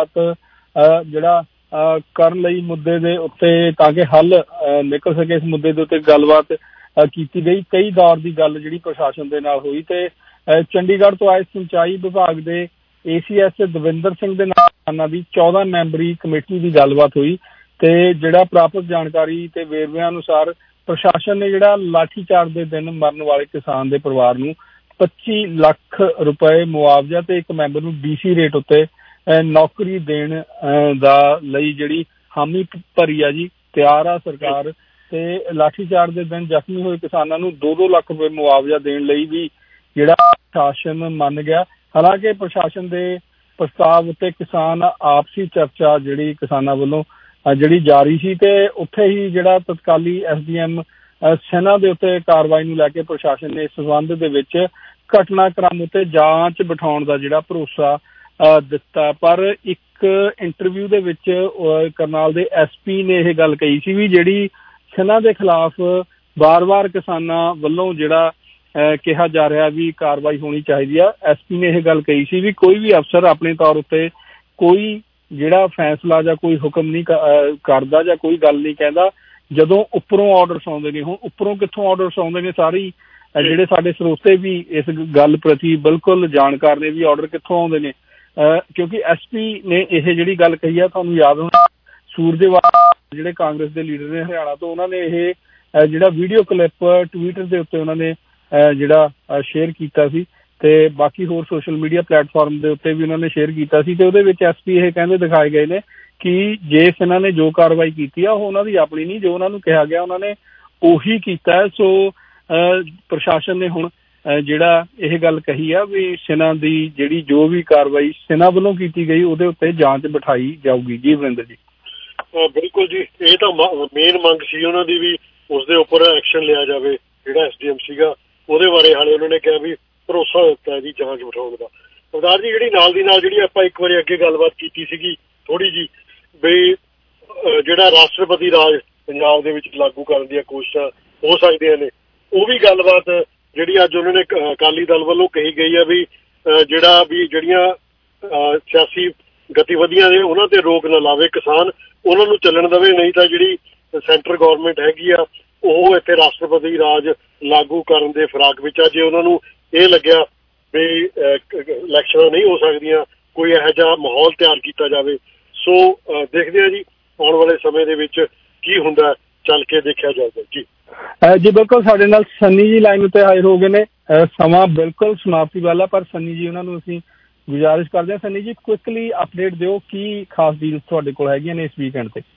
ਗੱਲਬਾਤ ਜਿਹੜਾ ਕਰਨ ਲਈ ਮੁੱਦੇ ਦੇ ਉੱਤੇ, ਤਾਂ ਕਿ ਹੱਲ ਨਿਕਲ ਸਕੇ ਇਸ ਮੁੱਦੇ ਦੇ ਉੱਤੇ ਗੱਲਬਾਤ ਕੀਤੀ ਗਈ। ਕਈ ਦੌਰ ਦੀ ਗੱਲ ਜਿਹੜੀ ਪ੍ਰਸ਼ਾਸਨ ਦੇ ਨਾਲ ਹੋਈ, ਤੇ ਚੰਡੀਗੜ੍ਹ ਤੋਂ ਆਏ ਸਿੰਚਾਈ ਵਿਭਾਗ ਦੇ A C S Davinder Singh ਦੇ ਨਾਲ ਕਿਸਾਨਾਂ ਦੀ ਚੌਦਾਂ ਮੈਂਬਰੀ ਕਮੇਟੀ ਦੀ ਗੱਲਬਾਤ ਹੋਈ। ਤੇ ਜਿਹੜਾ ਪ੍ਰਾਪਤ ਜਾਣਕਾਰੀ ਤੇ ਵੇਰਵਿਆਂ ਅਨੁਸਾਰ ਪ੍ਰਸ਼ਾਸਨ ਨੇ ਜਿਹੜਾ ਲਾਠੀਚਾਰਜ ਦੇ ਦਿਨ ਮਰਨ ਵਾਲੇ ਕਿਸਾਨ ਦੇ ਪਰਿਵਾਰ ਨੂੰ ਪੱਚੀ ਲੱਖ ਰੁਪਏ ਮੁਆਵਜ਼ਾ ਤੇ ਇੱਕ ਮੈਂਬਰ ਨੂੰ ਡੀ ਸੀ ਰੇਟ ਉੱਤੇ ਨੌਕਰੀ ਦੇਣ ਦਾ ਲਈ ਜਿਹੜੀ ਹਾਮੀ ਭਰੀ ਆ ਜੀ। ਤਿਆਰ ਆ ਸਰਕਾਰ। ਤੇ ਲਾਠੀਚਾਰਜ ਦੇ ਦਿਨ ਜ਼ਖਮੀ ਹੋਏ ਕਿਸਾਨਾਂ ਨੂੰ ਦੋ ਦੋ ਲੱਖ ਰੁਪਏ ਮੁਆਵਜ਼ਾ ਦੇਣ ਲਈ ਵੀ ਜਿਹੜਾ ਪ੍ਰਸ਼ਾਸਨ ਮੰਨ ਗਿਆ। ਹਾਲਾਂਕਿ ਪ੍ਰਸ਼ਾਸਨ ਦੇ ਪ੍ਰਸਤਾਵ ਉੱਤੇ ਕਿਸਾਨ ਆਪਸੀ ਚਰਚਾ ਜਿਹੜੀ ਕਿਸਾਨਾਂ ਵੱਲੋਂ ਜਿਹੜੀ ਜਾਰੀ ਸੀ, ਤੇ ਉੱਥੇ ਹੀ ਜਿਹੜਾ ਤਤਕਾਲੀ ਐਸ ਡੀ ਐਮ ਸੈਨਾ ਦੇ ਉੱਤੇ ਕਾਰਵਾਈ ਨੂੰ ਲੈ ਕੇ ਪ੍ਰਸ਼ਾਸਨ ਨੇ ਇਸ ਸੰਬੰਧ ਦੇ ਵਿੱਚ ਘਟਨਾਕ੍ਰਮ ਉੱਤੇ ਜਾਂਚ ਬਿਠਾਉਣ ਦਾ ਜਿਹੜਾ ਭਰੋਸਾ ਦਿੱਤਾ। ਪਰ ਇੱਕ ਇੰਟਰਵਿਊ ਦੇ ਵਿੱਚ ਕਰਨਾਲ ਦੇ ਐਸ ਪੀ ਨੇ ਇਹ ਗੱਲ ਕਹੀ ਸੀ ਵੀ ਜਿਹੜੀ ਸੈਨਾ ਦੇ ਖਿਲਾਫ ਵਾਰ-ਵਾਰ ਕਿਸਾਨਾਂ ਵੱਲੋਂ ਜਿਹੜਾ ਕਿਹਾ ਜਾ ਰਿਹਾ ਵੀ ਕਾਰਵਾਈ ਹੋਣੀ ਚਾਹੀਦੀ ਆ। ਐਸ ਪੀ ਨੇ ਇਹ ਗੱਲ ਕਹੀ ਸੀ ਵੀ ਕੋਈ ਵੀ ਅਫਸਰ ਆਪਣੇ ਤੌਰ ਉੱਤੇ ਕੋਈ ਜਿਹੜਾ ਫੈਸਲਾ ਜਾਂ ਕੋਈ ਹੁਕਮ ਨਹੀਂ ਕਰਦਾ ਜਾਂ ਕੋਈ ਗੱਲ ਨਹੀਂ ਕਹਿੰਦਾ ਜਦੋਂ ਉੱਪਰੋਂ ਆਰਡਰਸ ਆਉਂਦੇ ਨੇ। ਹੁਣ ਉੱਪਰੋਂ ਕਿੱਥੋਂ ਆਰਡਰਸ ਆਉਂਦੇ ਨੇ, ਸਾਰੀ ਜਿਹੜੇ ਸਾਡੇ ਸਰੋਤੇ ਵੀ ਇਸ ਗੱਲ ਪ੍ਰਤੀ ਬਿਲਕੁਲ ਜਾਣਕਾਰ ਨੇ ਵੀ ਆਰਡਰ ਕਿੱਥੋਂ ਆਉਂਦੇ ਨੇ, ਕਿਉਂਕਿ ਐਸ ਪੀ ਨੇ ਇਹ ਜਿਹੜੀ ਗੱਲ ਕਹੀ ਆ, ਤੁਹਾਨੂੰ ਯਾਦ ਹੋਣਾ ਸੂਰਜੇਵਾਲਾ ਜਿਹੜੇ ਕਾਂਗਰਸ ਦੇ ਲੀਡਰ ਨੇ ਹਰਿਆਣਾ ਤੋਂ, ਉਹਨਾਂ ਨੇ ਇਹ ਜਿਹੜਾ ਵੀਡੀਓ ਕਲਿੱਪ ਟਵਿੱਟਰ ਦੇ ਉੱਤੇ ਉਹਨਾਂ ਨੇ ਜਿਹੜਾ ਸ਼ੇਅਰ ਕੀਤਾ ਸੀ। ਤੇ ਬਾਕੀ ਹੋਰ ਸੋਸ਼ਲ ਮੀਡੀਆ ਪਲੇਟਫਾਰਮ ਦੇ ਉੱਤੇ ਵੀ ਉਹਨਾਂ ਨੇ ਸ਼ੇਅਰ ਕੀਤਾ ਸੀ। ਤੇ ਉਹਦੇ ਵਿੱਚ ਐਸ ਪੀ ਇਹ ਕਹਿੰਦੇ ਦਿਖਾਏ ਗਏ ਨੇ ਕਿ ਜੇ ਇਹਨਾਂ ਨੇ ਜੋ ਕਾਰਵਾਈ ਕੀਤੀ ਆ ਉਹ ਉਹਨਾਂ ਦੀ ਆਪਣੀ ਨਹੀਂ, ਜੋ ਉਹਨਾਂ ਨੂੰ ਕਿਹਾ ਗਿਆ ਉਹਨਾਂ ਨੇ ਉਹੀ ਕੀਤਾ ਹੈ। ਸੋ ਪ੍ਰਸ਼ਾਸਨ ਨੇ ਹੁਣ ਜਿਹੜਾ ਇਹ ਗੱਲ ਕਹੀ ਆ ਵੀ ਸਿਨਾ ਦੀ ਜਿਹੜੀ ਜੋ ਵੀ ਕਾਰਵਾਈ ਸਿਨਾ ਵੱਲੋਂ ਕੀਤੀ ਗਈ ਉਹਦੇ ਉੱਤੇ ਜਾਂਚ ਬਿਠਾਈ ਜਾਊਗੀ। ਜੀ ਵਰਿੰਦਰ ਜੀ। ਬਿਲਕੁਲ ਜੀ, ਇਹ ਤਾਂ ਮੇਨ ਮੰਗ ਸੀ ਉਹਨਾਂ ਦੀ ਵੀ ਉਸਦੇ ਉੱਪਰ ਐਕਸ਼ਨ ਲਿਆ ਜਾਵੇ। ਜਿਹੜਾ ਐਸ ਡੀ ਐਮ ਸੀਗਾ ਉਹਦੇ ਬਾਰੇ ਹਾਲੇ ਉਹਨਾਂ ਨੇ ਕਿਹਾ ਵੀ ਭਰੋਸਾ ਦਿੱਤਾ ਜੀ ਜਾਂਚ ਬਿਠਾਉਣ ਦਾ। ਸਰਦਾਰ ਜੀ, ਜਿਹੜੀ ਨਾਲ ਦੀ ਨਾਲ ਜਿਹੜੀ ਆਪਾਂ ਇੱਕ ਵਾਰੀ ਅੱਗੇ ਗੱਲਬਾਤ ਕੀਤੀ ਸੀਗੀ ਥੋੜੀ ਜੀ ਵੀ ਜਿਹੜਾ ਰਾਸ਼ਟਰਪਤੀ ਰਾਜ ਪੰਜਾਬ ਦੇ ਵਿੱਚ ਲਾਗੂ ਕਰਨ ਦੀਆਂ ਕੋਸ਼ਿਸ਼ਾਂ ਹੋ ਸਕਦੀਆਂ ਨੇ, ਉਹ ਵੀ ਗੱਲਬਾਤ ਜਿਹੜੀ ਅੱਜ ਉਹਨਾਂ ਨੇ ਅਕਾਲੀ ਦਲ ਵੱਲੋਂ ਕਹੀ ਗਈ ਆ ਵੀ ਜਿਹੜਾ ਵੀ ਜਿਹੜੀਆਂ ਸਿਆਸੀ ਗਤੀਵਿਧੀਆਂ ਨੇ ਉਹਨਾਂ ਤੇ ਰੋਕ ਨਾ ਲਾਵੇ ਕਿਸਾਨ, ਉਹਨਾਂ ਨੂੰ ਚੱਲਣ ਦੇਵੇ। ਨਹੀਂ ਤਾਂ ਜਿਹੜੀ ਸੈਂਟਰ ਗੌਰਮੈਂਟ ਹੈਗੀ ਆ ਉਹ ਇੱਥੇ ਰਾਸ਼ਟਰਪਤੀ ਰਾਜ ਲਾਗੂ ਕਰਨ ਦੇ ਫਿਰਾਕ ਵਿੱਚ ਆ। ਜੇ ਉਹਨਾਂ ਨੂੰ ਇਹ ਲੱਗਿਆ ਵੀ ਇਲੈਕਸ਼ਨਾਂ ਨਹੀਂ ਹੋ ਸਕਦੀਆਂ, ਕੋਈ ਇਹੋ ਜਿਹਾ ਮਾਹੌਲ ਤਿਆਰ ਕੀਤਾ ਜਾਵੇ। ਸੋ ਦੇਖਦੇ ਹਾਂ ਜੀ ਆਉਣ ਵਾਲੇ ਸਮੇਂ ਦੇ ਵਿੱਚ ਕੀ ਹੁੰਦਾ, ਚੱਲ ਕੇ ਦੇਖਿਆ ਜਾਊਗਾ ਜੀ। ਜੀ ਬਿਲਕੁਲ, ਸਾਡੇ ਨਾਲ ਸੰਨੀ ਜੀ ਲਾਈਨ ਉੱਤੇ ਹਾਜ਼ਰ ਹੋ ਗਏ ਨੇ। ਸਮਾਂ ਬਿਲਕੁਲ ਸਮਾਪਤੀ ਵਾਲਾ, ਪਰ ਸੰਨੀ ਜੀ ਉਹਨਾਂ ਨੂੰ ਅਸੀਂ ਗੁਜ਼ਾਰਿਸ਼ ਕਰਦੇ ਹਾਂ। ਸੰਨੀ ਜੀ, ਕੁਇਕਲੀ ਅਪਡੇਟ ਦਿਓ, ਕੀ ਖਾਸ ਡੀਲਸ ਤੁਹਾਡੇ ਕੋਲ ਹੈਗੀਆਂ ਨੇ ਇਸ ਵੀਕਐਂਡ ਤੇ?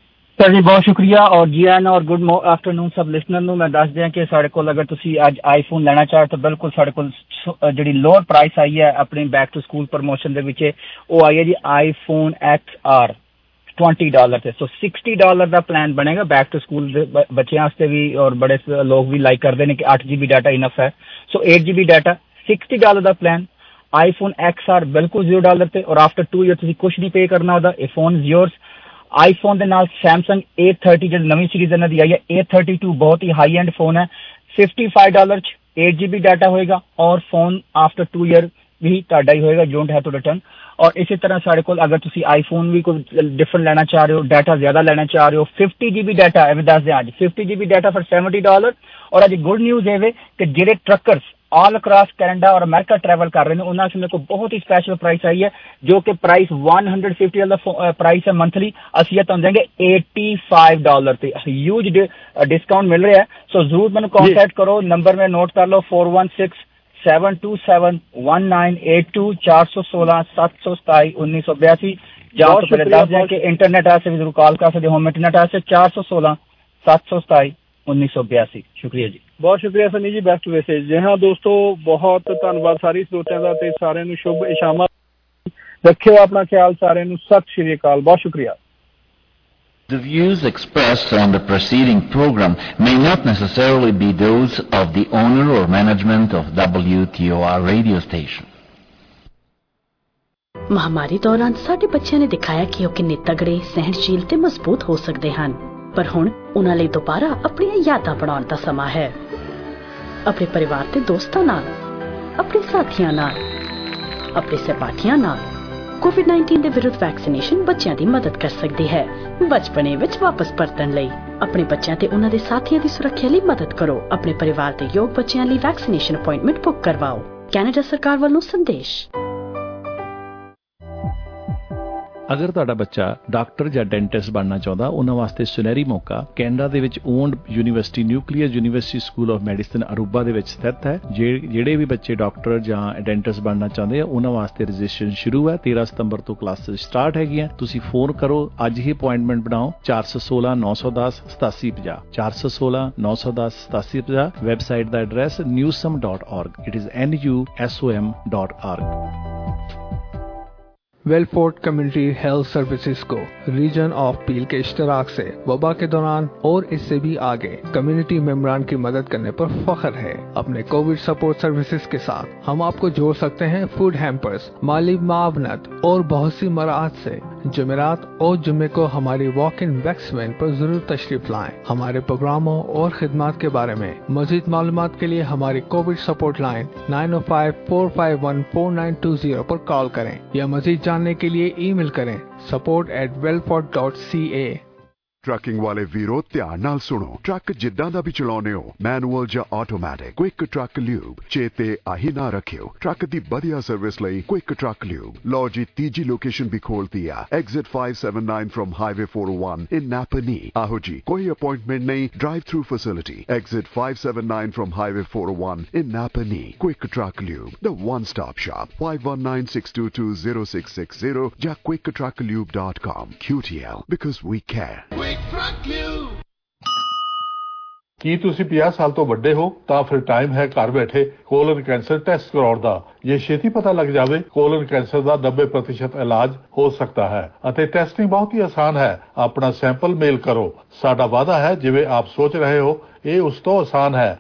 ਸਰ ਜੀ ਬਹੁਤ ਸ਼ੁਕਰੀਆ ਔਰ ਜੀ ਆਇਆਂ ਔਰ ਗੁੱਡ ਆਫਟਰਨੂਨ ਸਭ ਲਿਸਨਰ ਨੂੰ। ਮੈਂ ਦੱਸ ਦਿਆਂ ਕਿ ਸਾਡੇ ਕੋਲ ਅਗਰ ਤੁਸੀਂ ਅੱਜ ਆਈਫੋਨ ਲੈਣਾ ਚਾਹੋ ਤਾਂ ਬਿਲਕੁਲ ਸਾਡੇ ਕੋਲ ਜਿਹੜੀ ਲੋਅਰ ਪ੍ਰਾਈਸ ਆਈ ਹੈ ਆਪਣੀ ਬੈਕ ਟੂ ਸਕੂਲ ਪ੍ਰਮੋਸ਼ਨ ਦੇ ਵਿੱਚ, ਉਹ ਆਈ ਹੈ ਜੀ iPhone X R twenty dollar से। सो सिक्सटी डॉलर का प्लान बनेगा बैक टू स्कूल बच्चों वास्ते भी, और बड़े लोग भी लाइक करते हैं कि आठ जी बी डाटा इनफ है। So eight G B data sixty dollar का प्लान। आईफोन एक्स आर बिल्कुल जीरो डॉलर से, और आफ्टर टू ईयर तुसीं कुछ नहीं पे करना होता, ये फोन योर्स। आईफोन के नाल सैमसंग ए थर्टी जो नवी सीरीज इन्हां दी आई है ए थर्टी टू बहुत ही हाई एंड फोन है। फिफ्टी फाइव डॉलर च एट जी बी डाटा होएगा और फोन आफ्टर टू ईयर भी ਤੁਹਾਡਾ ਹੀ ਹੋਏਗਾ, ਡੋਂਟ ਹੈਵ ਟੂ ਰਿਟਰਨ। और इसी तरह साढ़े को अगर तुसी आईफोन भी कोई डिफरेंट लेना चाह रहे हो, डाटा ज्यादा लेना चाह रहे हो, फिफ्टी जी बी डाटा है दस दें अज fifty G B data for seventy dollar. और अज गुड न्यूज़ है कि जेडे ट्रकर्स ऑल अक्रॉस कैनेडा और अमेरिका ट्रैवल कर रहे हैं उन्होंने मेरे को बहुत ही स्पेशल प्राइस आई है, जो कि प्राइस वन हंड्रड फिफ्टी वाला प्राइस है मंथली। असी तो देंगे एटी फाइव डॉलर से, ह्यूज डिस्काउंट मिल रहा है। सो जरूर मैंने कॉन्टैक्ट करो, नंबर में नोट कर लो four one six seven two seven one nine eight two चार सौ सोलह सात सौ सताई उन्नीस सौ बयासी। जहाँ तो पहले दस दें कि इंटरनेट से भी जरूर कॉल कर सकते, होम इंटरनेट से चार सौ सोलह सात सौ सताई उन्नीस सौ बयासी। शुक्रिया जी, बहुत शुक्रिया सनी जी, बेस्ट विशेष। जी हाँ दोस्तों, बहुत धन्यवाद सारी श्रोतिਆਂ ਦਾ ਤੇ ਸਾਰਿਆਂ ਨੂੰ ਸ਼ੁਭ ਇਸ਼ਾਮਾ। ਰੱਖਿਓ ਆਪਣਾ ਖਿਆਲ, ਸਾਰਿਆਂ ਨੂੰ ਸਤਿ ਸ਼੍ਰੀ ਅਕਾਲ, ਬਹੁਤ ਸ਼ੁਕਰੀਆ। The views expressed on the preceding program may not necessarily be those of the owner or management of W T O R radio station. ਮਹਾਮਾਰੀ ਦੌਰਾਨ ਸਾਡੇ ਬੱਚਿਆਂ ਨੇ ਦਿਖਾਇਆ ਕਿ ਉਹ ਕਿੰਨੇ ਤਗੜੇ, ਸਹਿਣਸ਼ੀਲ ਤੇ ਮਜ਼ਬੂਤ ਹੋ ਸਕਦੇ ਹਨ। ਪਰ ਹੁਣ ਉਹਨਾਂ ਲਈ ਦੁਬਾਰਾ ਆਪਣੀਆਂ ਯਾਦਾਂ ਬਣਾਉਣ ਦਾ ਸਮਾਂ ਹੈ। ਆਪਣੇ ਪਰਿਵਾਰ ਤੇ ਦੋਸਤਾਂ ਨਾਲ, ਆਪਣੇ ਸਾਥੀਆਂ ਨਾਲ, ਆਪਣੇ ਸਹਿਪਾਠੀਆਂ ਨਾਲ ਕੋਵਿਡ ਨਾਈਨਟੀਨ ਦੇ ਵਿਰੁੱਧ ਵੈਕਸੀਨੇਸ਼ਨ ਬੱਚਿਆਂ ਦੀ ਮਦਦ ਕਰ ਸਕਦੀ ਹੈ। ਬਚਪਨੇ ਵਿੱਚ ਵਾਪਸ ਪਰਤਣ ਲਈ ਆਪਣੇ ਬੱਚਿਆਂ ਤੇ ਉਹਨਾਂ ਦੇ ਸਾਥੀਆਂ ਦੀ ਸੁਰੱਖਿਆ ਲਈ ਮਦਦ ਕਰੋ। ਆਪਣੇ ਪਰਿਵਾਰ ਦੇ ਯੋਗ ਬੱਚਿਆਂ ਲਈ ਵੈਕਸੀਨੇਸ਼ਨ ਅਪਾਇੰਟਮੈਂਟ ਬੁੱਕ ਕਰਵਾਓ। ਕੈਨੇਡਾ ਸਰਕਾਰ ਵੱਲੋਂ ਸੰਦੇਸ਼। ਅਗਰ ਤੁਹਾਡਾ ਬੱਚਾ ਡਾਕਟਰ ਜਾਂ ਡੈਂਟਿਸਟ ਬਣਨਾ ਚਾਹੁੰਦਾ, ਉਹਨਾਂ ਵਾਸਤੇ ਸੁਨਹਿਰੀ ਮੌਕਾ ਕੈਨੇਡਾ ਦੇ ਵਿੱਚ owned university nuclear university school of Medicine Aruba ਦੇ ਵਿੱਚ ਸਥਿਤ ਹੈ। ਜਿਹੜੇ ਵੀ ਬੱਚੇ ਡਾਕਟਰ ਜਾਂ ਡੈਂਟਿਸਟ ਬਣਨਾ ਚਾਹੁੰਦੇ ਆ ਉਹਨਾਂ ਵਾਸਤੇ ਰਜਿਸਟ੍ਰੇਸ਼ਨ ਸ਼ੁਰੂ ਹੈ। ਤੇਰਾਂ ਸਤੰਬਰ ਤੋਂ ਕਲਾਸਿਸ ਸਟਾਰਟ ਹੈਗੀਆਂ। ਤੁਸੀਂ ਫੋਨ ਕਰੋ, ਅੱਜ ਹੀ ਅਪਾਇੰਟਮੈਂਟ ਬਣਾਓ। ਚਾਰ ਸੌ ਸੋਲਾਂ ਨੌ ਸੌ ਦਸ ਸਤਾਸੀ ਪੰਜਾਹ ਚਾਰ ਸੌ ਸੋਲਾਂ ਨੌ ਸੌ ਦਸ ਸਤਾਸੀ ਪੰਜਾਹ। ਵੈਬਸਾਈਟ ਦਾ address newsum dot org, it is N U S O M dot org। Welford Community Health Services को रीजन ऑफ पील के इश्तराक से वबा के दौरान और इससे भी आगे कम्युनिटी मेंबरान की मदद करने पर फख्र है। अपने कोविड सपोर्ट सर्विसेज के साथ हम आपको जोड़ सकते हैं फूड हैम्पर्स, माली मावनत और बहुत सी मराहत से। जुमेरात और जुम्मे को हमारी वॉक इन वैक्स वैन पर जरूर तशरीफ लाएं। हमारे प्रोग्रामों और खिदमात के बारे में मजीद मालूमात के लिए हमारी COVID support line nine O five four five one four nine two zero पर कॉल करें या मजीद जानने के लिए ईमेल करें support at welford dot c a। Trucking ਵਾਲੇ ਵੀਰੋ ਧਿਆਨ ਨਾਲ ਸੁਣੋ। ਟਰੱਕ ਜਿੱਦਾਂ ਦਾ ਵੀ ਚਲਾਉਣੇ ਹੋ, ਮੈਨੂਅਲ ਜਾਂ ਆਟੋਮੈਟਿਕ, ਕੁਇਕ ਟਰੱਕ ਲਿਊਬ ਚੇਤੇ ਆਹੀ ਨਾ ਰੱਖਿਓ। ਟਰੱਕ ਦੀ ਵਧੀਆ ਸਰਵਿਸ ਲਈ ਕੁਇਕ ਟਰੱਕ ਲਿਊਬ। ਲਓ ਜੀ, ਤੀਜੀ ਲੋਕੇਸ਼ਨ ਵੀ ਖੋਲਤੀ ਆ, exit five seventy-nine from Highway four oh one in Napanee। ਆਹੋ ਜੀ, ਕੋਈ ਅਪਾਇੰਟਮੈਂਟ ਨਹੀਂ, drive through facility. Exit five seventy-nine from Highway four oh one in Napanee। Quick truck lube, the one stop shop। five one nine six two two zero six six zero ਜਾਂ quick truck lube dot com। Q T L, because we care। ਕੀ ਤੁਸੀਂ ਪੰਜਾਹ ਸਾਲ ਤੋਂ ਵੱਡੇ ਹੋ ਤਾਂ ਫਿਰ ਟਾਈਮ ਹੈ ਘਰ ਬੈਠੇ ਕੋਲਨ ਕੈਂਸਰ ਟੈਸਟ ਕਰਾਉਣ ਦਾ। ਜੇ ਛੇਤੀ ਪਤਾ ਲੱਗ ਜਾਵੇ, ਕੋਲਨ ਕੈਂਸਰ ਦਾ ਨੱਬੇ ਪ੍ਰਤੀਸ਼ਤ ਇਲਾਜ ਹੋ ਸਕਦਾ ਹੈ ਅਤੇ ਟੈਸਟਿੰਗ ਬਹੁਤ ਹੀ ਆਸਾਨ ਹੈ। ਆਪਣਾ ਸੈਂਪਲ ਮੇਲ ਕਰੋ। ਸਾਡਾ ਵਾਅਦਾ ਹੈ, ਜਿਵੇਂ ਆਪ ਸੋਚ ਰਹੇ ਹੋ, ਇਹ ਉਸ ਤੋਂ ਆਸਾਨ ਹੈ।